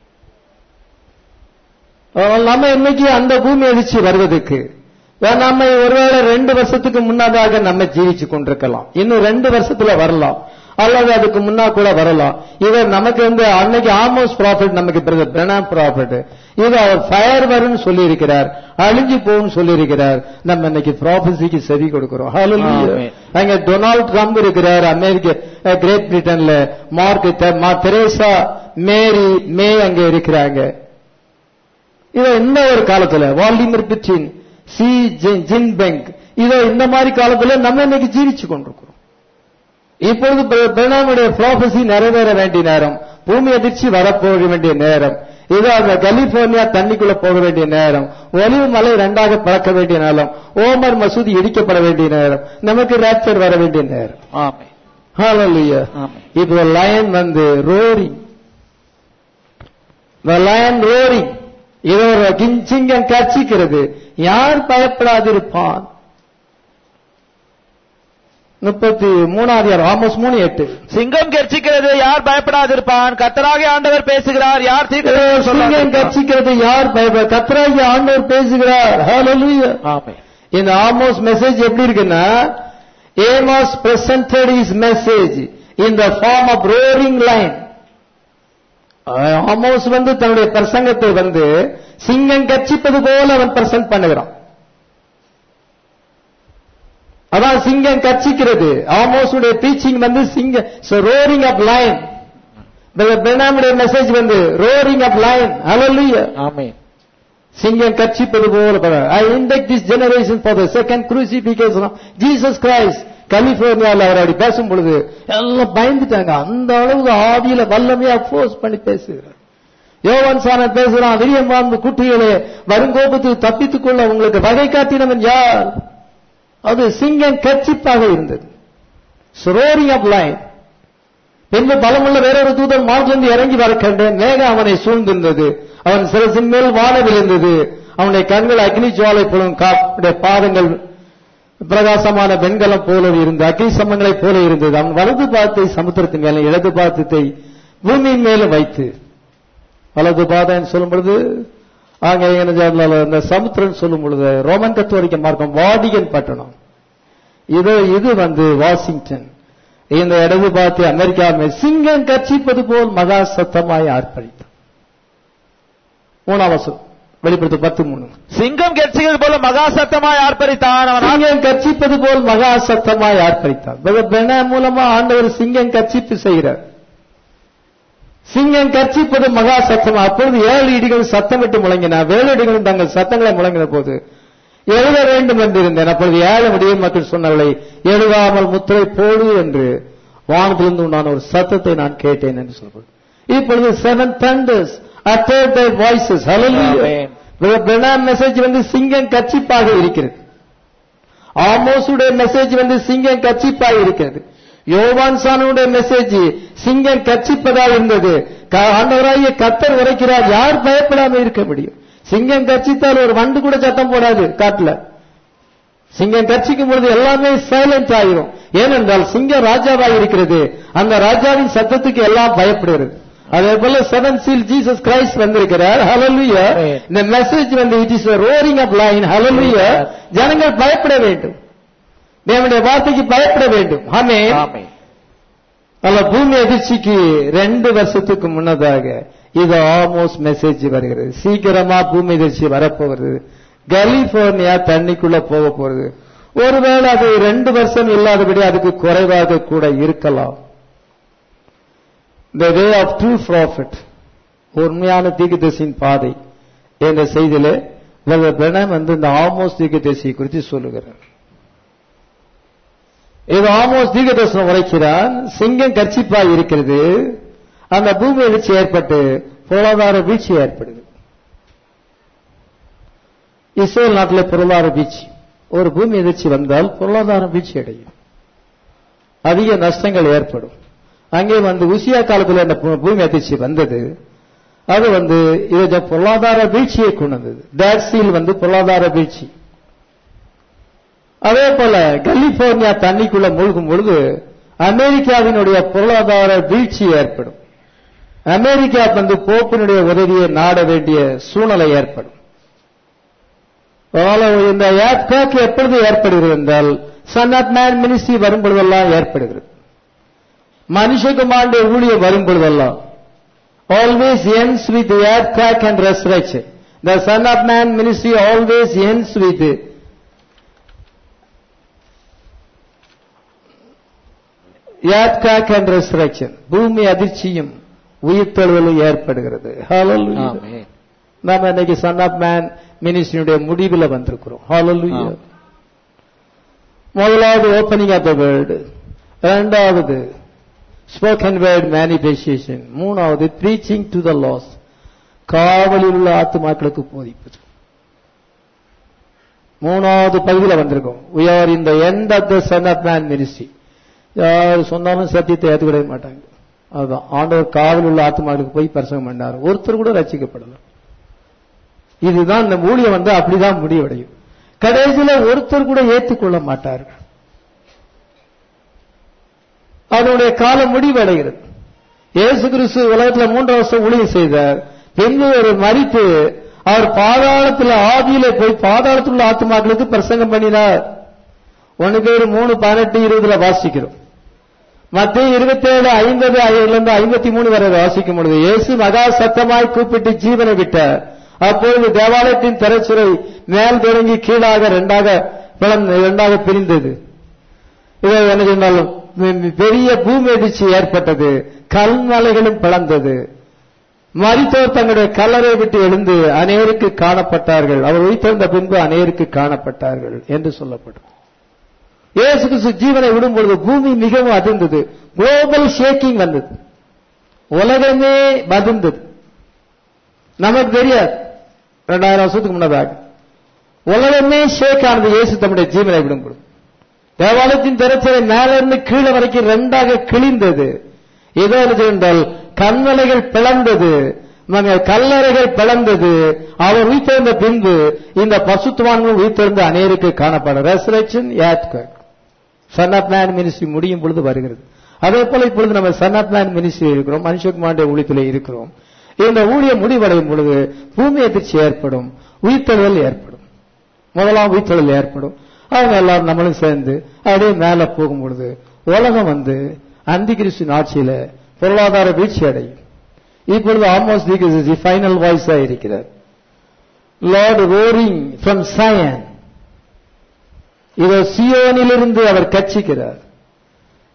நம்ம இன்னைக்கு அந்த பூமி அதிர்ச்சி வருவதற்கு நம்ம ஒருவேளை 2 வருஷத்துக்கு முன்னதாக நம்ம ஜீவிச்சு கொண்டிருக்கலாம். இன்னும் 2 வருஷத்துல வரலாம், அல்லது அதுக்கு முன்னா கூட வரலாம். இவர் நமக்கு அன்னைக்கு ஆமோஸ் ப்ராஃபட், நமக்கு பிரணாம் ப்ராஃபட், இது அவர் ஃபயர் வரும்னு சொல்லி இருக்கிறார், அழிஞ்சு போகும் சொல்லி இருக்கிறார். நம்ம இன்னைக்கு ப்ராபசிக்கு செவி கொடுக்கிறோம். அங்க டொனால்ட் ட்ரம்ப் இருக்கிறார் அமெரிக்க, கிரேட் பிரிட்டன்ல. தெரேசா மே அங்க இருக்கிறாங்க. இதோ இந்த ஒரு காலத்துல வால்டிமிர் புட்டின், சி ஜின்பெங், இதோ இந்த மாதிரி காலத்துல நம்ம இன்னைக்கு ஜீவிச்சு கொண்டிருக்கிறோம். இப்பொழுது பிரணாமுடைய ப்ராபசி நிறைவேற வேண்டிய நேரம், பூமி அதிர்ச்சி வரப்போக வேண்டிய நேரம், இதோ அந்த கலிபோர்னியா தண்ணிக்குள்ள போக வேண்டிய நேரம், ஒலிவ மலை 2ஆக பழக்க வேண்டிய நேரம், ஓமர் மசூதி இடிக்கப்பட வேண்டிய நேரம், நமக்கு ராப்சர் வர வேண்டிய நேரம். ஹல்லேலூயா. இப்போ லயன் ரோரிங், லயன் ரோரிங், இதோ சிங்கம் கர்ச்சிக்கிறது, யார் பயப்படாதிருப்பான்? 33 ஆமோஸ் 3:8. சிங்கம் கர்ச்சிக்கிறது, யார் பயப்படாதிருப்பான்? கர்த்தராகிய ஆண்டவர் பேசுகிறார், யார் சிங்கம் கர்ச்சிக்கிறது, யார் பயப்பட? கர்த்தராகிய ஆண்டவர் பேசுகிறார். ஹல்லேலூயா. ஆமென். இந்த ஆமோஸ் மெசேஜ் எப்படி இருக்குன்னா, Amos presented his message in the form of roaring lion. Amos தன்னுடைய பிரசங்கத்தை சிங்கம் கர்ச்சிப்பது போல அவன் பிரசன்ட் பண்ணுகிறான். அதான் சிங்கம் கர்ச்சிக்கிறது. ஆமோஸுடைய டீச்சிங் சிங்கம், ரோரிங் ஆஃப் லயன். பெர்னாமுடைய message roaring of lion. Hallelujah. Amen. சிங்கம் கர்ச்சிப்பது போல. I indict this generation for the second crucifixion of Jesus Christ. கலிபோர்னியாவில் அவர் அப்படி பேசும் பொழுது எல்லாம் பயந்துட்டாங்க. அந்த அளவுக்கு ஆவியில வல்லமையா போர்ஸ் பண்ணி பேசுகிறார். யோவான் சாணன் பேசுறான், விரியமான் குட்டிகளே, வருங்கோபத்துக்கு தப்பித்துக் கொள்ள உங்களுக்கு வகை காட்டினவன் யார்? அது சிங்கம் கர்ச்சிப்பாக இருந்தது. Roaring of lion. பின்பு பலமுள்ள வேறொரு தூதன் மார்க்கிலிருந்து இறங்கி வர கண்டேன். மேகம் அவனை சூழ்ந்திருந்தது, அவன் சிரசின் மேல் வானம் விழுந்தது, அவனுடைய கண்கள் அக்னி ஜுவாலை போலும், பாதங்கள் பிரகாசமான வெண்கலம் போல இருந்தது, அக்னி சமங்களை போல இருந்தது. அவன் வலது பாதத்தை சமுத்திரத்தின் மேலும் இடது பாதத்தை பூமியின் மேலும் வைத்து, வலது பாதம் சொல்லும் பொழுது அங்க இந்த சமுத்திரம் சொல்லும் பொழுது ரோமன் கத்தோலிக்க மார்க்கம் வாடிகன் பட்டணம், இது வாஷிங்டன். இந்த இடது பார்த்து அமெரிக்காவில் சிங்கம் கர்ச்சிப்பது போல் மகா சத்தமாய் ஆர்ப்பரித்தான். 3 வெளிப்படுத்து 10:3. சிங்கம் கர்ச்சிப்பது போல மகா சத்தமாய் ஆர்ப்பரித்தான். சிங்கம் கர்ச்சிப்பது போல் மகா சத்தமாய் ஆர்ப்பரித்தான். மூலமா ஆண்டவர் சிங்கம் கர்ச்சிப்பு செய்கிறார். சிங்கம் கர்ச்சிப்பது மகா சத்தம். அப்பொழுது 7 இடிகள் சத்தமிட்டு முழங்கின. 7 இடிகளும் தங்கள் சத்தங்களை முழங்கின போது எழுத வேண்டும் என்றிருந்தேன். அப்பொழுது 7 முடியும் மக்கள் சொன்னவர்களை எழுதாமல் முத்திரை போடு என்று வானத்திலிருந்து உண்டான ஒரு சத்தத்தை நான் கேட்டேன் என்று சொல்வது. இப்பொழுது 7 thunders uttered their voices. Hallelujah. Branham message வந்து சிங்கம் கர்ச்சிப்பாக இருக்கிறது. ஆமோசுடைய மெசேஜ் வந்து சிங்கம் கர்ச்சிப்பாக இருக்கிறது. யோவான் சானுடைய மெசேஜ் சிங்கம் கர்ச்சிப்பதாக இருந்தது. ஆண்டவராகிய கர்த்தர் உரைக்கிறார், யார் பயப்படாம இருக்க முடியும்? சிங்கம் கர்ச்சித்தால் ஒரு வண்டு கூட சத்தம் போடாது காட்டுல. சிங்கம் கர்ச்சிக்கும் பொழுது எல்லாமே சைலண்ட் ஆயிரும். ஏனென்றால் சிங்கம் ராஜாவாக இருக்கிறது. அந்த ராஜாவின் சத்தத்துக்கு எல்லாம் பயப்படுகிறது. அதே போல 7 seal ஜீசஸ் கிரைஸ்ட் வந்திருக்கிறார். ஹalleluya. இந்த மெசேஜ் வந்து it is a roaring of lion. Hallelujah. ஜனங்கள் பயப்பட வேண்டும், தேவனுடைய வார்த்தைக்கு பயப்பட வேண்டும். ஆமென். அல்ல, பூமி அதிர்ச்சிக்கு 2 வருஷத்துக்கு முன்னதாக இது ஆமோஸ் மெசேஜ் வருகிறது. சீக்கிரமா பூமி அதிர்ச்சி வரப்போகிறது. கலிபோர்னியா தண்ணிக்குள்ள போக போறது. ஒருவேளை அது 2 வருஷம் இல்லாதபடி அதுக்கு குறைவாக கூட இருக்கலாம். The way of true prophet, உண்மையான தீர்க்கதரிசியின் பாதை என்ற செய்தியிலே பிரதர் வந்து இந்த ஆமோஸ் தீர்க்கதரிசி குறித்து சொல்லுகிறார். இது ஆமோஸ் தீர்க்கதரிசனம் உரைக்கிறான். சிங்கம் கர்ச்சிப்பாய் இருக்கிறது. அந்த பூமி அதிர்ச்சி ஏற்பட்டு பொருளாதார வீழ்ச்சி ஏற்படுது. இஸ்ரேல் நாட்டில் பொருளாதார வீழ்ச்சி, ஒரு பூமி அதிர்ச்சி வந்தால் பொருளாதார வீழ்ச்சி அடையும், அதிக நஷ்டங்கள் ஏற்படும். அங்கே வந்து உசியா காலத்தில் அந்த பூமி அதிர்ச்சி வந்தது. அது வந்து இது பொருளாதார வீழ்ச்சியை கொண்டு வந்தது. டேட்ஸில் வந்து பொருளாதார வீழ்ச்சி. அதே போல கலிபோர்னியா தண்ணிக்குள்ள மூழ்கும் பொழுது அமெரிக்காவினுடைய பொருளாதார வீழ்ச்சி ஏற்படும். அமெரிக்கா வந்து போப்பினுடைய உதவியை நாட வேண்டிய சூழ்நிலை ஏற்படும். இந்த ஏர்க்ராக் எப்பொழுது ஏற்படுகிறது என்றால் சன் ஆஃப் மேன் மினிஸ்ட்ரி வரும்பொழுதெல்லாம் ஏற்படுகிறது. மனுஷகுமாரனுடைய ஊழியம் வரும்பொழுதெல்லாம் always ends with earthquake and resurrection. The Son of Man ministry always ends with earthquake and resurrection. பூமி அதிர்ச்சியும் உயிர்த்தெழுதலும் ஏற்படுகிறது. ஹalleluya. நாம இன்னைக்கு சன் ஆஃப் மேன் மினிஸ்ட்ரியுடைய முடிவில் வந்திருக்கிறோம். ஹalleluya. முதலாவது ஓப்பனிங் ஆஃப் தி வேர்ல்ட், இரண்டாவது ஸ்போக்கன் வேர்ட் மேனிஃபெஸ்டேஷன், மூணாவது பிரீச்சிங் டு த லாஸ்ட், காவலில் உள்ள ஆத்துமாக்களுக்கு போதிப்பது. மூணாவது பகுதியில் வந்திருக்கோம். we are in the end of the son of man ministry. யார் சொன்னாலும் சத்தியத்தை ஏற்றுக்கிட மாட்டாங்க. அதுதான் ஆண்டவர் காவலில் உள்ள ஆத்துமாக்களுக்கு போய் பிரசங்கம் பண்ணார். ஒருத்தர் கூட ரட்சிக்கப்படல. இதுதான் இந்த ஊழியம் வந்து அப்படிதான் முடிவடையும். கடைசியில் ஒருத்தர் கூட ஏற்றுக்கொள்ள மாட்டார்கள். அதனுடைய காலம் முடிவடைகிறது. இயேசு கிறிஸ்து உலகத்தில் 3 வருஷம் ஊழியம் செய்தார். பின்பு ஒரு மரித்து அவர் பாதாளத்தில் ஆவியில போய் பாதாளத்தில் உள்ள ஆத்துமாக்களுக்கு பிரசங்கம் பண்ணினார். 1 பேர் 3:18-20 வாசிக்கிறோம். மத்திய 27:50-53 வரை வாசிக்கும் பொழுது இயேசு மகா சத்தமாய் கூப்பிட்டு ஜீவனை விட்டார். அப்பொழுது தேவாலயத்தின் திரைச்சுரை மேல் தொடங்கி கீழாக இரண்டாக பிரிந்தது. இதை என்ன சொன்னாலும் பெரிய பூமி அதிர்ச்சி ஏற்பட்டது. கல்மலைகளும் பிளந்தது. மரித்தோர் தங்களுடைய கல்லறை விட்டு எழுந்து அநேருக்கு காணப்பட்டார்கள். அவர் உயிர்த்தெழுந்த பின்பு அநேருக்கு காணப்பட்டார்கள் என்று சொல்லப்படும். இயேசு கிறிஸ்து ஜீவனை விடும் பொழுது பூமி மிகவும் அதிர்ந்தது. குளோபல் ஷேக்கிங் வந்தது. உலகமே அதிர்ந்தது. நமக்கு தெரியாது. 2000 வருஷத்துக்கு முன்னதாக உலகமே ஷேக் ஆனது. இயேசு தம்முடைய ஜீவனை விடும் பொழுது தேவாலயத்தின் திரைச்சலை மேலிருந்து கீழே வரைக்கும் 2ஆக கிழிந்தது. ஏதோ என்றால் கண்மலைகள் பிளந்தது, கல்லறைகள் பிளந்தது. அவர் உயிர்த்தெழுந்த பின்பு இந்த பசுத்துவான்கள் உயிர்த்தெழுந்த அநேருக்கு காணப்படும். Resurrection earthquake son of man ministry முடியும் பொழுது வருகிறது. அதே போல இப்பொழுது நம்ம சன் ஆஃப் மேன் மினிஸ்ட்ரி இருக்கிறோம், மனுஷகுமாரனுடைய ஊழியத்திலே இருக்கிறோம். இந்த ஊழியம் முடிவடையும் பொழுது பூமி அதிர்ச்சி ஏற்படும், உயிர்த்தெழுதல் ஏற்படும். முதலாம் உயிர்த்தெழுதல் ஏற்படும். அவங்க எல்லாரும் நம்மளும் சேர்ந்து அப்படியே மேல போகும் பொழுது உலகம் வந்து அந்தி கிறிஸ்துவின் ஆட்சியில பொருளாதார வீழ்ச்சி அடையும். இப்பொழுது ஆமோஸ் தீர்க்கதரிசி ஃபைனல் வாய்ஸா இருக்கிறார். லார்ட் ரோரிங் ஃப்ரம் சயன், இதோ சியோனிலிருந்து அவர் கட்சிக்கிறார்.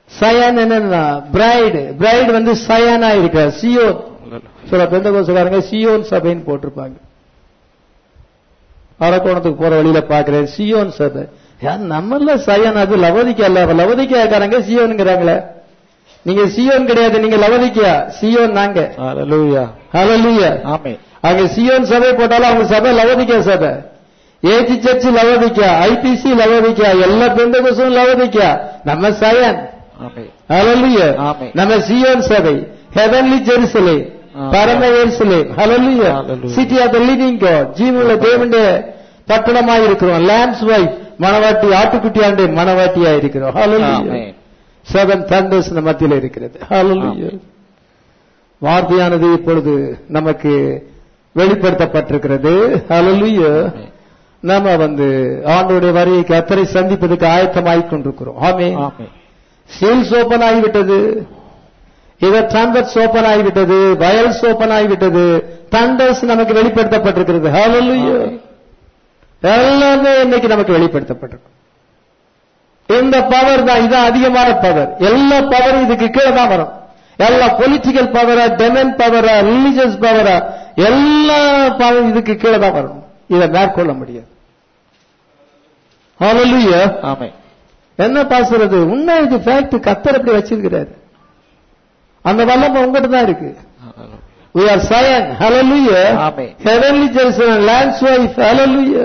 சயான் என்னன்னா பிரைடு வந்து சயானா இருக்கிறார். சியோன். சில பெந்தகோஸ்தேக்காரங்க சியோன் சபைன்னு போட்டிருப்பாங்க. அரக்கோணத்துக்கு போற வழியில பாக்குறேன் சியோன் சபை. நம்மள சயான், அது லவோதிக்கா இல்ல. லவோதிக்காக்காரங்க சியோனுங்கிறாங்களே. நீங்க சியோன் கிடையாது, நீங்க லவோதிக்கா. சியோன் நாங்க. ஹalleluya ஹalleluya ஆமென். அங்க சியோன் சபை போட்டாலும் அவங்க சபை லவோதிக்கா சபை. ஏஜி சர்ச் லவோதிக்கா, ஐபிசி லவோதிக்கா, எல்லா பெந்தகோஸ்தும் லவோதிக்கா. நம்ம சயான். ஆமென். ஹalleluya ஆமென். நம்ம சியோன் சபை, ஹெவன்லி ஜெருசலேம், பரம எருசலேம். Hallelujah city of the living God, ஜீவனுள்ள தேவனுடைய பட்டணமாய் இருக்கிறோம். லாம்ஸ் வைஃப், மணவாட்டி, ஆட்டுக்குட்டி ஆண்டு மணவாட்டியா இருக்கிறோம். ஹalleluya செவன் தண்டர்ஸ் நம்ம மத்தியில் இருக்கிறது. ஹalleluya வார்த்தையானது இப்பொழுது நமக்கு வெளிப்படுத்தப்பட்டிருக்கிறது. ஹalleluya நாம ஆண்டவருடைய வருகையை கர்த்தரை சந்திப்பதற்கு ஆயத்தமாகிக் கொண்டிருக்கிறோம். ஆமென். சீல்ஸ் ஓபன் ஆகிவிட்டது, இவர் ட்ரம்பட்ஸ் ஓபன் ஆகிவிட்டது, வயல்ஸ் ஓபன் ஆகிவிட்டது, தண்டர்ஸ் நமக்கு வெளிப்படுத்தப்பட்டிருக்கிறது. ஹalleluya எல்லாமே இன்னைக்கு நமக்கு வெளிப்படுத்தப்பட்டிருக்கு. இந்த பவர் தான், இது அதிகமான பவர். எல்லா பவரும் இதுக்கு கீழே தான் வரும். எல்லா பொலிட்டிக்கல் பவரா, டெமன் பவரா, ரிலிஜியஸ் பவரா, எல்லா பவரும் இதுக்கு கீழே தான் வரும். இதை மேற்கொள்ள முடியாது. ஹalleluya ஆமென். என்ன பாசுறது உண்மை, இது ஃபேக்ட். கர்த்தர் அப்படி வச்சிருக்கிறாரு. அந்த வல்லமை உங்ககிட்ட தான் இருக்கு. we are Zion. hallelujah amen. heavenly Jerusalem, land's wife. hallelujah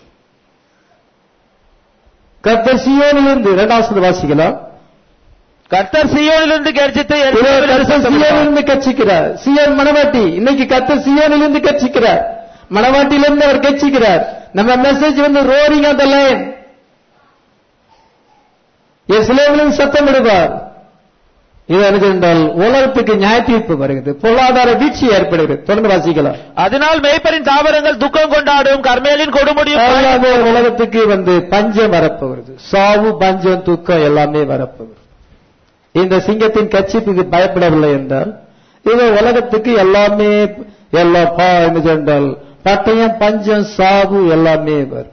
கர்த்தர் சீயோனிலிருந்து, இரண்டாவது வாசிக்கலாம். கர்த்தர் சீயோனிலிருந்து கர்ஜித்து சீயோனிலிருந்து கர்ச்சிக்கிறார். சீயோன் மணவாட்டி. இன்னைக்கு கர்த்தர் சீயோனிலிருந்து கர்ச்சிக்கிறார், மணவாட்டியிலிருந்து அவர் கர்ச்சிக்கிறார். நம்ம message roaring on the line. எஸ்லேமிலும் சத்தம் விடுவார். இது என்றால் உலகத்துக்கு நியாய தீர்ப்பு வருகிறது, பொருளாதார வீழ்ச்சி ஏற்படுகிறது. தொடர்ந்து வாசிக்கலாம். அதனால் மேய்ப்பரின் தாவரங்கள் துக்கம் கொண்டாடும், கர்மேலின் கொடுமுடியும் உலகத்துக்கு பஞ்சம் வரப்போகிறது. சாவு, பஞ்சம், துக்கம் எல்லாமே வரப்போகிறது. இந்த சிங்கத்தின் கட்சிப்புக்கு பயப்படவில்லை என்றால் இது உலகத்துக்கு எல்லாமே என்றால் பட்டயம், பஞ்சம், சாவு எல்லாமே வரும்.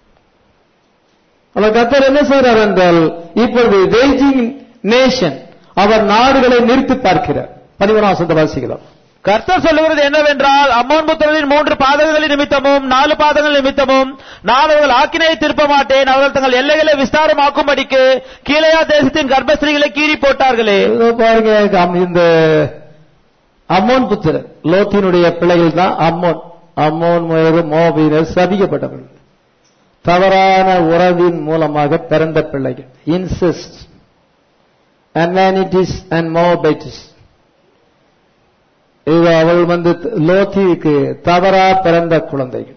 கர்த்தர் என்ன செய்கிறார் என்றால் இப்பொழுது வேஜிங் நேஷன், அவர் நாடுகளை நிறுத்தி பார்க்கிறார். 11 வாசிக்கலாம். கர்த்தர் சொல்லுகிறது என்னவென்றால், அம்மோன் புத்திரரின் 3 பாதகங்களின் நிமித்தமும் 4 பாதங்கள் நிமித்தமும் நான் அவர்கள் ஆக்கினையை திருப்ப மாட்டேன். அவர்கள் தங்கள் எல்லைகளை விஸ்தாரமாக்கும்படிக்கு கீலேயா தேசத்தின் கர்ப்பஸ்திரீகளை கீறி போட்டார்களே. பாருங்க, இந்த அம்மோன் புத்திரர் லோத்தினுடைய பிள்ளைகள் தான் அம்மோன் மோபினர் சபிக்கப்பட்டவர்கள். தவறான உறவின் மூலமாக பிறந்த பிள்ளைகள், இன்செஸ்ட், அமானிட்டிஸ் அண்ட் மோபைட்டிஸ். இது அவள் லோத்திக்கு தவறா பிறந்த குழந்தைகள்,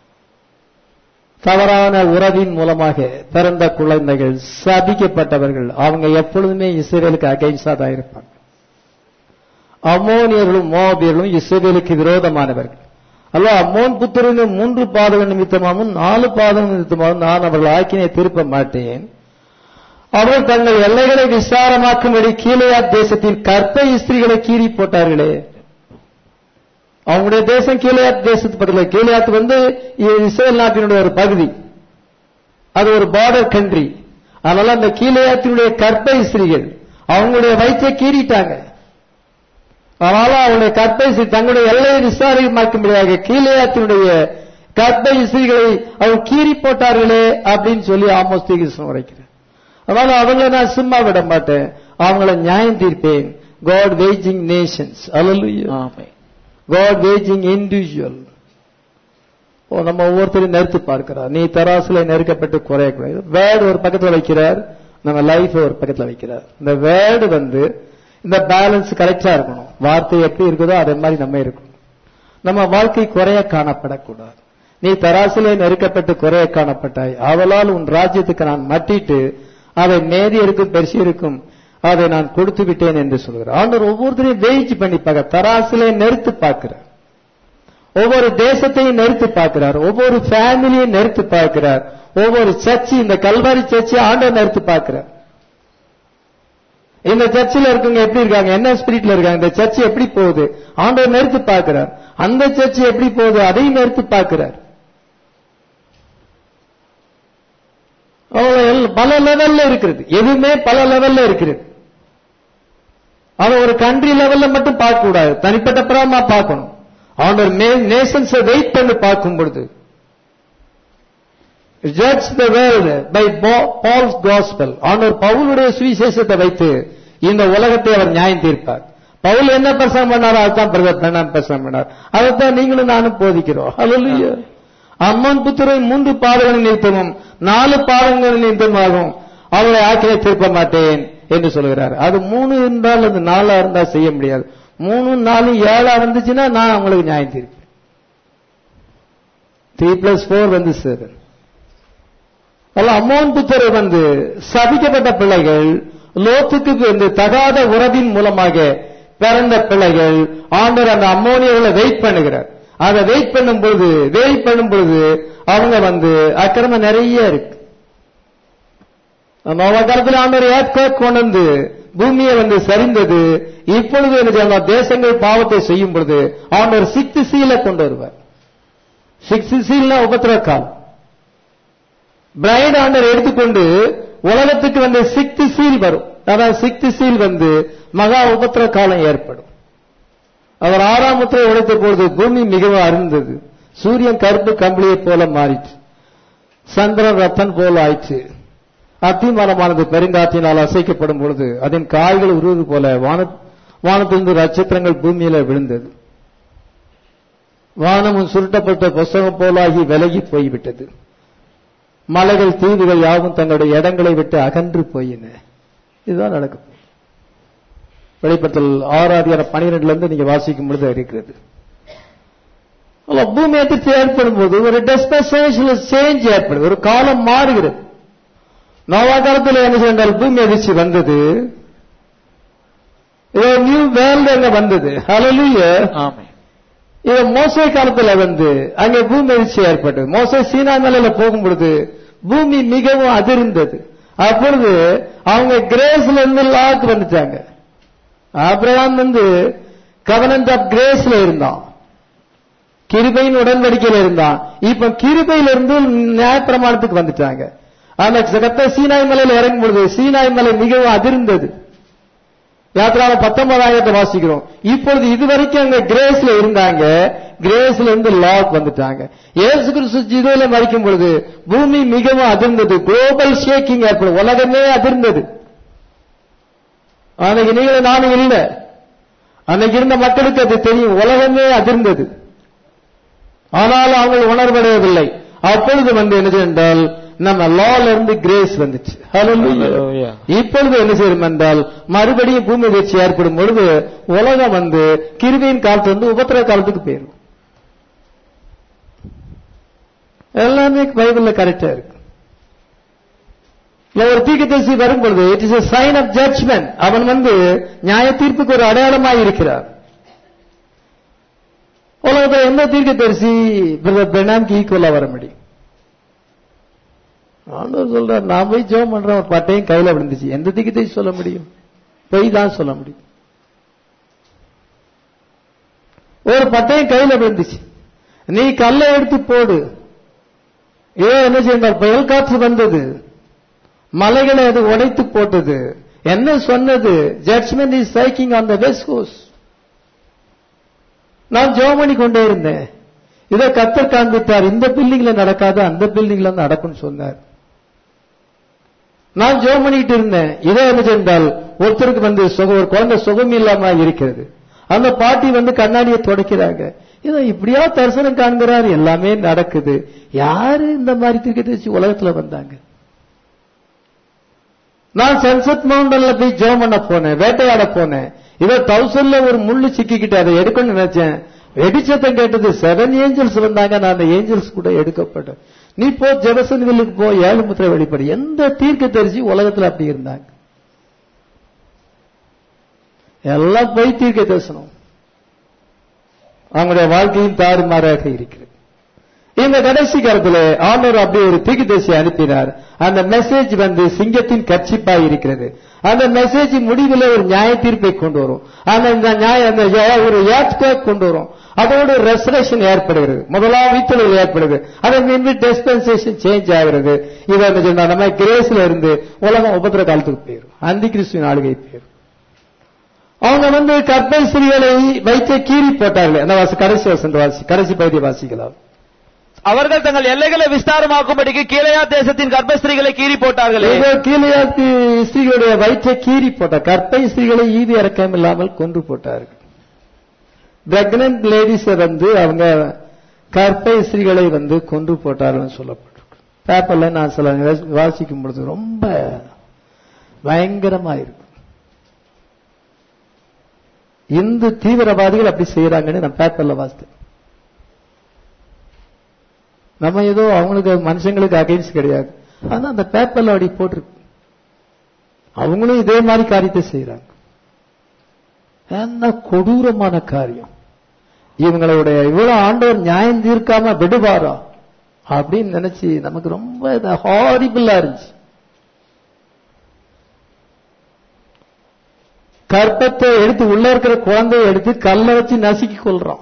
தவறான உறவின் மூலமாக பிறந்த குழந்தைகள், சபிக்கப்பட்டவர்கள். அவங்க எப்பொழுதுமே இஸ்ரவேலுக்கு அகைன்ஸ்டா தான் இருப்பாங்க. அம்மோனியர்களும் மோபியர்களும் இஸ்ரவேலுக்கு விரோதமானவர்கள். அல்ல, அம்மோன் புத்திரனும் 3 பாதங்கள் நிமித்தமாகவும் 4 பாதங்கள் நிமித்தமாகவும் நான் அவர்கள் ஆக்கினை திருப்ப மாட்டேன். அவர்கள் தங்கள் எல்லைகளை விசாரமாக்கும்படி கீலேயா தேசத்தின் கற்ப ஸ்திரீகளை கீறி போட்டார்களே. அவங்களுடைய தேசம் கீலேயாத் தேசத்து பக்கத்தில். கீலேயாத் இஸ்ரேல் நாட்டினுடைய ஒரு பகுதி, அது ஒரு பார்டர் கண்ட்ரி. அதனால அந்த கீலேயாத்தினுடைய கற்ப ஸ்திரீகள் அவங்களுடைய வயிற்றை கீறிட்டாங்க. அதனால அவங்களுடைய கற்பை தங்களுடைய எல்லையை விசாரிக்கும்படியாக கீலேயாத்தினுடைய கற்பை ஸ்திரீகளை அவங்க கீறி போட்டார்களே அப்படின்னு சொல்லி ஆமோஸ் தீர்க்கதரிசனம் உரைக்கிறார். அதனால அவங்களை நான் சும்மா விட மாட்டேன், அவங்களை நியாயம் தீர்ப்பேன். God waging nations. Hallelujah. ஆமென். God waging individual. நம்ம ஒவ்வொருத்தரையும் நெருத்து பார்க்கிறார். நீ தராசுல நெருக்கப்பட்டு குறையக்கூடாது. வேர்டு ஒரு பக்கத்தில் வைக்கிறார், நம்ம லைஃப் ஒரு பக்கத்தில் வைக்கிறார். இந்த வேர்டு இந்த பேலன்ஸ் கரெக்டா இருக்கணும். வார்த்தை எப்படி இருக்குதோ அதே மாதிரி நம்ம இருக்கணும். நம்ம வாழ்க்கை குறைய காணப்படக்கூடாது. நீ தராசிலே நெருக்கப்பட்டு குறைய காணப்பட்டாய், அவளால் உன் ராஜ்யத்துக்கு நான் மட்டிட்டு அதை மேதியருக்கும் பெருசியருக்கும் அதை நான் கொடுத்து விட்டேன் என்று சொல்கிறார். ஆண்டவர் ஒவ்வொருத்தரையும் வெயிட் பண்ணி பார்க்க, தராசிலே நெருத்து பார்க்கிறார். ஒவ்வொரு தேசத்தையும் நெருத்து பார்க்கிறார், ஒவ்வொரு ஃபேமிலியை நெருத்து பார்க்கிறார், ஒவ்வொரு சர்ச்சு, இந்த கல்வாரி சர்ச்சை ஆண்டவர் நெருத்து பார்க்கிறார். இந்த சர்ச்சில் இருக்கவங்க எப்படி இருக்காங்க, என்ன ஸ்பிரிட்ல இருக்காங்க, இந்த சர்ச்சை எப்படி போகுது ஆண்டவர் நெருத்து பார்க்கிறார். அந்த சர்ச்சை எப்படி போகுது அதையும் நெருத்து பார்க்கிறார். பல லெவல்ல இருக்கிறது, எதுவுமே பல லெவல்ல இருக்கிறது. அதை ஒரு கண்ட்ரி லெவல்ல மட்டும் பார்க்க கூடாது, தனிப்பட்ட பிரமா பார்க்கணும். ஆண்டவர் நேஷன்ஸை வெயிட் பண்ணி பார்க்கும் பொழுது judge the world by Paul's gospel, ஆண்டவர் பவுலுடைய சுவிசேஷத்தை வைத்து இந்த உலகத்தை அவர் நியாயம் தீர்ப்பார். பவுல் என்ன பிரசங்கம் பண்ணாரோ அதுதான் பிரசங்கம் பண்ணார், அதைத்தான் நீங்களும் நானும் போதிக்கிறோம். ஹல்லேலூயா. அம்மன் புத்திரை 3 பாதங்கள் நிமித்தமும் 4 பாதங்கள் நிமித்தமாகும் அவரை ஆக்கினை திருப்ப மாட்டேன் என்று சொல்கிறார். அது 3 இருந்தால் அது 4 இருந்தா செய்ய முடியாது. 3 4 7 இருந்துச்சுன்னா நான் உங்களுக்கு நியாயம் தீர்ப்பேன். 3+4 வந்து 7. அம்மோன் புத்திரர் சபிக்கப்பட்ட பிள்ளைகள், லோத்துக்கு தகாத உறவின் மூலமாக பிறந்த பிள்ளைகள். ஆண்டவர் அந்த அம்மோனியர்களை வெயிட் பண்ணுகிறார். அதை வெயிட் பண்ணும் பொழுது அவங்க அக்கிரமம் நிறைய இருக்கு. நோவா காலத்தில் ஆண்டவர் ஏர்த்குவேக் கொண்டு வந்து பூமியை சரிந்தது. இப்பொழுது அந்த தேசங்கள் பாவத்தை செய்யும் பொழுது ஆண்டவர் 6th seal கொண்டு வருவார். 6th seal உபத்திரவ காலம். பிரைட் ஆண்டவர் எடுத்துக்கொண்டு உலகத்துக்கு 6th seal வரும். அதாவது 6th seal மகா உபத்திரவ காலம் ஏற்படும். அவர் 6ஆம் முத்திரை உடைத்த பொழுது பூமி மிகவும் அருந்தது. சூரியன் கருப்பு கம்பளியை போல மாறிச்சு, சந்திரன் ரத்தன் போல ஆயிற்று. அத்திமரமானது பெருங்காற்றினால் அசைக்கப்படும் பொழுது அதன் காய்கள் உருவது போல வானத்திலிருந்து நட்சத்திரங்கள் பூமியில விழுந்தது. வானமும் சுருட்டப்பட்ட புஸ்தகம் போலாகி விலகி போய்விட்டது. மலைகள் தீவுகள் யாவும் தங்களுடைய இடங்களை விட்டு அகன்று போயின. இதுதான் நடக்கும். வெளிப்படுத்தல் 6:12 நீங்க வாசிக்கும் பொழுது இருக்கிறது. பூமி அதிர்ச்சி ஏற்படும் போது ஒரு டிஸ்பென்சேஷனல் சேஞ்ச் ஏற்படும், ஒரு காலம் மாறுகிறது. நோவா காலத்தில் என்ன செய்தால் பூமி அதிர்ச்சி வந்தது, நியூ வேர்ல்ட் அங்க வந்தது. ஹல்லேலூயா. ஆமென். இது மோசே காலத்தில் அங்கே பூமி அதிர்ச்சி ஏற்பட்டது. மோசே சீனா மலையில போகும் பொழுது பூமி மிகவும் அதிர்ந்தது. அப்பொழுது அவங்க கிரேஸ்ல இருந்து லாக்கு வந்துட்டாங்க. ஆபிரகாம் கவனன்ட் ஆஃப் கிரேஸ்ல இருந்தான், கிருபையின் உடன்படிக்கையில இருந்தான். இப்ப கிருபையிலிருந்து நியாயப்பிரமாணத்துக்கு வந்துட்டாங்க. அந்த சீனாய் மலையில இறங்கும் பொழுது சீனாய் மலை மிகவும் அதிர்ந்தது. யாத்திராவை 19 வாசிக்கிறோம். இப்பொழுது இதுவரைக்கும் அங்க கிரேஸ்ல இருந்தாங்க, கிரேஸ்ல இருந்து லாக் வந்துட்டாங்க. இயேசு கிறிஸ்து ஜீவல மரிக்கும் பொழுது பூமி மிகவும் அதிர்ந்தது. குளோபல் ஷேக்கிங் ஏற்படும், உலகமே அதிர்ந்தது. அன்னைக்கு நீங்களும் நானும் இல்லை, அன்னைக்கு இருந்த மக்களுக்கு அது தெரியும், உலகமே அதிர்ந்தது. ஆனாலும் அவங்க உணர்வடையவில்லை. அப்பொழுது என்ன செய்தால் நம்ம லால இருந்து கிரேஸ் வந்துச்சு. ஹல்லேலூயா. இப்பொழுது என்ன செய்யும் என்றால் மறுபடியும் பூமி அதிர்ச்சி ஏற்படும் பொழுது உலகம் கிருபையின் காலத்து உபத்திரவ காலத்துக்கு போயிடும். எல்லாமே பைபிள்ல கரெக்டா இருக்கு. ஒரு தீர்க்கதரிசி வரும் பொழுது it is a sign of judgment. அவன் நியாய தீர்ப்புக்கு ஒரு அடையாளமாய் இருக்கிறார். உலகத்தில் எந்த தீர்க்கதரிசி பிரதர் பிரணாம்க்கு ஈக்குவலா வர முடியும்? ஆண்டவர் சொல்றார், நான் போய் ஜெபம் பண்றேன், ஒரு பட்டையும் கையில விழுந்துச்சு. எந்த தீர்க்கதரிசி சொல்ல முடியும்? பொய் தான் சொல்ல முடியும். ஒரு பட்டையும் கையில விழுந்துச்சு, நீ கல்லை எடுத்து போடு. என்ன செய்தால் புயல் காற்று வந்தது, மலைகளை அது உடைத்து போட்டது. என்ன சொன்னது? Judgment is striking on the west coast. நான் ஜெபம் பண்ணி கொண்டே இருந்தேன். இதை கர்த்தர் காண்பித்தார், இந்த பில்டிங்ல நடக்காது அந்த பில்டிங்ல நடக்கும்னு சொன்னார். நான் ஜெபம் பண்ணிட்டு இருந்தேன். இதை என்ன செய்தால் ஒருத்தருக்கு ஒரு குழந்தை சுகம் இல்லாம இருக்கிறது. அந்த பாட்டி கண்ணாடியை துடைக்கிறாங்க. இதை இப்படியா தரிசனம் காண்கிறார், எல்லாமே நடக்குது. யாரு இந்த மாதிரி தீர்க்கதரிசி உலகத்துல வந்தாங்க? நான் சன்செட் மவுண்டன்ல போய் ஜெபம் பண்ண போனேன், வேட்டையாட போனேன். இதை 1000ல ஒரு முள்ளு சிக்கிக்கிட்டு அதை எடுக்கணும்னு நினைச்சேன். வெடிச்சத்தம் கேட்டது, 7 ஏஞ்சல்ஸ் வந்தாங்க. நான் அந்த ஏஞ்சல்ஸ் கூட எடுக்கப்பட்டேன். நீ போ ஜெபசன் வில்லுக்கு போ, 7 முத்திரை வெளிப்படு. எந்த தீர்க்கதரிசி உலகத்துல அப்படி இருந்தாங்க? எல்லாம் போய் தீர்க்க தரிசனம். அவங்களுடைய வாழ்க்கையும் தாறுமாறாக இருக்கிறது. இந்த கடைசி காலத்தில் ஆண்டவர் அப்படி ஒரு தீர்க்கதரிசி அனுப்பினார். அந்த மெசேஜ் சிங்கத்தின் கர்ச்சிப்பாய் இருக்கிறது. அந்த மெசேஜ் முடிவில் ஒரு நியாய தீர்ப்பை கொண்டு வரும். ஒரு ஏர்த்குவேக் கொண்டு வரும். அதோட ரெசரேஷன் ஏற்படுகிறது, முதலாம் வீட்டுகள் ஏற்படுது. அதன் மீது டிஸ்பென்சேஷன் சேஞ்ச் ஆகிறது. இதை சொன்னா நம்ம கிரேஸ்ல இருந்து உலகம் உபத்திர காலத்துக்கு போயிடும், அந்தி கிறிஸ்துவின் ஆளுகை போயிடும். அவங்க வந்து கற்பை ஸ்திரீகளை வைத்து கீறி போட்டார்கள். அந்த கடைசி வசந்த கடைசி பகுதி வாசிக்கலாம். அவர்கள் தங்கள் எல்லைகளை விஸ்தாரமாக்கும்படிக்கு கீழையா தேசத்தின் கர்ப்பஸ்திரீகளை கீறி போட்டார்களே. கீழையாத்து ஸ்திரீகளுடைய வயிற்றை கீறி போட்டார். கற்பை ஸ்திரீகளை ஈவி இறக்கம் இல்லாமல் கொன்று போட்டார்கள். பிரெக்னன்ட் லேடிஸை வந்து அவங்க கற்பை ஸ்திரீகளை வந்து கொன்று போட்டார்கள் சொல்லப்பட்டிருக்கு. பேப்பர்ல நான் சில வாசிக்கும் பொழுது ரொம்ப பயங்கரமா இருக்கும். இந்து தீவிரவாதிகள் அப்படி செய்யறாங்கன்னு நான் பேப்பர்ல வாசித்தேன். நம்ம ஏதோ அவங்களுக்கு மனுஷங்களுக்கு அகைன்ஸ்ட் கிடையாது. ஆனா அந்த பேப்பர்ல அப்படி போட்டிருக்கு. அவங்களும் இதே மாதிரி காரியத்தை செய்யறாங்க. என்ன கொடூரமான காரியம். இவங்களுடைய இவ்வளவு ஆண்டவர் நியாயம் தீர்க்காம விடுவாரா அப்படின்னு நினைச்சு நமக்கு ரொம்ப ஹாரிபிளா இருந்துச்சு. கற்பத்தை எடுத்து உள்ள இருக்கிற குழந்தையை எடுத்து கல்ல வச்சு நசுக்கி கொள்றான்.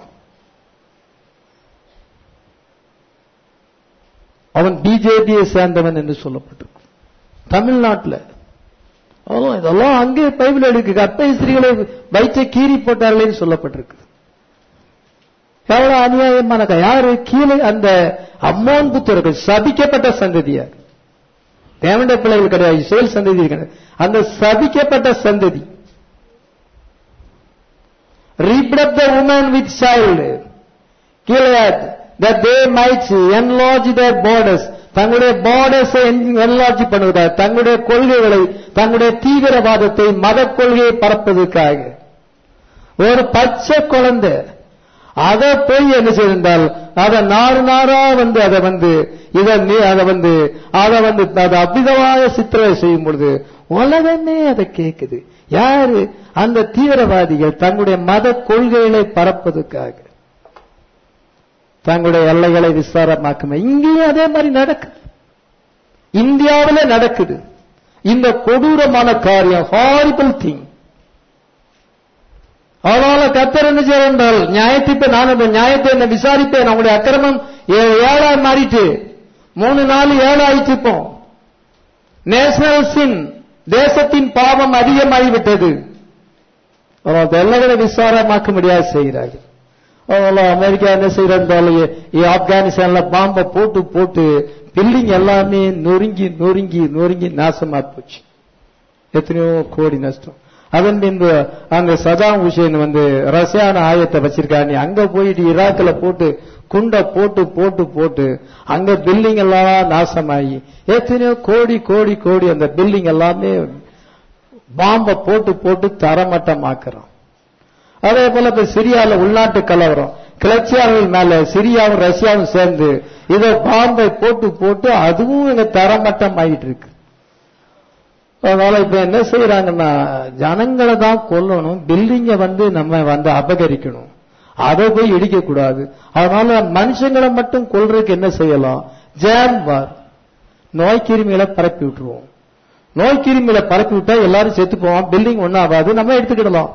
அவன் பிஜேபியை சேர்ந்தவன் என்று சொல்லப்பட்டிருக்கு. தமிழ்நாட்டில் இதெல்லாம் அங்கே பைபிள் எடுக்கு. கற்பை ஸ்திரீகளை வயிற்றை கீறி போட்டார்களே சொல்லப்பட்டிருக்கு. எவ்வளவு அநியாயமான யாரு கீழே அந்த அம்மோன் புத்திரர்கள் சபிக்கப்பட்ட சந்ததியார். தேவண்ட பிள்ளைகள் கிடையாது, இஸ்ரவேல் சந்ததி கிடையாது. அந்த சபிக்கப்பட்ட சந்ததி reaped up the woman with child, Gilead, that they might enlarge their borders. தங்களுடைய பார்டர்ஸை என்லார்ஜ் பண்ணுவதாக, தங்களுடைய கொள்கைகளை, தங்களுடைய தீவிரவாதத்தை, மத கொள்கையை பரப்பதற்காக ஒரு பச்சை குழந்தை அதை போய் என்ன செய்தால் அதை நாரா வந்து அதை வந்து அதை அபிதமாக சித்திரவதை செய்யும் பொழுது உலகமே அதை கேட்குது. யாரு? அந்த தீவிரவாதிகள் தங்களுடைய மத கொள்கைகளை பரப்பதற்காக தங்களுடைய எல்லைகளை விஸ்தாரமாக்குமே. இங்கேயும் அதே மாதிரி நடக்குது. இந்தியாவிலே நடக்குது இந்த கொடூரமான காரியம். Horrible thing. அதனால கர்த்தர் என்ன செய்ய என்றால் நியாயத்தை நான் அந்த நியாயத்தை என்ன விசாரிப்பேன். அவங்களுடைய அக்கிரமம் 7 மாறிட்டு 3-4 7 ஆயிடுச்சுப்போம். நேஷனல் சின், தேசத்தின் பாவம் அதிகமாகிவிட்டது. எல்லைகளை விசாரமாக்க முடியாது செய்கிறார்கள். அமெரிக்கா என்ன செய்யறாலும் ஆப்கானிஸ்தான்ல பாம்பை போட்டு போட்டு பில்டிங் எல்லாமே நொறுங்கி நொறுங்கி நொறுங்கி நாசமா போச்சு. எத்தனையோ கோடி நஷ்டம். அதன் பின்பு அங்க சதாம் ஹுசேன் வந்து ரஷ்யான ஆயத்தை வச்சிருக்காரு. அங்க போயிட்டு ஈராக்ல போட்டு குண்டை போட்டு போட்டு போட்டு அங்க பில்டிங் எல்லாம் நாசமாகி எத்தனையோ கோடி கோடி கோடி அந்த பில்டிங் எல்லாமே பாம்பை போட்டு போட்டு தரமட்டமாக்குறோம். அதே போல இப்ப சிரியால உள்நாட்டு கலவரம், கிளர்ச்சியாளர்கள் மேல சிரியாவும் ரஷ்யாவும் சேர்ந்து இதை பாம்பை போட்டு போட்டு அதுவும் எங்க தரமட்டம் ஆகிட்டு இருக்கு. அதனால இப்ப என்ன செய்யறாங்கன்னா ஜனங்களை தான் கொல்லணும், பில்டிங்க வந்து நம்ம வந்து அபகரிக்கணும், அதை போய் இடிக்க கூடாது. அதனால மனுஷங்களை மட்டும் கொல்றதுக்கு என்ன செய்யலாம்? ஜாம் வார், நோய் கிருமிகளை பரப்பி விட்டுருவோம். நோய் கிருமிகளை பரப்பி விட்டா எல்லாரும் செத்து போவான், பில்டிங் ஒன்னும் ஆகாது, நம்ம எடுத்துக்கிடலாம்.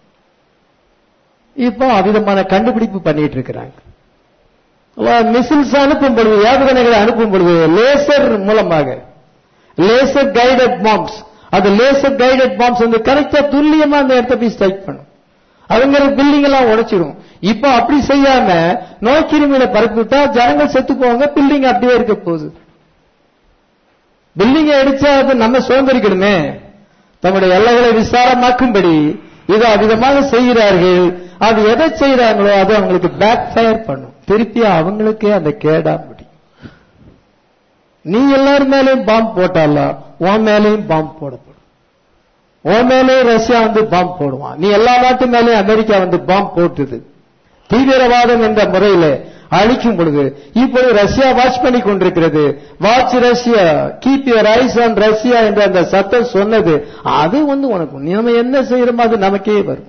இப்போ அவ்விதமான கண்டுபிடிப்பு பண்ணிட்டு இருக்கிறாங்க. மிசில்ஸ் அனுப்பும் பொழுது, ஏவுகணைகளை அனுப்பும் பொழுது லேசர் மூலமாக, லேசர் கைடட் பாம்ஸ், அது லேசர் கைடட் பாம்ஸ் வந்து கரெக்டா துல்லியமா அந்த இடத்த போய் ஸ்ட்ரைக் பண்ணும். அவங்க பில்டிங் எல்லாம் உடைச்சிடும். இப்ப அப்படி செய்யாம நோய் கிருமியில பரப்பி விட்டா ஜனங்கள் செத்து போவாங்க, பில்டிங் அப்படியே இருக்க போகுது. பில்டிங்கை அடிச்சா அது நம்ம சுதந்திரிக்கணுமே. தம்முடைய எல்லைகளை விசாரமாக்கும்படி இதை அவ்விதமாக செய்கிறார்கள். அது எதை செய்யறாங்களோ அது அவங்களுக்கு பேக் ஃபயர் பண்ணும், திருப்பி அவங்களுக்கே அந்த கேடா முடியும். நீ எல்லாரும் மேலேயும் பாம்பு போட்டாலாம், உன் மேலேயும் பாம்பு போடப்படும். உன் மேலே ரஷ்யா வந்து பாம்பு போடுவான், நீ எல்லா நாட்டு மேலேயும் அமெரிக்கா வந்து பாம்பு போட்டுது. தீவிரவாதம் என்ற முறையில அழிக்கும் பொழுது இப்போது ரஷ்யா வாட்ச் பண்ணி கொண்டிருக்கிறது. Watch Russia, keep your eyes on Russia என்ற அந்த சத்தம் சொன்னது, அது வந்து உனக்கு நம்ம என்ன செய்யறோமோ அது நமக்கே வரும்.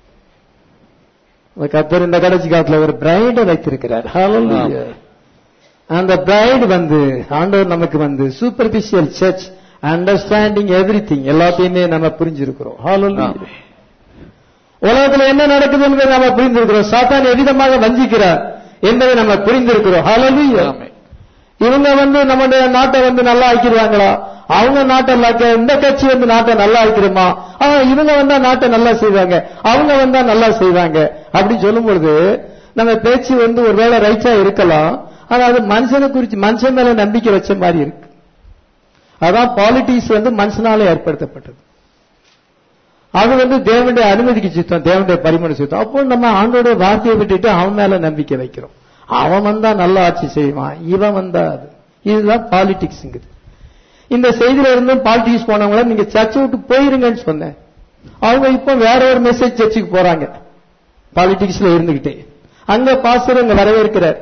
கர்த்தர் இந்த கடைசி காலத்துல ஒரு பிரைட வைத்திருக்கிறார். ஹல்லேலூயா. அந்த பிரைட் வந்து ஆண்டவர் நமக்கு வந்து சூப்பர்ஃபிஷியல் சர்ச், அண்டர்ஸ்டாண்டிங் எவ்ரிதிங், எல்லாத்தையுமே நம்ம புரிஞ்சிருக்கிறோம். ஹல்லேலூயா. உலகத்துல என்ன நடக்குது என்பதை நம்ம புரிந்திருக்கிறோம். சாத்தான் எவ்விதமாக வஞ்சிக்கிறார் என்பதை நம்ம புரிந்திருக்கிறோம். ஹல்லேலூயா. இவங்க வந்து நம்முடைய நாட்டை வந்து நல்லா ஆக்கிடுவாங்களா, அவங்க நாட்டை இந்த கட்சி வந்து நாட்டை நல்லா இருக்கிறோமா, இவங்க வந்தா நாட்டை நல்லா செய்வாங்க, அவங்க வந்தா நல்லா செய்வாங்க அப்படி சொல்லும் பொழுது நம்ம பேச்சு வந்து ஒருவேளை ரைட்டா இருக்கலாம், ஆனா அது மனுஷனை குறிச்சு மனுஷன் மேல நம்பிக்கை வச்ச மாதிரி இருக்கு. அதான் பாலிட்டிக்ஸ் வந்து மனுஷனால ஏற்படுத்தப்பட்டது. அது வந்து தேவனுடைய அனுமதிக்கு சித்தம், தேவனுடைய பரிமாண சித்தம். அப்போ நம்ம ஆண்டோட வார்த்தையை விட்டுட்டு அவன் மேல நம்பிக்கை வைக்கிறோம். அவன் வந்தா நல்ல ஆட்சி செய்வான், இவன் வந்தா அது. இதுதான் பாலிடிக்ஸ். இந்த செய்தியில இருந்தும் பாலிடிக்ஸ் போனவங்கள நீங்க சர்ச்சை விட்டு போயிருங்கன்னு சொன்னேன். அவங்க இப்ப வேற ஒரு மெசேஜ் சர்ச்சுக்கு போறாங்க பாலிடிக்ஸ்ல இருந்துகிட்டே. அங்க பாஸ்டர் அங்க வரவேற்கிறார்.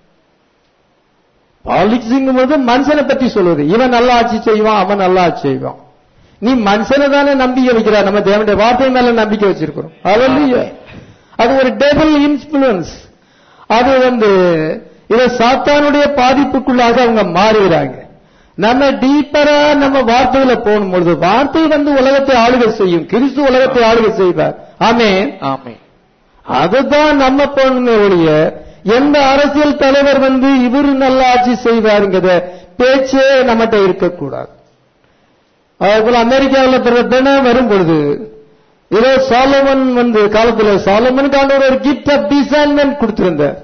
பாலிடிக்ஸ் போது மனுஷனை பத்தி சொல்லுவது, இவன் நல்லா ஆட்சி செய்வான், அவன் நல்லா ஆட்சி செய்வான். நீ மனுஷனை தானே நம்பிக்கை வைக்கிறார், நம்ம தேவனுடைய வார்த்தை மேல நம்பிக்கை வச்சிருக்கிறோம். அது ஒரு டெவில் இன்ஃப்ளூயன்ஸ். அது வந்து இத சாத்தானுடைய பாதிப்புக்குள்ளாக அவங்க மாறுகிறாங்க. நம்ம டீப்பரா நம்ம வார்த்தையில போகும்பொழுது வார்த்தை வந்து உலகத்தை ஆளுகை செய்யும், கிறிஸ்து உலகத்தை ஆளுகை செய்வார். ஆமென், ஆமென். அதுதான் நம்ம போன ஒழிய எந்த அரசியல் தலைவர் வந்து இவரு நல்ல ஆட்சி செய்வாருங்கிற பேச்சே நம்மகிட்ட இருக்கக்கூடாது. அதுபோல அமெரிக்காவில் பிரதமர் வரும் பொழுது ஏதோ சாலமன் வந்து காலத்தில் சாலமனுக்கு ஆண்டவர் ஒரு கிஃப்ட் ஆஃப் டிசைன்மென்ட் கொடுத்திருந்தார்.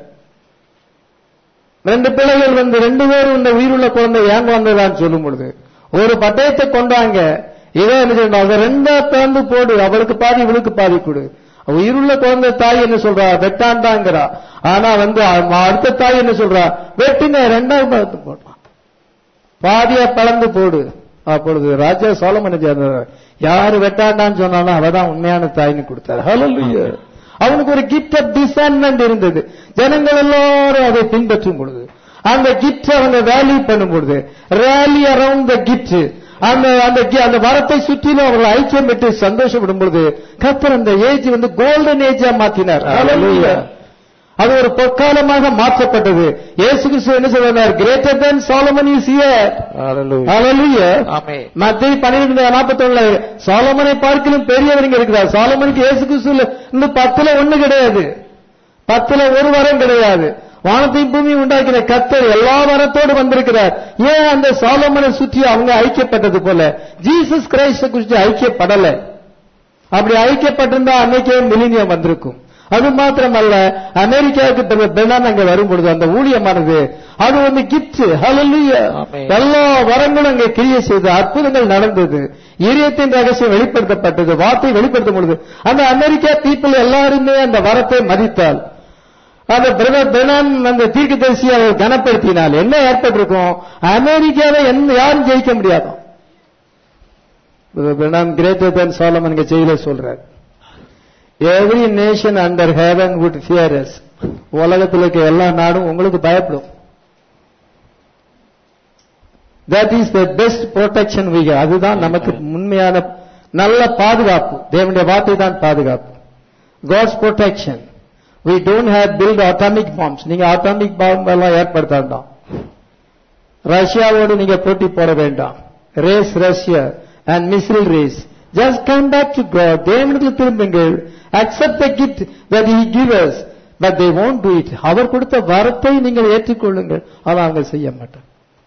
2 பிள்ளைகள் வந்து 2 பேரும் இந்த உயிருள்ள குழந்தை ஏன் வந்ததான்னு சொல்லும் பொழுது ஒரு பட்டயத்தை கொண்டாங்க. ஏதோ என்ன சொல்றாங்க, 2 பிறந்து போடு, அவளுக்கு பாதி இவளுக்கு பாதி கொடு. உயிருள்ள குழந்தை தாய் என்ன சொல்றா, வெட்டாண்டாங்கிறா. ஆனா வந்து அடுத்த தாய் என்ன சொல்றா, வெட்டுங்க, 2ஆவது பழத்து போடுறான், பாதியா பழந்து போடு. அப்பொழுது ராஜா சாலமன் யாரு வெட்டாண்டான்னு சொன்னாலும் அவதான் உண்மையான தாய்னு கொடுத்தாரு. ஹல்லேலூயா. அவனுக்கு ஒரு கிஃப்ட் ஆஃப் டிசைன்மென்ட் இருந்தது. ஜனங்கள் எல்லாரும் அதை பின்பற்றும் பொழுது அந்த கிஃப்ட் அவங்க வேல்யூ பண்ணும் பொழுது ரேலி அரவுண்ட் த கிஃப்ட், அந்த வரத்தை சுற்றிலும் அவர்கள் ஐக்கியம் பெற்று சந்தோஷப்படும் பொழுது கர்த்தர் அந்த ஏஜ் வந்து கோல்டன் ஏஜா மாத்தினார். ஹல்லேலூயா. அது ஒரு பொற்காலமாக மாற்றப்பட்டது. இயேசு கிறிஸ்து என்ன சொல்றார், greater than Solomon is here. Hallelujah. Amen. மத்தேயு 12:41 சாலமனை பார்க்கிலும் பெரியவர் இங்க இருக்கிறார். சாலமனுக்கு இயேசு கிறிஸ்துல இந்த 10ல 1 கிடையாது, 10ல 1 வரம் கிடையாது. வானத்தையும் பூமி உண்டாக்கிற கர்த்தர் எல்லா வரத்தோடு வந்திருக்கிறார். ஏன் அந்த சாலமனை சுற்றி அவங்க ஐக்கியப்பட்டது போல ஜீசஸ் கிரைஸ்ட குறித்து ஐக்கியப்படல. அப்படி ஐக்கியப்பட்டிருந்தா அன்னைக்கே மில்லினியம் வந்திருக்கும். அது மாத்திரமல்ல, அமெரிக்காவுக்கு பெனான் அங்க வரும் பொழுது அந்த ஊழியமானது அது வந்து கிஃப்ட். ஹல்லேலூயா. எல்லா வரங்களும் அங்கே கிரியை செய்து அற்புதங்கள் நடந்தது, இதயத்தின் ரகசியம் வெளிப்படுத்தப்பட்டது, வார்த்தை வெளிப்படுத்தும் பொழுது அந்த அமெரிக்கா பீப்புள் எல்லாருமே அந்த வரத்தை மதித்தால், அந்த பிரதர் பெனான் அந்த தீர்க்கதரிசியை அவர் கனப்படுத்தினால் என்ன ஏற்பட்டிருக்கும், அமெரிக்காவை யாரும் ஜெயிக்க முடியாது. பெனான் கிரேட்டர் தென் சாலமன் செய்தியில சொல்றார், every nation under heaven would fear us. உலகத்தில் இருக்க எல்லா நாடும் உங்களுக்கு பயப்படும். that is the best protection we have. அதுதான் நமக்கு உண்மையான நல்ல பாதுகாப்பு. தேவனுடைய வார்த்தை தான் பாதுகாப்பு. God's protection. we don't have build atomic bombs. நீங்க atomic bomb எல்லாம் ஏற்படுத்த வேண்டாம். ரஷ்யாவோடு நீங்க போட்டி போட வேண்டாம். race Russia and missile race. just come back to God. தேவனுக்கு திரும்புங்கள். accept the gift that he gives us, but they won't do it. அவர் கொடுத்த வரத்தை நீங்கள் ஏற்றுக்கொள்ளுங்கள். அதை அவங்க செய்ய மாட்டாங்க.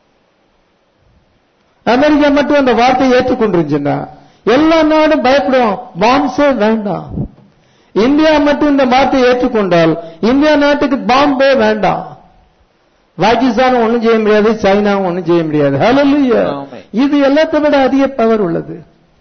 அமெரிக்கா மட்டும் அந்த வார்த்தையை ஏற்றுக்கொண்டிருந்துச்சுன்னா எல்லா நாடும் பயப்படுவோம், பாம்ஸே வேண்டாம். இந்தியா மட்டும் இந்த வார்த்தையை ஏற்றுக்கொண்டால் இந்தியா நாட்டுக்கு பாம்பே வேண்டாம். பாகிஸ்தானும் ஒன்னும் செய்ய முடியாது, சைனாவும் ஒன்னும் செய்ய முடியாது. ஹல்லேலூயா. இது எல்லாத்தை விட அதிக பவர் உள்ளது.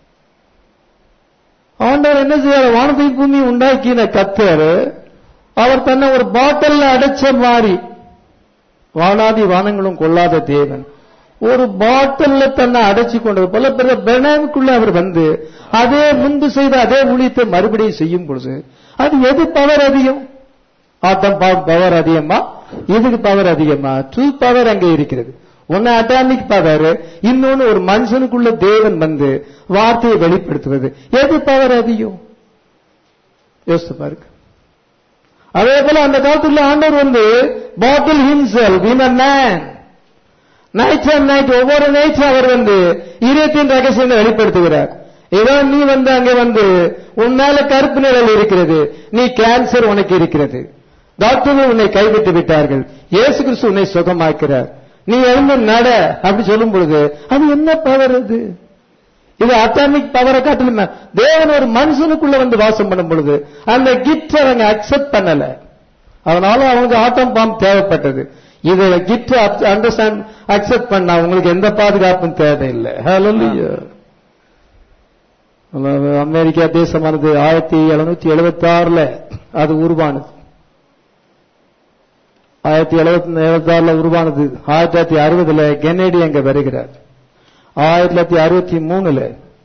ஆண்டவர் என்ன செய்யற, வானத்தை பூமி உண்டாக்கின கர்த்தர் அவர் தன்னை ஒரு பாட்டில் அடைச்ச மாதிரி, வானாதி வானங்களும் கொள்ளாத தேவன் ஒரு பாட்டில் தன்னை அடைச்சு கொண்டது போல பெனானுக்குள்ள அவர் வந்து அதே முன்பு செய்த அதே ஊழியத்தை மறுபடியும் செய்யும் பொழுது அது எது பவர் அதிகம்? ஆட்டம் பவர் அதிகமா, இதுக்கு பவர் அதிகமா? ட்ரூ பவர் அங்கே இருக்கிறது. ஒன்னு அட்டாமிக் பவர், இன்னொன்னு ஒரு மனுஷனுக்குள்ள தேவன் வந்து வார்த்தையை வெளிப்படுத்துவது. எது பவர் அதிகம்? யோசித்து பாருங்க. அதே போல அந்த காலத்துல ஆண்டவர் வந்து bottle himself in a man, night and night, ஒவ்வொரு நைட் அவர் வந்து இதயத்தின் ரகசியத்தை வெளிப்படுத்துகிறார். ஏதோ நீ வந்து அங்க வந்து உன் மேல கருப்பு நிழல் இருக்கிறது, நீ கேன்சர் உனக்கு இருக்கிறது, டாக்டர்கள் உன்னை கைவிட்டு விட்டார்கள், இயேசு கிறிஸ்து உன்னை சுகமாக்கிறார், நீ எழுந்து நட அப்படி சொல்லும் பொழுது அது என்ன பவர்? அது இது அட்டாமிக் பவரை காட்டிலும் தேவன் ஒரு மனுஷனுக்குள்ள வந்து வாசம் பண்ணும் பொழுது அந்த கிஃப்ட் அவங்க அக்செப்ட் பண்ணல. அதனால அவங்களுக்கு ஆட்டம் பாம் தேவைப்பட்டது. இதை கிஃப்ட் அண்டர்ஸ்டாண்ட் அக்செப்ட் பண்ணா உங்களுக்கு எந்த பாதுகாப்பும் தேவையில்லை. ஹல்லேலூயா. அமெரிக்கா தேசமானது 1776 அது உருவானது. 1776 உருவானது. 1960 கென்னடி அங்க வருகிறார். 1963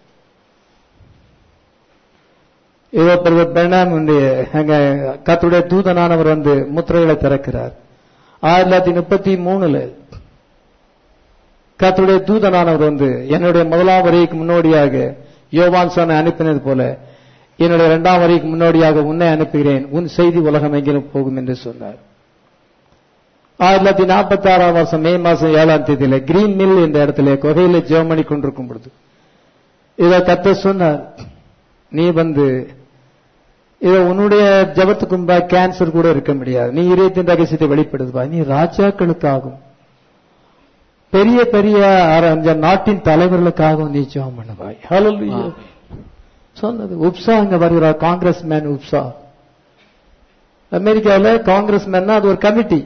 இதோ பிரதமர் பெர்னாம் அங்க கர்த்தருடைய தூதனானவர் வந்து முத்திரைகளை திறக்கிறார். 1933 கர்த்தருடைய தூதனானவர் வந்து என்னுடைய முதலாம் வரைக்கு முன்னோடியாக யோவான் சொன்ன அனுப்பினது போல என்னுடைய இரண்டாம் வரைக்கு முன்னோடியாக உன்னை அனுப்புகிறேன், உன் செய்தி உலகம் எங்கிலும் போகும் என்று சொன்னார். 1946 மே மாதம் 7 கிரீன் மில் என்ற இடத்துல கொகையில ஜெர்மனி கொண்டிருக்கும் பொழுது இதை கர்த்தர் சொன்னார், நீ வந்து இதை உன்னுடைய ஜபத்துக்கும் கேன்சர் கூட இருக்க முடியாது, நீ இதயத்தின் ரகசியத்தை வெளிப்படுத்துவா, நீ ராஜாக்களுக்காகும் பெரிய பெரிய நாட்டின் தலைவர்களுக்காகவும் நீ ஜெபம் பண்ணுவாய். ஹல்லேலூயா சொன்னது. உப்சா அங்க வருகிறார், காங்கிரஸ் மேன் உப்சா. அமெரிக்காவில் காங்கிரஸ் மேன் அது ஒரு கமிட்டி.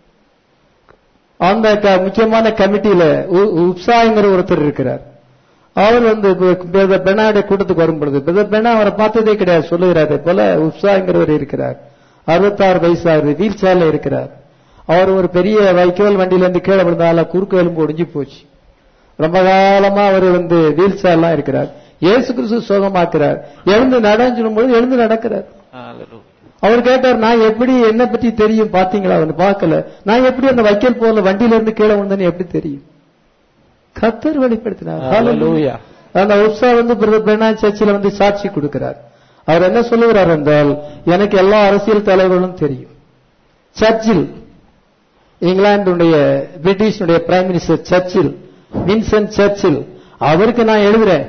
அந்த முக்கியமான கமிட்டியில உப்சாங்கிற ஒருத்தர் இருக்கிறார். அவர் வந்து பெனாவுடைய கூட்டத்துக்கு வரும் பொழுது பெனா அவரை பார்த்ததே கிடையாது சொல்லுகிறார் போல உப்சாங்கிறவர் இருக்கிறார். 66 வயசாகுது, வீல் சேர்ல இருக்கிறார். அவர் ஒரு பெரிய வைக்கோல் வண்டியில இருந்து கீழே விழுந்தால குறுக்கு எலும்பு ஒடிஞ்சு போச்சு. ரொம்ப காலமா அவர் வந்து வீல் சேர்லாம் இருக்கிறார். இயேசு கிறிஸ்து சுகமாக்குறார். எழுந்து நடன்னு பொழுது எழுந்து நடக்கிறார். அவர் கேட்டார், நான் எப்படி என்ன பத்தி தெரியும் பாத்தீங்களா? அவன் பார்க்கல. நான் எப்படி அந்த வைக்கல் போல வண்டியில இருந்து கீழே விழுந்தேன்னு எப்படி தெரியும்? கர்த்தர் வெளிப்படுத்தினார். ஹல்லேலூயா. அந்த உப்சா வந்து பிரதமர் சர்ச்சில் வந்து சாட்சி கொடுக்கிறார். அவர் என்ன சொல்லுகிறார் என்றால், எனக்கு எல்லா அரசியல் தலைவர்களும் தெரியும். சர்ச்சில் இங்கிலாந்துடைய பிரிட்டிஷனுடைய prime minister Churchill, Vincent Churchill, அவருக்கு நான் எழுதுறேன்,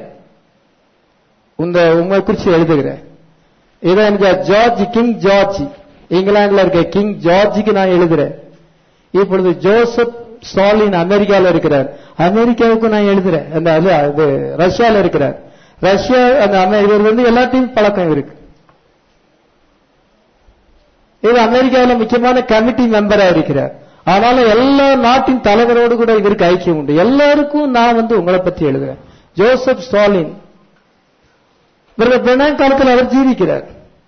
உங்களை குறிச்சு எழுதுகிறேன். இதை எனக்கு ஜார்ஜ், கிங் ஜார்ஜ், இங்கிலாந்துல இருக்க கிங் ஜார்ஜுக்கு நான் எழுதுறேன். இப்பொழுது ஜோசப் ஸ்டாலின் அமெரிக்காவில் இருக்கிறார், அமெரிக்காவுக்கு நான் எழுதுறேன். அது ரஷ்யால இருக்கிறார், ரஷ்யா இவர் வந்து எல்லாத்தையும் பழக்கம் இருக்கு. இவர் அமெரிக்காவில் முக்கியமான கமிட்டி மெம்பரா இருக்கிறார். ஆனாலும் எல்லா நாட்டின் தலைவரோடு கூட இவருக்கு ஐக்கியம் உண்டு. எல்லாருக்கும் நான் வந்து உங்களை பற்றி எழுதுறேன். ஜோசப் ஸ்டாலின் காலத்தில் அவர் ஜீவிக்கிறார்.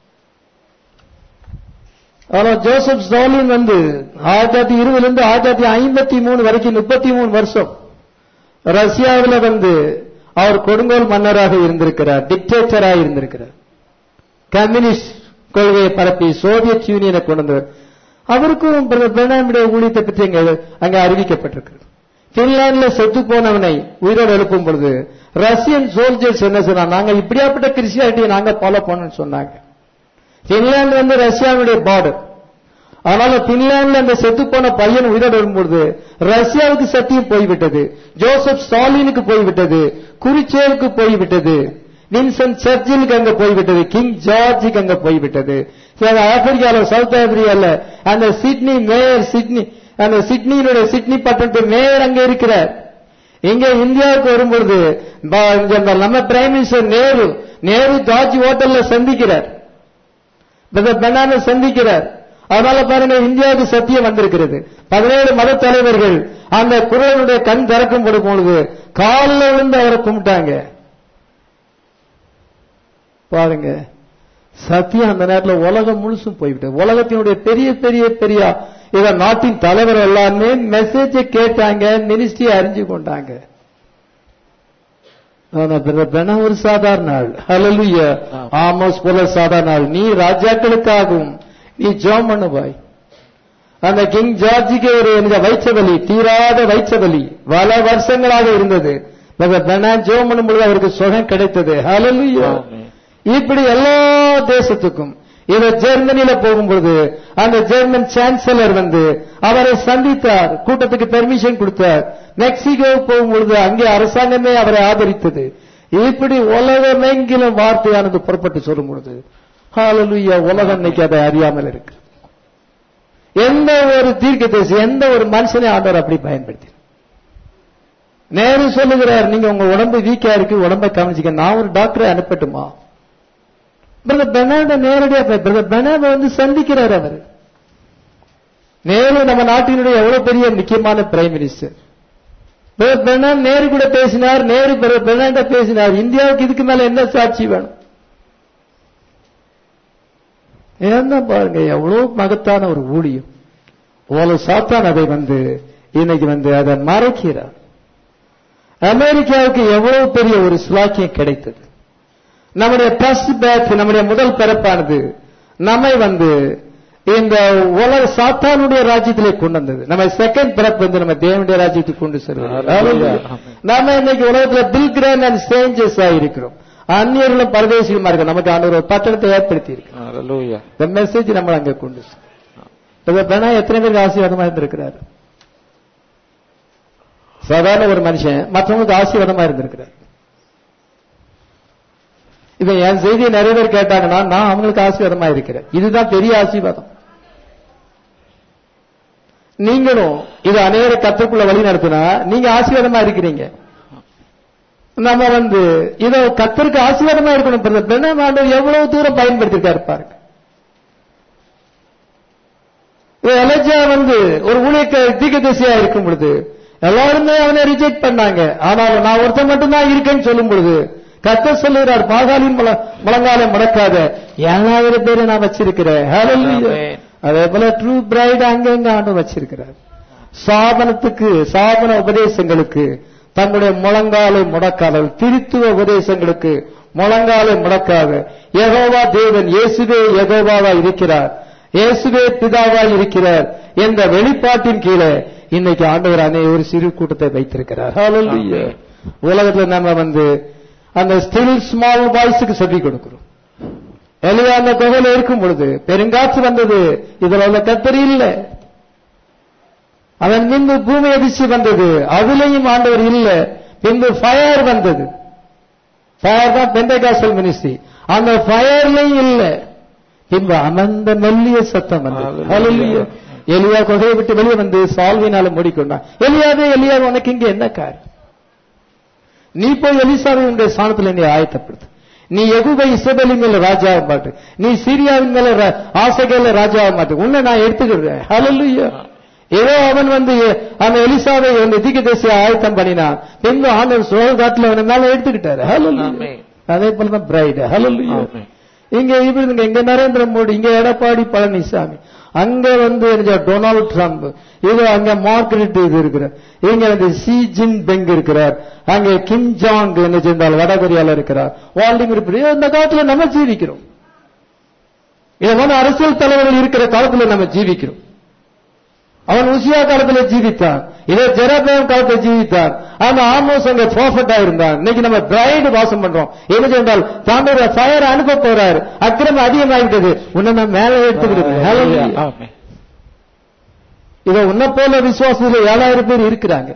ஆனால் ஜோசப் ஸ்டாலின் வந்து 1920 1953 வரைக்கும் 33 வருஷம் ரஷ்யாவில் வந்து அவர் கொடுங்கோல் மன்னராக இருந்திருக்கிறார், டிக்டேட்டராக இருந்திருக்கிறார். கம்யூனிஸ்ட் கொள்கையை பரப்பி சோவியத் யூனியனை கொண்டவர். அவருக்கும் பிரணாமுடைய ஊழியத்தை பற்றி அங்க அறிவிக்கப்பட்டிருக்கு. பின்லாந்துல செத்து போனவனை உயிரோடு எழுப்பும் பொழுது ரஷ்யன் சோல்ஜர்ஸ் என்ன சொன்னாங்க, நாங்க இப்படியாப்பட்ட கிறிஸ்டியானிட்டியை நாங்க ஃபாலோ பண்ணணும்னு சொன்னாங்க. பின்லாந்து வந்து ரஷ்யாவுடைய பார்டர். அதனால பின்லாந்துல அந்த செத்து போன பையன் உயிரோடு வரும்பொழுது ரஷ்யாவுக்கு சத்தியம் போய்விட்டது, ஜோசப் ஸ்டாலினுக்கு போய்விட்டது, குரிச்சேவுக்கு போய்விட்டது, வின்சென்ட் சர்ச்சிலுக்கு அங்க போய்விட்டது, கிங் ஜார்ஜுக்கு அங்க போய்விட்டது. ஆப்பிரிக்கால சவுத் ஆப்பிரிக்கால அந்த சிட்னி மேயர், அந்த சிட்னி பட்டணத்து மேயர் அங்க இருக்கிறார். இங்க இந்தியாவுக்கு வரும்பொழுது நம்ம பிரைம் மினிஸ்டர் நேரு தாஜ் ஹோட்டல்ல சந்திக்கிறார், பெனான சந்திக்கிறார். அதனால பாருங்க இந்தியாவுக்கு சத்தியம் வந்திருக்கிறது. 17 மத தலைவர்கள் அந்த குரலுடைய கண் திறக்கும் பொழுது காலில் விழுந்து அவரை கும்பிட்டாங்க. பாருங்க சத்தியம் அந்த நேரத்தில் உலகம் முழுசும் போய்விட்டது. உலகத்தினுடைய பெரிய பெரிய பெரிய இத நாட்டின் தலைவர் எல்லாருமே மெசேஜ கேட்டாங்க, மினிஸ்ட்ரி அறிஞ்சு கொண்டாங்க. ஒரு சாதாரண நாள். ஹல்லேலூயா. ஆமோஸ் போல சாதாரண நாள். நீ ராஜாக்களுக்காகவும் நீ ஜெபம் பண்ணுவாய். அந்த கிங் ஜார்ஜுக்கு ஒரு வைச்சவலி, தீராத வைச்சவலி பல வருஷங்களாக இருந்தது. ஜெபம் பண்ணும்பொழுது அவருக்கு சுகம் கிடைத்தது. ஹல்லேலூயா. இப்படி எல்லா தேசத்துக்கும் இவர் ஜெர்மனியில போகும்பொழுது அந்த ஜெர்மன் சான்சலர் வந்து அவரை சந்தித்தார், கூட்டத்துக்கு பெர்மிஷன் கொடுத்தார். மெக்சிகோ போகும்பொழுது அங்கே அரசாங்கமே அவரை ஆதரித்தது. இப்படி உலகமெங்கிலும் வார்த்தையானது புறப்பட்டு சொல்லும் பொழுது ஹல்லேலூயா, உலகம் இன்னைக்கு அதை அறியாமல் இருக்கு. எந்த ஒரு தீர்க்கதரிசி, எந்த ஒரு மனுஷனை ஆண்டவர் அப்படி பயன்படுத்தி நேரு சொல்லுகிறார், நீங்க உங்க உடம்பு வீக்கா இருக்கு, உடம்பை கவனிச்சுக்க, நான் ஒரு டாக்டரை அனுப்பட்டுமா? பிரதர் பெர்னார்ட நேரடியா பிரதர் பெர்னார்ட வந்து சந்திக்கிறார். அவர் நேரு நம்ம நாட்டினுடைய எவ்வளவு பெரிய முக்கியமான prime minister. Brother Bernard Nehru கூட பேசினார், நேரு பிரதர் பெர்னார்ட பேசினார். இந்தியாவுக்கு இதுக்கு மேல என்ன சாட்சி வேணும்? ஏன்னா பாருங்க, எவ்வளவு மகத்தான ஒரு ஊழியம். அவ்வளவு சாத்தான் அதை வந்து இன்னைக்கு வந்து அதை மறைக்கிறார். அமெரிக்காவுக்கு எவ்வளவு பெரிய ஒரு சுலாக்கியம் கிடைத்தது. நம்முடைய ஃபர்ஸ்ட் பேட்ச், நம்முடைய முதல் பிறப்பானது நம்மை வந்து இந்த உலக சாத்தானுடைய ராஜ்யத்திலே கொண்டு வந்தது. நம்ம செகண்ட் பிறப்பு வந்து நம்ம தேவனுடைய ராஜ்யத்துக்கு கொண்டு செல்வோம். நாம இன்னைக்கு உலகத்துல பில் கிராண்ட் அண்ட் ஸ்ட்ரேஞ்சர்ஸ் ஆகிருக்கிறோம். அந்நியர்களும் பரதேசிகளுமா இருக்கு. நமக்கு ஆண்டவர் ஒரு பட்டணத்தை ஏற்படுத்தி இருக்கு. இந்த மெசேஜ் நம்ம அங்க கொண்டு செல்வோம். எத்தனை பேருக்கு ஆசீர்வாதமா இருந்திருக்கிறார்? சாதாரண ஒரு மனுஷன் மற்றவங்களுக்கு ஆசீர்வாதமா இருந்திருக்கிறார். இப்ப என் செய்தியை நிறைய பேர் கேட்டாங்கன்னா நான் அவங்களுக்கு ஆசீர்வாதமா இருக்கிறேன். இதுதான் பெரிய ஆசீர்வாதம். நீங்களும் இது அநேக கற்றுக்குள்ள வழி நடத்தினா நீங்க ஆசீர்வாதமா இருக்கிறீங்க. நம்ம வந்து இதை கத்தருக்கு ஆசீர்வாதமா இருக்கணும். ஆண்டவர் எவ்வளவு தூரம் பயன்படுத்திருக்காரு பாருங்க. எலஜா வந்து ஒரு ஊழியக்க தீர்க்கதரிசியா இருக்கும் பொழுது எல்லாருமே அவனை ரிஜெக்ட் பண்ணாங்க. ஆனால் நான் ஒருத்தன் மட்டும்தான் இருக்கேன்னு சொல்லும் பொழுது கர்த்தர் சொல்லுகிறார், பாகாலின் முழங்காலை முடக்காத 7,000 பேரை நான் வச்சிருக்கிறேன். அதே போல ட்ரூ பிரைட் அங்கங்க ஆண்டு வச்சிருக்கிறார். சாபன உபதேசங்களுக்கு தங்களுடைய முழங்காலை முடக்காத, திருத்துவ உபதேசங்களுக்கு முழங்காலை முடக்காத யெகோவா தேவன், இயேசுவே யெகோவாவா இருக்கிறார், இயேசுவே பிதாவா இருக்கிறார் என்ற வெளிப்பாட்டின் கீழே இன்னைக்கு ஆண்டவர் ஒரு சிறு கூட்டத்தை வைத்திருக்கிறார். ஹல்லேலூயா. உலகத்துல நம்ம வந்து அந்த ஸ்டில் ஸ்மால் வாய்ஸுக்கு சொல்லி கொடுக்கிறோம். எலியா அந்த குகையில இருக்கும் பொழுது பெருங்காற்று வந்தது, இதுல உள்ள கர்த்தர் இல்ல. அவன் பின்பு பூமி அதிர்ச்சி வந்தது, அதுலயும் ஆண்டவர் இல்ல. பின்பு ஃபயர் வந்தது. ஃபயர் தான் பெந்தெகாஸ்டல் மினிஸ்ட்ரி. அந்த ஃபயர்லயும் இல்ல. பின்பு அமர்ந்த மெல்லிய சத்தம் வந்தது. ஹல்லேலூயா. எலியா குகையை விட்டு வெளியே வந்து சால்வினால மூடிக்கொண்டான். எலியாவே எலியா, உனக்கு இங்க என்ன காரணம்? நீ போய் எலிசாவை உன்னுடைய ஸ்தானத்தில் நீ ஆயத்தப்படுத்து. நீ யெகூவை இஸ்ரவேலின் மேல ராஜாவ மாட்டு, நீ சீரியாவின் மேல ஆசகேல ராஜாவ மாட்டு, உன்னை நான் எடுத்துக்கிறேன். ஹல்லேலூயா. ஏதோ அவன் வந்து அந்த எலிசாவை வந்து தீர்க்கதரிசியை ஆயத்தம் பண்ணினான். பின்பு ஆண்டவர் சோழகாட்டில் அவனை மேல எடுத்துக்கிட்டாரு. ஹல்லேலூயா. அதே போலதான் பிரைட். ஹல்லேலூயா. இங்க இப்படி இங்க நரேந்திர மோடி, இங்க எடப்பாடி பழனிசாமி, அங்க வந்து டொனால்டு ட்ரம்ப், இது அங்க மார்கரெட் இது இருக்கிறார், இங்க வந்து ஷி ஜின் பெங் இருக்கிறார், அங்க கிம் ஜாங் என்ன செஞ்சால் வடகொரியால இருக்கிறார், வால்டிமிர். இந்த காலத்துல நம்ம ஜீவிக்கிறோம். இவன் அரசியல் தலைவர்கள் இருக்கிற காலத்துல நம்ம ஜீவிக்கிறோம். அவன் உசியா காலத்துல ஜீவித்தான், இதே ஜெரபேம் காலத்துல ஜீவித்தான். அந்த ஆமோஸ் அங்க ப்ராஃபட்டா இருந்தான். இன்னைக்கு நம்ம பிரைடு வாசம் பண்றோம். என்ன சொன்னால் தாண்டோட ஃபயர் அனுப்ப போறாரு. அக்கிரமம் அதிகமாகிட்டது, உன்னை நான் மேல எடுத்துக்கிட்டு. இதை உன்ன போல விசுவாசத்துல 7,000 பேர் இருக்கிறாங்க.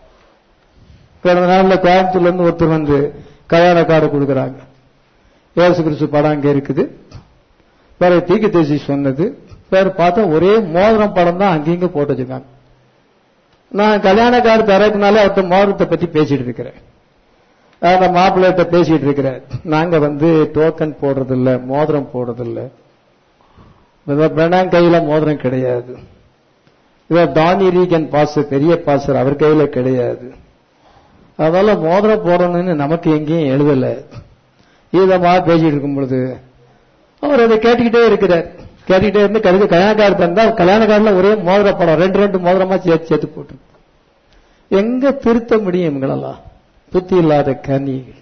கடந்த நாள்ல கோயம்புத்தூர்ல இருந்து ஒருத்தர் வந்து கல்யாண கார்டு கொடுக்குறாங்க. இயேசு கிறிஸ்து படம் அங்க இருக்குது. வேற தீர்க்கதரிசி சொன்னது பேர் பார்த்தா ஒரே மோதிரம் படம் தான் அங்கங்க போட்டு வச்சிருக்காங்க. நான் கல்யாண கார்டு தரக்குனால அவர்கிட்ட மோதிரத்தை பத்தி பேசிட்டு இருக்கிறேன். அந்த மாப்பிள்ளைகிட்ட பேசிட்டு இருக்கிறேன். நாங்க வந்து டோக்கன் போடுறது இல்ல, மோதிரம் போடுறது இல்ல. பிரணாங் கையில மோதிரம் கிடையாது. இவர் தானி ரீகன் பாஸ்டர், பெரிய பாஸ்டர், அவர் கையில கிடையாது. அதனால மோதிரம் போடணும்னு நமக்கு எங்கேயும் எழுதல. இதமா பேசிட்டு இருக்கும் பொழுது அவர் அதை கேட்டுக்கிட்டே இருக்கிறார். கேட்டுக்கிட்டே இருந்து கல்யாண கார்டு தந்தா கல்யாண கார்டுல ஒரே மோதிர படம் 2 மோதிரமா சேர்த்து போட்டு எங்க திருத்த முடியும்? இவங்களெல்லாம் புத்தி இல்லாத கன்னிகள்.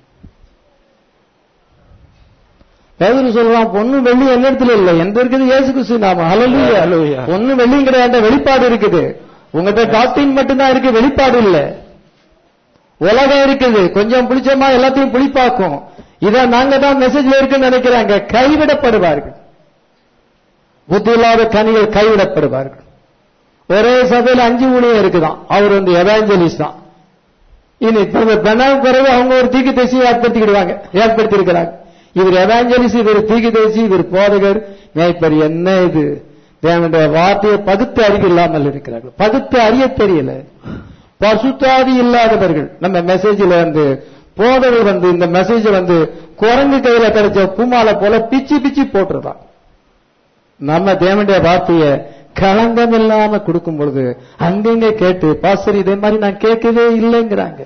பேதுரு சொல்றான், பொண்ணு வெள்ளி எந்த இடத்துல இல்ல, எந்த இருக்குது இயேசு கிறிஸ்து நாம. ஹல்லேலூயா. பொண்ணு வெள்ளிங்கிற அந்த வெளிப்பாடு இருக்குது. உங்ககிட்ட டாக்டின் மட்டும்தான் இருக்கு, வெளிப்பாடு இல்ல. உலகம் இருக்குது, கொஞ்சம் புளிச்சமா எல்லாத்தையும் புளிப்பாக்கும். இத நாங்க தான் மெசேஜ்ல இருக்குன்னு நினைக்கிறாங்க. கைவிடப்படுவார்கள். புத்தி இல்லாத கனிகள் கைவிடப்படுவார்கள். ஒரே சபையில 5 ஊழியம் இருக்குதான். அவர் வந்து எவாஞ்சலிஸ்ட் தான். இனி பிறகு அவங்க ஒரு தீர்க்கதரிசியை ஏற்படுத்தி இருக்கிறாங்க. இவர் எவாஞ்சலிஸ்ட், இவர் தீர்க்கதரிசி, இவர் போதகர், மேய்ப்பர். என்ன இது தேவனுடைய வார்த்தையை பகுத்து அறிவு இல்லாமல் இருக்கிறார்கள். பகுத்து அறிய தெரியல. பசுத்தாவி இல்லாதவர்கள் நம்ம மெசேஜில் போதவர் இந்த மெசேஜ் குரங்கு கையில கிடைச்ச பூமாலை போல பிச்சு பிச்சு போட்டுறான். நம்ம தேவனுடைய வார்த்தையை களங்கம் இல்லாம கொடுக்கும் பொழுது அங்கங்க கேட்டு பாஸ்டர் இதே மாதிரி நான் கேட்கவே இல்லைங்கிறாங்க.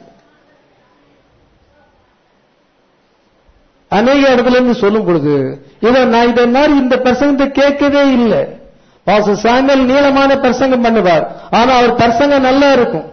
அநேக இடத்துல இருந்து சொல்லும் பொழுது நான் இதை மாதிரி இந்த பிரசங்கத்தை கேட்கவே இல்லை. பாஸ்டர் சாமுவேல் நீளமான பிரசங்கம் பண்ணுவார், ஆனா அவர் பிரசங்கம் நல்லா இருக்கும்.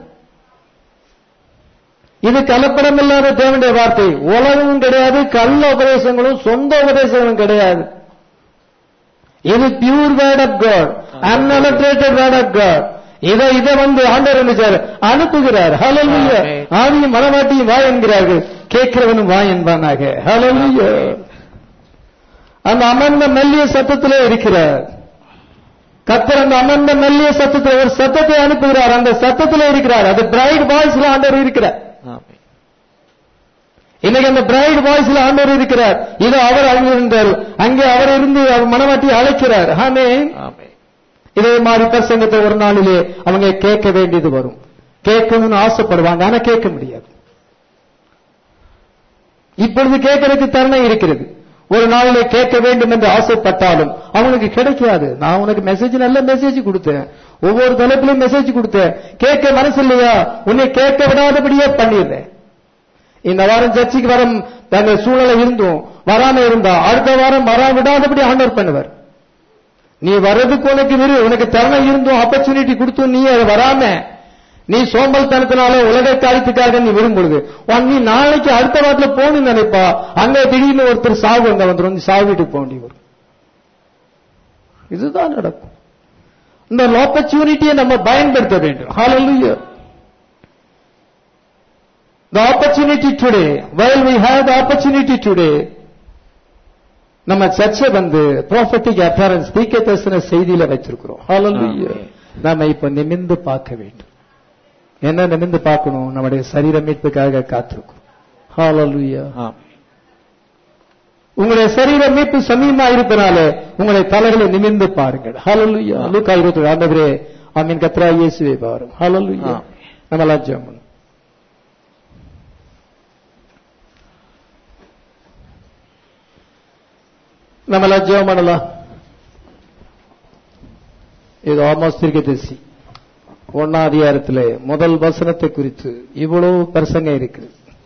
இது கலப்படம் இல்லாத தேவனுடைய வார்த்தை. உலகமும் கிடையாது, கள்ள உபதேசங்களும் சொந்த உபதேசங்களும் கிடையாது. இது pure word of God, unadulterated word of God. இதை ஆண்டவர் அனுப்புகிறார். ஹல்லேலூயா. ஆவியும் மனவாட்டியும் வா என்கிறார்கள், கேட்கிறவனும் வா என்பானாக. ஹல்லேலூயா. அந்த அமர்ந்த மெல்லிய சத்தத்திலே இருக்கிறார் கர்த்தர். அந்த அமர்ந்த மெல்லிய சத்தத்தில் ஒரு சத்தத்தை அனுப்புகிறார், அந்த சத்தத்திலே இருக்கிறார். அது பிரைட் வாய்ஸ்ல ஆண்டவர் இருக்கிறார். இன்னைக்கு அந்த பிரைட் வாய்ஸ்ல ஆண்டவர் இருக்கிறார். இது அவர் அங்கிருந்தார், அங்கே அவர் இருந்து அவர் மனவாட்டியை அழைக்கிறார். ஆமென். இதே மாதிரி பிரசங்கத்தை ஒரு நாளிலே அவங்க கேட்க வேண்டியது வரும். கேட்கணும்னு ஆசைப்படுவாங்க, ஆனா கேட்க முடியாது. இப்பொழுது கேட்கறதுக்கு தருணம் இருக்கிறது. ஒரு நாளிலே கேட்க வேண்டும் என்று ஆசைப்பட்டாலும் அவங்களுக்கு கிடைக்காது. நான் உனக்கு மெசேஜ் நல்ல மெசேஜ் கொடுத்தேன், ஒவ்வொரு தலைப்பிலும் மெசேஜ் கொடுத்தேன், கேட்க மனசு இல்லையா, உன்னை கேட்க விடாதபடியே பண்ணிடுறேன். இந்த வாரம் சர்ச்சைக்கு வர அந்த சூழ்நிலை இருந்தும் வராம இருந்தா அடுத்த வாரம் வர விடாதபடி ஆண்டவர் பண்ணுவார். நீ வர்றதுக்கு உனக்கு தருணம் இருந்தும் ஆப்பர்ச்சுனிட்டி கொடுத்தும் நீ அதை வராம நீ சோம்பல் தனத்தினால உலக காரியத்துக்காக நீ விரும்புறது நீ நாளைக்கு அடுத்த வாரத்தில் போகணும்னு நினைப்பா, அங்க திடீர்னு ஒருத்தர் சாவு அங்க வந்துடும், நீ சாவு வீட்டுக்கு போக வேண்டி வரும். இதுதான் நடக்கும். இந்த ஆப்பர்ச்சுனிட்டியை நம்ம பயன்படுத்த வேண்டும். ஹல்லேலூயா. The opportunity today, while we have the opportunity today, நம்ம சர்ச்சை prophetic appearance தீர்க்கதரிசன செய்தியில வச்சிருக்கிறோம். ஹல்லேலூயா. நாம இப்ப நிமிர்ந்து பார்க்க வேண்டும். என்ன நிமிர்ந்து பார்க்கணும்? நம்முடைய சரீர மீட்புக்காக காத்திருக்கும். ஹல்லேலூயா. உங்களுடைய சரீர மீட்பு சமீபமா இருப்பனால உங்களுடைய தலைகளை நிமிர்ந்து பாருங்கள். ஹல்லேலூயா. லூக்கா 27 ஆண்டவரே ஆமென் கர்த்தராகிய இயேசுவே பாரும். ஹல்லேலூயா. நம்ம எல்லாம் ஜெபம் பண்ணுவோம். நம்மளாம் ஜெபம் பண்ணலாம். இது ஆமோஸ் தீர்க்கதரிசி 1ஆம் அதிகாரத்திலே முதல் வசனத்தை குறித்து இவ்வளவு பிரசங்கம் இருக்குது.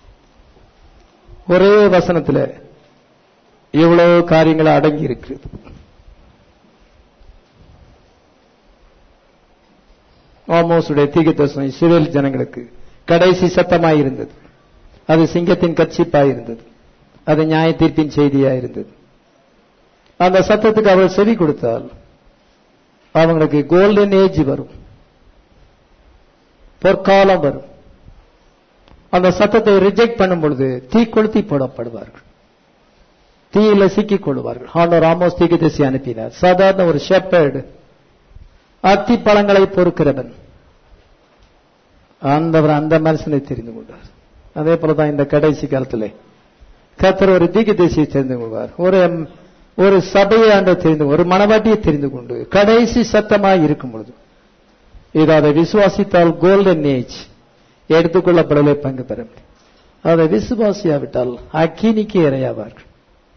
ஒரே வசனத்தில் இவ்வளவு காரியங்கள் அடங்கி இருக்கு. ஆமோசுடைய தீர்க்கதரிசனம் இஸ்ரவேல் ஜனங்களுக்கு கடைசி சத்தமாய் இருந்தது. அது சிங்கத்தின் கர்ச்சிப்பாய் இருந்தது. அது நியாய தீர்ப்பின் செய்தியாய் இருந்தது. அந்த சத்தத்துக்கு அவர் செவி கொடுத்தால் அவங்களுக்கு கோல்டன் ஏஜ் வரும், பொற்காலம் வரும். அந்த சத்தத்தை ரிஜெக்ட் பண்ணும் பொழுது தீக்கொளுத்தி போடப்படுவார்கள், தீயில சிக்கிக் கொள்வார்கள். ஆண்டவர் ஆமோஸ் தீர்க்கதரிசி அனுப்பினார். சாதாரண ஒரு ஷெப்பர்டு, அத்தி பழங்களை பொறுக்கிறவன், அந்த மனுஷனை தெரிந்து கொண்டார். அதே போலதான் இந்த கடைசி காலத்திலே கர்த்தர் ஒரு தீர்க்கதரிசியை தெரிந்து கொள்வார், ஒரு சபையை ஆண்டவர் தெரிந்து, ஒரு மனவாட்டியை தெரிந்து கொண்டு கடைசி சத்தமாய் இருக்கும் பொழுது இது அதை விசுவாசித்தால் கோல்டன் ஏஜ் எடுத்துக்கொள்ளப்படலை பங்கு பெற முடியும். அதை விசுவாசியாவிட்டால் அக்கினிக்கு இரையாவார்கள்.